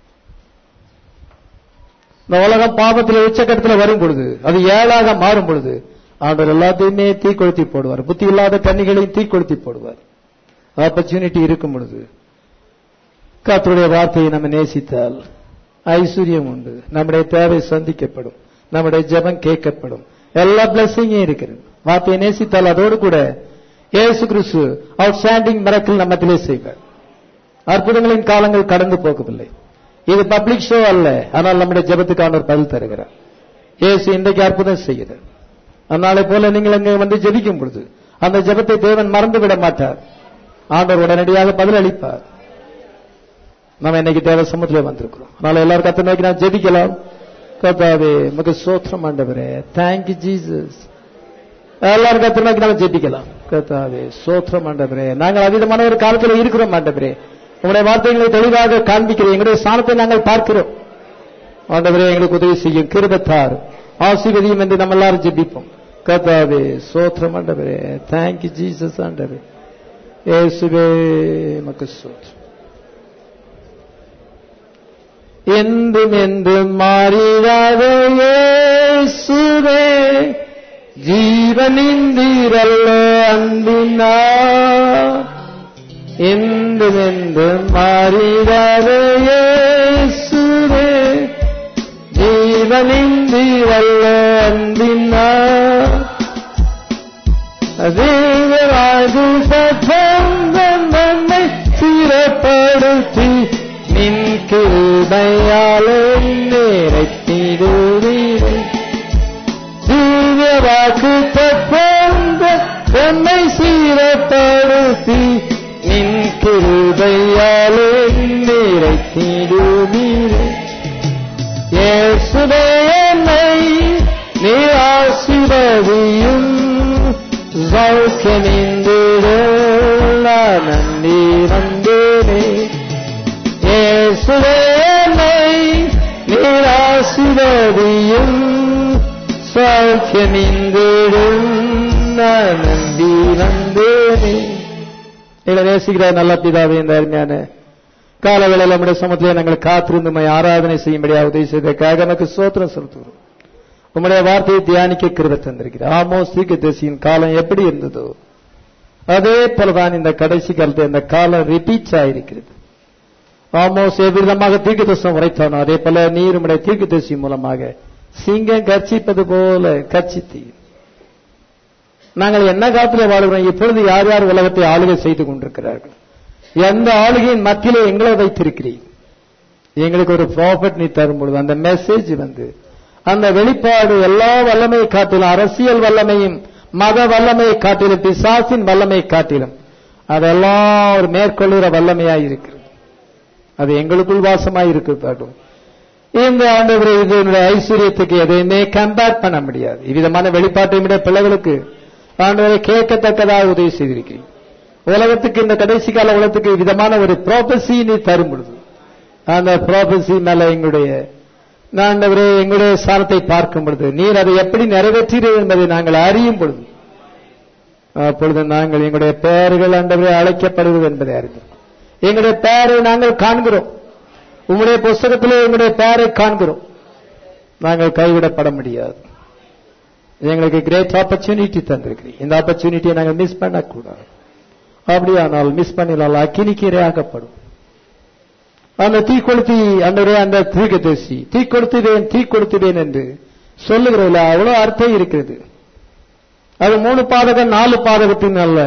இந்த உலகம் பாவத்தில் உச்சக்கட்டத்தில் வரும் பொழுது, அது ஏழாக மாறும் பொழுது ஆண்டவர் எல்லாத்தையுமே தீக்கொளுத்தி போடுவார். புத்தி இல்லாத கன்னிகளையும் தீக்கொளுத்தி போடுவார். ஆப்பர்ச்சுனிட்டி இருக்கும் பொழுது கர்த்தருடைய வார்த்தையை நம்ம நேசித்தால் ஐஸ்வர்யம் உண்டு, நம்முடைய தேவை சந்திக்கப்படும், நம்முடைய ஜெபம் கேட்கப்படும், எல்லா பிளஸிங்கும் இருக்கிறது. வார்த்தையை நேசித்தால் அதோடு கூட இயேசு கிறிஸ்து அவுட்ஸ்டாண்டிங் மிரக்கிள் நம்மத்திலே செய்வார். அற்புதங்களின் காலங்கள் கடந்து போகவில்லை. இது பப்ளிக் ஷோ அல்ல, ஆனால் நம்முடைய ஜெபத்துக்கான ஒரு பதில் தருகிறார். இயேசு இன்றைக்கு அற்புதம் செய்கிறார். அதனாலே போல நீங்கள் அங்கே ஜெபிக்கும் பொழுது அந்த ஜெபத்தை தேவன் மறந்து விட மாட்டார். ஆண்டவர் உடனடியாக பதில் அளிப்பார். நம்ம இன்னைக்கு தேவ சமூகத்திலே வந்திருக்கிறோம். அதனால எல்லாரும் கர்த்தரை நோக்கி நாம் ஜெபிக்கலாம். கர்த்தாவே உமக்கு ஸ்தோத்திரம் ஆண்டவரே, தேங்க்யூ ஜீசஸ். எல்லாரும் கர்த்தரை நோக்கி நாம் ஜெபிக்கலாம். கர்த்தாவே ஸ்தோத்திரம் ஆண்டவரே, நாங்கள் அதீதமான ஒரு காலத்தில் இருக்கிறோம் ஆண்டவரே. உங்களுடைய வார்த்தைகளை தெளிவாக காண்பிக்கிறோம், எங்களுடைய ஸ்தானத்தை நாங்கள் பார்க்கிறோம் ஆண்டவரே. எங்களுக்கு உதவி செய்யும், கிருபை தாரும். ஆசீர்வதியும் என்று நம்ம எல்லாரும் ஜெபிப்போம். கர்த்தாவே ஸ்தோத்திரம் ஆண்டவரே. தேங்க் யூ ஜீசஸ் ஆண்டவரே. இயேசுவே உமக்கு ஸ்தோத்திரம். என்றும் என்றும் மாறிடாத இயேசுவே ஜீவனிந்தீரல்ல அன்பினார். என்றும் என்றும் மாறிடாத இயேசுவே ஜீவனிந்தீரல்ல அன்பினார். தேவராஜு சம்பந்தனை சிறப்படுத்தி நின் கிருபையாலே நிறைத்திடுவீரே. திவ்யவாக்கு தப்பந்த என்னை சிறப்படுத்தி நின் கிருபையாலே நிறைத்திடுவீரே. இயேசுவே என்னை நீ ஆசீர்வதியும். சௌக்கியமிந்திடும் நான் நன்றி வந்தேனே. இயேசுவே என்னை நீர் ஆசீர்வதியும். சௌக்கியமிந்திடும் நான் நன்றி வந்தேனே. எங்களை நேசிக்கிற நல்ல பிதாவே, இந்த அருமையான காலவேளையில் நம்முடைய சமூகத்திலே நாங்கள் காத்திருந்து ஆராதனை செய்யும்படியாக உதவி செய்ததற்காக நமக்கு ஸ்தோத்திரம் செலுத்துகிறோம். உம்முடைய வார்த்தையை தியானிக்க கிருபை தந்திருக்கிறார். ஆமோஸ் தீர்க்கதரிசியின் காலம் எப்படி இருந்ததோ அதே போலதான் இந்த கடைசி காலத்தில் இந்த காலம் ரிப்பீட் ஆயிருக்கிறது. ஆமோஸ் எவ்விதமாக தீர்க்கதரிசனம் உரைத்தானோ அதே போல நீர் உம்முடைய தீர்க்கதரிசி மூலமாக சிங்கம் கர்ச்சிப்பது போல கர்ச்சித்து நாங்கள் என்ன காலத்தில் வாழ்கிறோம்? இப்பொழுது யார் யார் உலகத்தை ஆளுகை செய்து கொண்டிருக்கிறார்கள்? எந்த ஆளுகையின் மத்தியிலே எங்களை வைத்திருக்கிறீர்? எங்களுக்கு ஒரு ப்ராஃபட் நீ தரும்பொழுது அந்த மெசேஜ் அந்த வெளிப்பாடு எல்லா வல்லமையை காட்டிலும், அரசியல் வல்லமையும் மத வல்லமையை காட்டிலும், பிசாசின் வல்லமையை காட்டிலும் அதெல்லாம் ஒரு மேற்கொள்ளுகிற வல்லமையாய் இருக்கிறது. அது எங்களுக்குள் வாசமாய் இருக்கிறதாகும். இந்த ஆண்டவரே, இதனுடைய ஐஸ்வர்யத்துக்கு எதையுமே கம்பேர் பண்ண முடியாது. இவ்விதமான வெளிப்பாட்டை விட பிள்ளைகளுக்கு ஆண்டவரை கேட்கத்தக்கதாக உதவி செய்திருக்கிறேன். உலகத்துக்கு, இந்த கடைசி கால உலகத்துக்கு விதமான ஒரு ப்ராபசி நீ தரும் பொழுது அந்த ப்ராபசி மேல ஆண்டவரே எங்களுடைய சாரத்தை பார்க்கும் பொழுது நீர் அதை எப்படி நிறைவேற்றீர்கள் என்பதை நாங்கள் அறியும் பொழுது அப்பொழுது நாங்கள் எங்களுடைய பெயர்கள் ஆண்டவரே அழைக்கப்படுவது என்பதை அறிந்தோம். எங்களுடைய பெயரை நாங்கள் காண்கிறோம். உங்களுடைய புஸ்தகத்திலே எங்களுடைய பெயரை காண்கிறோம். நாங்கள் கைவிடப்பட முடியாது. எங்களுக்கு கிரேட் ஆப்பர்ச்சுனிட்டி தந்திருக்கிறீங்க. இந்த ஆப்பர்ச்சுனிட்டியை நாங்கள் மிஸ் பண்ணக்கூடாது. அப்படியானால் மிஸ் பண்ணினால் அக்கினிக்கு இரையாகப்படும். அந்த தீக்கொளுத்தி அந்த தீர்க்கதரிசி தீக்கொளுத்துவேன் என்று சொல்லுகிறதுல அவ்வளவு அர்த்தம் இருக்கிறது. அது 3 பாதகம் 4 பாதகத்தின் அல்ல.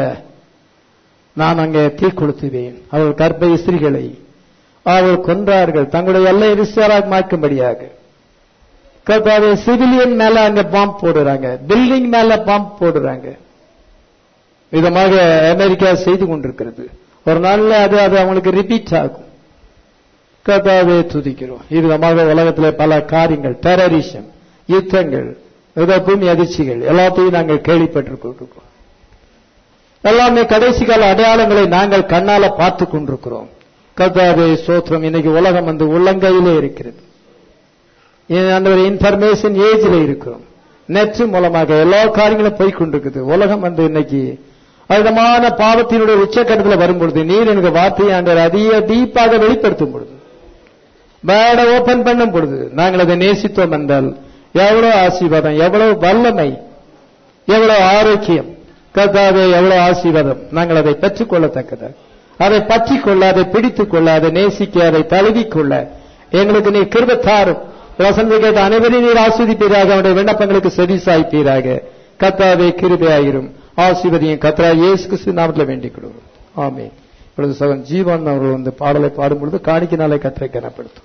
நான் அங்கே தீக்கொளுத்துவேன். அவள் கர்ப்ப ஸ்திரீகளை அவள் கொன்றார்கள் தங்களுடைய எல்லை விசாராக மாற்றும்படியாக. கர்த்தாவே, சிவிலியன் மேல அங்க பாம்பு போடுறாங்க, பில்டிங் மேல பாம்பு போடுறாங்க. விதமாக அமெரிக்கா செய்து கொண்டிருக்கிறது. ஒரு நாள்ல அது அவங்களுக்கு ரிப்பீட் ஆகும். கர்த்தாவே துதிக்கிறோம். விதமாக உலகத்தில் பல காரியங்கள், டெரரிசம், யுத்தங்கள், பூமி அதிர்ச்சிகள் எல்லாத்தையும் நாங்கள் கேள்விப்பட்டிருக்கிறோம். எல்லாமே கடைசி கால அடையாளங்களை நாங்கள் கண்ணால பார்த்து கொண்டிருக்கிறோம். கர்த்தாவே ஸ்தோத்திரம். இன்னைக்கு உலகம் உள்ளங்கையிலே இருக்கிறது. அந்த ஒரு இன்ஃபர்மேஷன் ஏஜ்ல இருக்கிறோம். நெட் மூலமாக எல்லா காரியங்களும் போய்கொண்டிருக்குது. உலகம் இன்னைக்கு அதிகமான பாவத்தினுடைய உச்சக்கட்டத்தில் வரும்பொழுது நீர் எனக்கு வார்த்தையை அதிக டீப்பாக வெளிப்படுத்தும் பொழுது, பேட ஓபன் பண்ணும் பொழுது நாங்கள் அதை நேசித்தோம் என்றால் எவ்வளவு ஆசீர்வாதம், எவ்வளவு வல்லமை, எவ்வளவு ஆரோக்கியம். கர்த்தாவே, எவ்வளவு ஆசீர்வாதம். நாங்கள் அதை பெற்றுக்கொள்ளத்தக்கது, அதை பற்றிக்கொள்ள, அதை பிடித்துக் கொள்ள, அதை நேசிக்க, அதை தழுவிக்கொள்ள எங்களுக்கு நீ கிருபை தாரும். வசந்தை கேட்ட அனைவரையும் நீர் ஆஸ்வதிப்பீராக. அவருடைய விண்ணப்பங்களுக்கு செவி சாய்ப்பீராக. கர்த்தாவே கிருபையாயிரும். ஆசீர்வதியும் கர்த்தரா இயேசு கிறிஸ்து நாமத்தில் வேண்டிக் கொள்கிறோம். ஆமென். இப்பொழுது சகோதரன் ஜீவன் அவர்கள் பாடலை பாடும் பொழுது காணிக்கையினாலே கர்த்தரை கனப்படுத்தும்.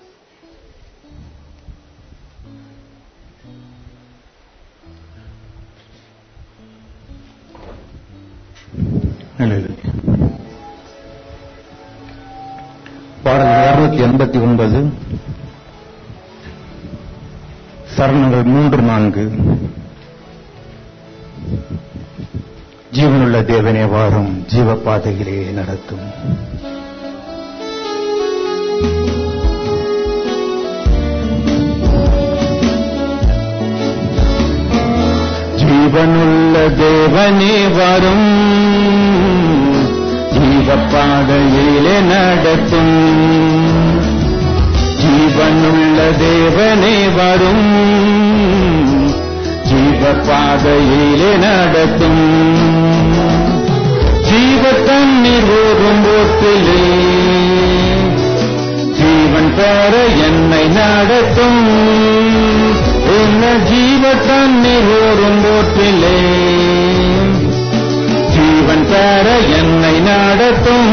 பாடல் 289 சரணங்கள் 3-4. ஜீவனுள்ள தேவனே வாரும், ஜீவ பாதையிலே நடத்தும். தேவனே வரும், ஜீவப்பாதையிலே நடத்தும். ஜீவனுள்ள தேவனே வரும், ஜீவப்பாதையிலே நடத்தும். ஜீவ தண்ணீர் ஓடும் போக்கிலே ஜீவன் பெற என்னை நடத்தும். என்ன ஜீவ தண்ணீர் ஓடும் போக்கிலே ஜீவன் பெற என்னை நடத்தும்.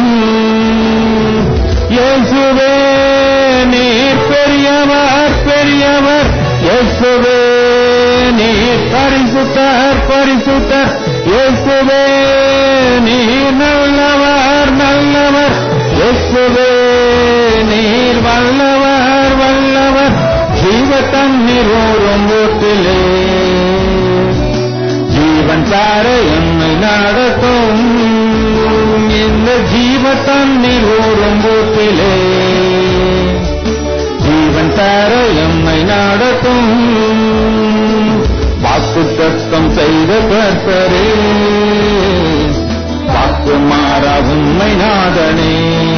இயேசுவே நீர் பெரியவர் பெரியவர், இயேசுவே நீர் பரிசுத்தர் பரிசுத்தர், இயேசுவே நீர் நல்லவர் நல்லவர், இயேசுவே நீர் வல்லவர் வல்லவர். ஜீவ தண்ணீர் ஓடும் போக்கிலே ஜீவன் தார என்னை நடத்தும். இந்த ஜீவ தண்ணீர் ஓடும் போக்கிலே ஜீவன் தார என்னை நடத்தும். வாக்குத்தத்தம் செய்த கர்த்தரே, வாக்கு மாறா உம்மை நாதனே.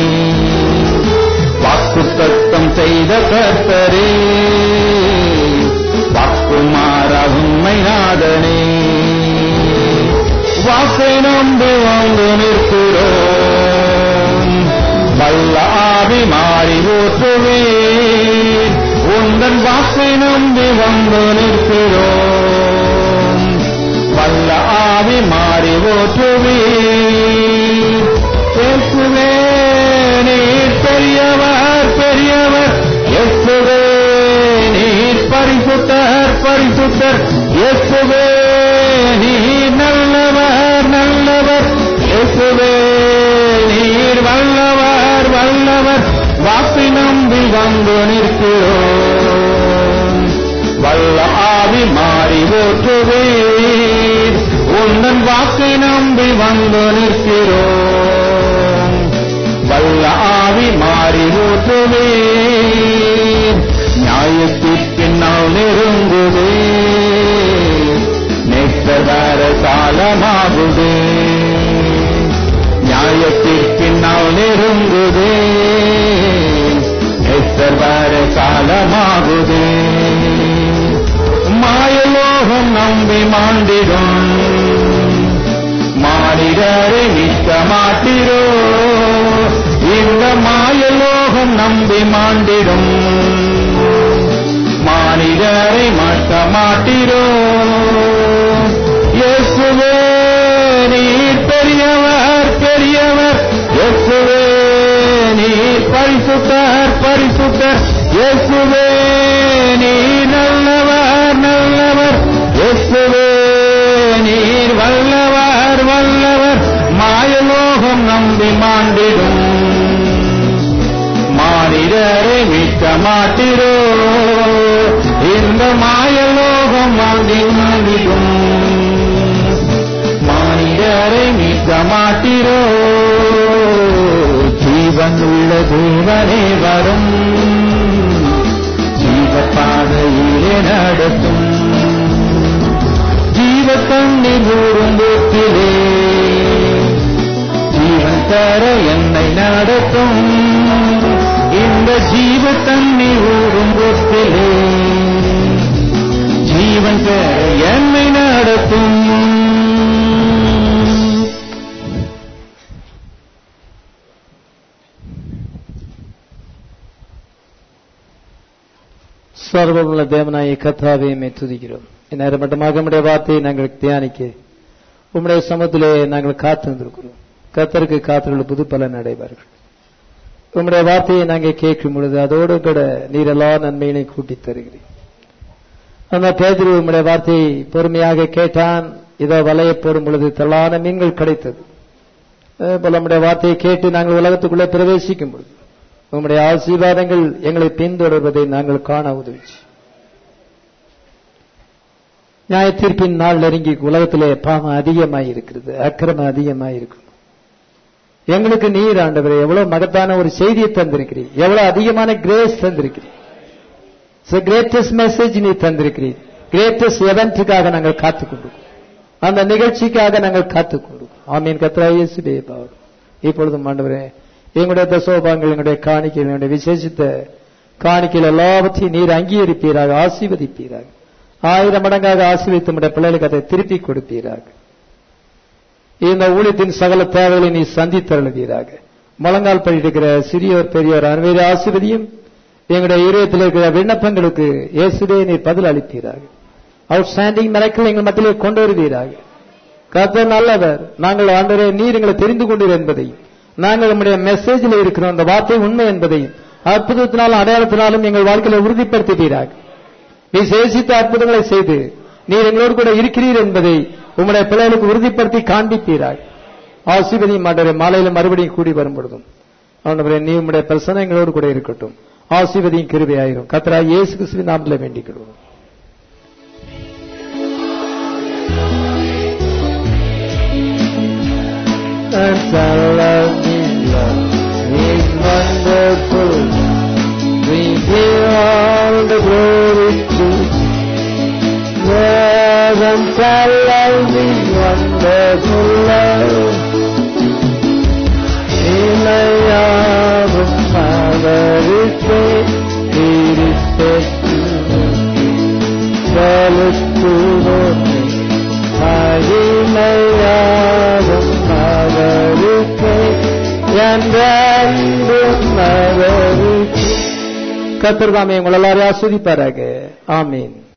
வாக்குத்தத்தம் செய்த கர்த்தரே, வாக்கு மாறா உம்மை நாதனே. வாக்கை நம்பி வந்து நிற்கிறோம், வல்ல ஆவி மாறி ஊற்றுவீர். உந்தன் வாக்கை நம்பி வந்து நிற்கிறோம், வல்ல ஆவி மாறி ஊற்றுவீர். இயேசுவே நீர் பெரியவர் பெரியவர், இயேசுவே நீர் பரிசுத்தர் பரிசுத்தர், இயேசுவே நீர் நல்லவர் நல்லவர், இயேசுவே நீர் வல்லவர் வல்லவர். வாக்கை நம்பி வந்து நிற்கிறோம், வல்ல ஆவி மாறி ஊற்றுவீர். உந்தன் வாக்கை நம்பி வந்து நிற்கிறோம், வல்ல ஆவி மாறி ஊற்றுவீர். நியாயத்திற்கின் நாள் நெருங்குதே, நேற்றதார காலமாகுதே. நியாயத்திற்கின் நாள் நெருங்குதே, நேற்றதார காலமாகுதே. மாயலோகம் நம்பி மாண்டிடும், மானிடரை மிக்க மாட்டிரோ. இந்த மாயலோகம் நம்பி மாண்டிடும், மானிடரை மாட்ட மாட்டிரோ. இயேசுவே நீர் பெரியவர் பெரியவர், இயேசுவே நீர் பரிசுத்தர் பரிசுத்தர், இயேசுவே நீர் நல்லவர் நல்லவர், இயேசுவே நீர் வல்லவர் வல்லவர். மாயலோகம் நம்பி மாண்டிடும், மானிடரை மீட்க மாட்டிரோ. இந்த மாயலோகம் வாங்கி மாண்டிடும், மானிடரை மீட்க மாட்டிரோ. ஜீவன் உள்ள தேவனே வரும், ஜீவப்பாதையிலே நடத்தும். ஜீவ தண்ணீர் ஊறும் போக்கிலே ஜீவன் தர என்னை நடத்தும். இந்த ஜீவ தண்ணீர் ஊறும் போக்கிலே ஜீவன் தர என்னை நடத்தும். சர்வமுள்ள தேவனாய கர்த்தாவே உம்மை துதிக்கிறோம். இந்நேரம் மட்டுமாக உம்முடைய வார்த்தையை நாங்கள் தியானிக்க உம்முடைய சமூகத்திலே நாங்கள் காத்திருந்திருக்கிறோம். கர்த்தருக்கு காத்திருள்ள புது பலன் அடைவார்கள். உம்முடைய வார்த்தையை நாங்கள் கேட்கும் பொழுது அதோடு கூட நீர் எல்லா நன்மைகளையும் கூட்டித் தருகிறீர். அந்த பேதுரு உம்முடைய வார்த்தையை பொறுமையாக கேட்டான். இதோ வலையை போடும் பொழுது திரளான மீன்கள் கிடைத்தது. போல உம்முடைய வார்த்தையை கேட்டு நாங்கள் உலகத்துக்குள்ளே பிரவேசிக்கும் பொழுது உம்முடைய ஆசீர்வாதங்கள் எங்களை பின்தொடர்வதை நாங்கள் காண உதவிச்சு. நியாய தீர்ப்பின் நாள் நெருங்கி உலகத்திலே பாவம் அதிகமாயிருக்கிறது, அக்கிரமம் அதிகமாயிருக்கு. எங்களுக்கு நீர் ஆண்டவரே எவ்வளவு மகத்தான ஒரு செய்தியை தந்திருக்கிறீர், எவ்வளவு அதிகமான கிரேஸ் தந்திருக்கிறீர். கிரேட்டஸ்ட் மெசேஜ் நீ தந்திருக்கிறீர். கிரேட்டஸ்ட் எவென்ட்டுக்காக நாங்கள் காத்துக்கொண்டோம். அந்த நிகழ்ச்சிக்காக நாங்கள் காத்துக் கொள்கிறோம். ஆமீன். கர்த்தராகிய இயேசுவே பாவம். இப்பொழுதும் ஆண்டவரே, எங்களுடைய தசோபாங்கள், எங்களுடைய காணிக்கைகள், எங்களுடைய விசேஷித்த காணிக்கைகள் எல்லாவற்றையும் நீர் அங்கீகரிப்பீராக, ஆசீர்வதிப்பீராக. 1000 மடங்காக ஆசீர்வதித்து நம்முடைய பிள்ளைகளுக்கு அதை திருப்பி கொடுப்பீராக. இந்த ஊழியத்தின் சகல தேவைகளை நீ சந்தித்தருளுவீராக. முழங்கால் படியிருக்கிற சிறியோர் பெரியோர் அனைவரை ஆசீர்வதியும். எங்களுடைய இதயத்தில் இருக்கிற விண்ணப்பங்களுக்கு இயேசுவே நீர் பதில் அளிப்பீராக. அவுட்ஸ்டாண்டிங் மிரக்கிள் எங்கள் மத்தியிலே கொண்டு வருவீராக. கர்த்தர் நல்லவர். நாங்கள் ஆண்டவரே நீர் எங்களை தெரிந்து கொண்டீர் என்பதையும், நாங்கள் நம்முடைய மெசேஜில் இருக்கிறோம் அந்த வார்த்தை உண்மை என்பதையும் அற்புதத்தினாலும் அடையாளத்தினாலும் எங்கள் வாழ்க்கையில உறுதிப்படுத்துவீராக. விசேஷித்த அற்புதங்களை செய்து நீர் எங்களோடு கூட இருக்கிறீர் என்பதை உம்முடைய பிள்ளைகளுக்கு உறுதிப்படுத்தி காண்பிப்பீராக. ஆசீர்வதியும் ஆண்டவரே. மாலையில மறுபடியும் கூடி வரும் பொழுதும் ஆண்டவரே நீ உம்முடைய பிரசன்னம் எங்களோடு கூட இருக்கட்டும். ஆசீர்வதியும் கிருபையாயிரும். கர்த்தராகிய இயேசு கிறிஸ்துவின் நாமத்திலே வேண்டிக் கொள்வோம். He's wonderful. We give all the glory to God and tell His wonderful love. இளையாவும் அவருக்கே இருப்பது செலுத்துவோமே. மகிமையாவும் அவருக்கே என்றென்றும் அவருக்கே. கர்த்தர் தாமே உங்கள் எல்லாரையும் ஆசீர்வதிப்பாராக. ஆமீன்.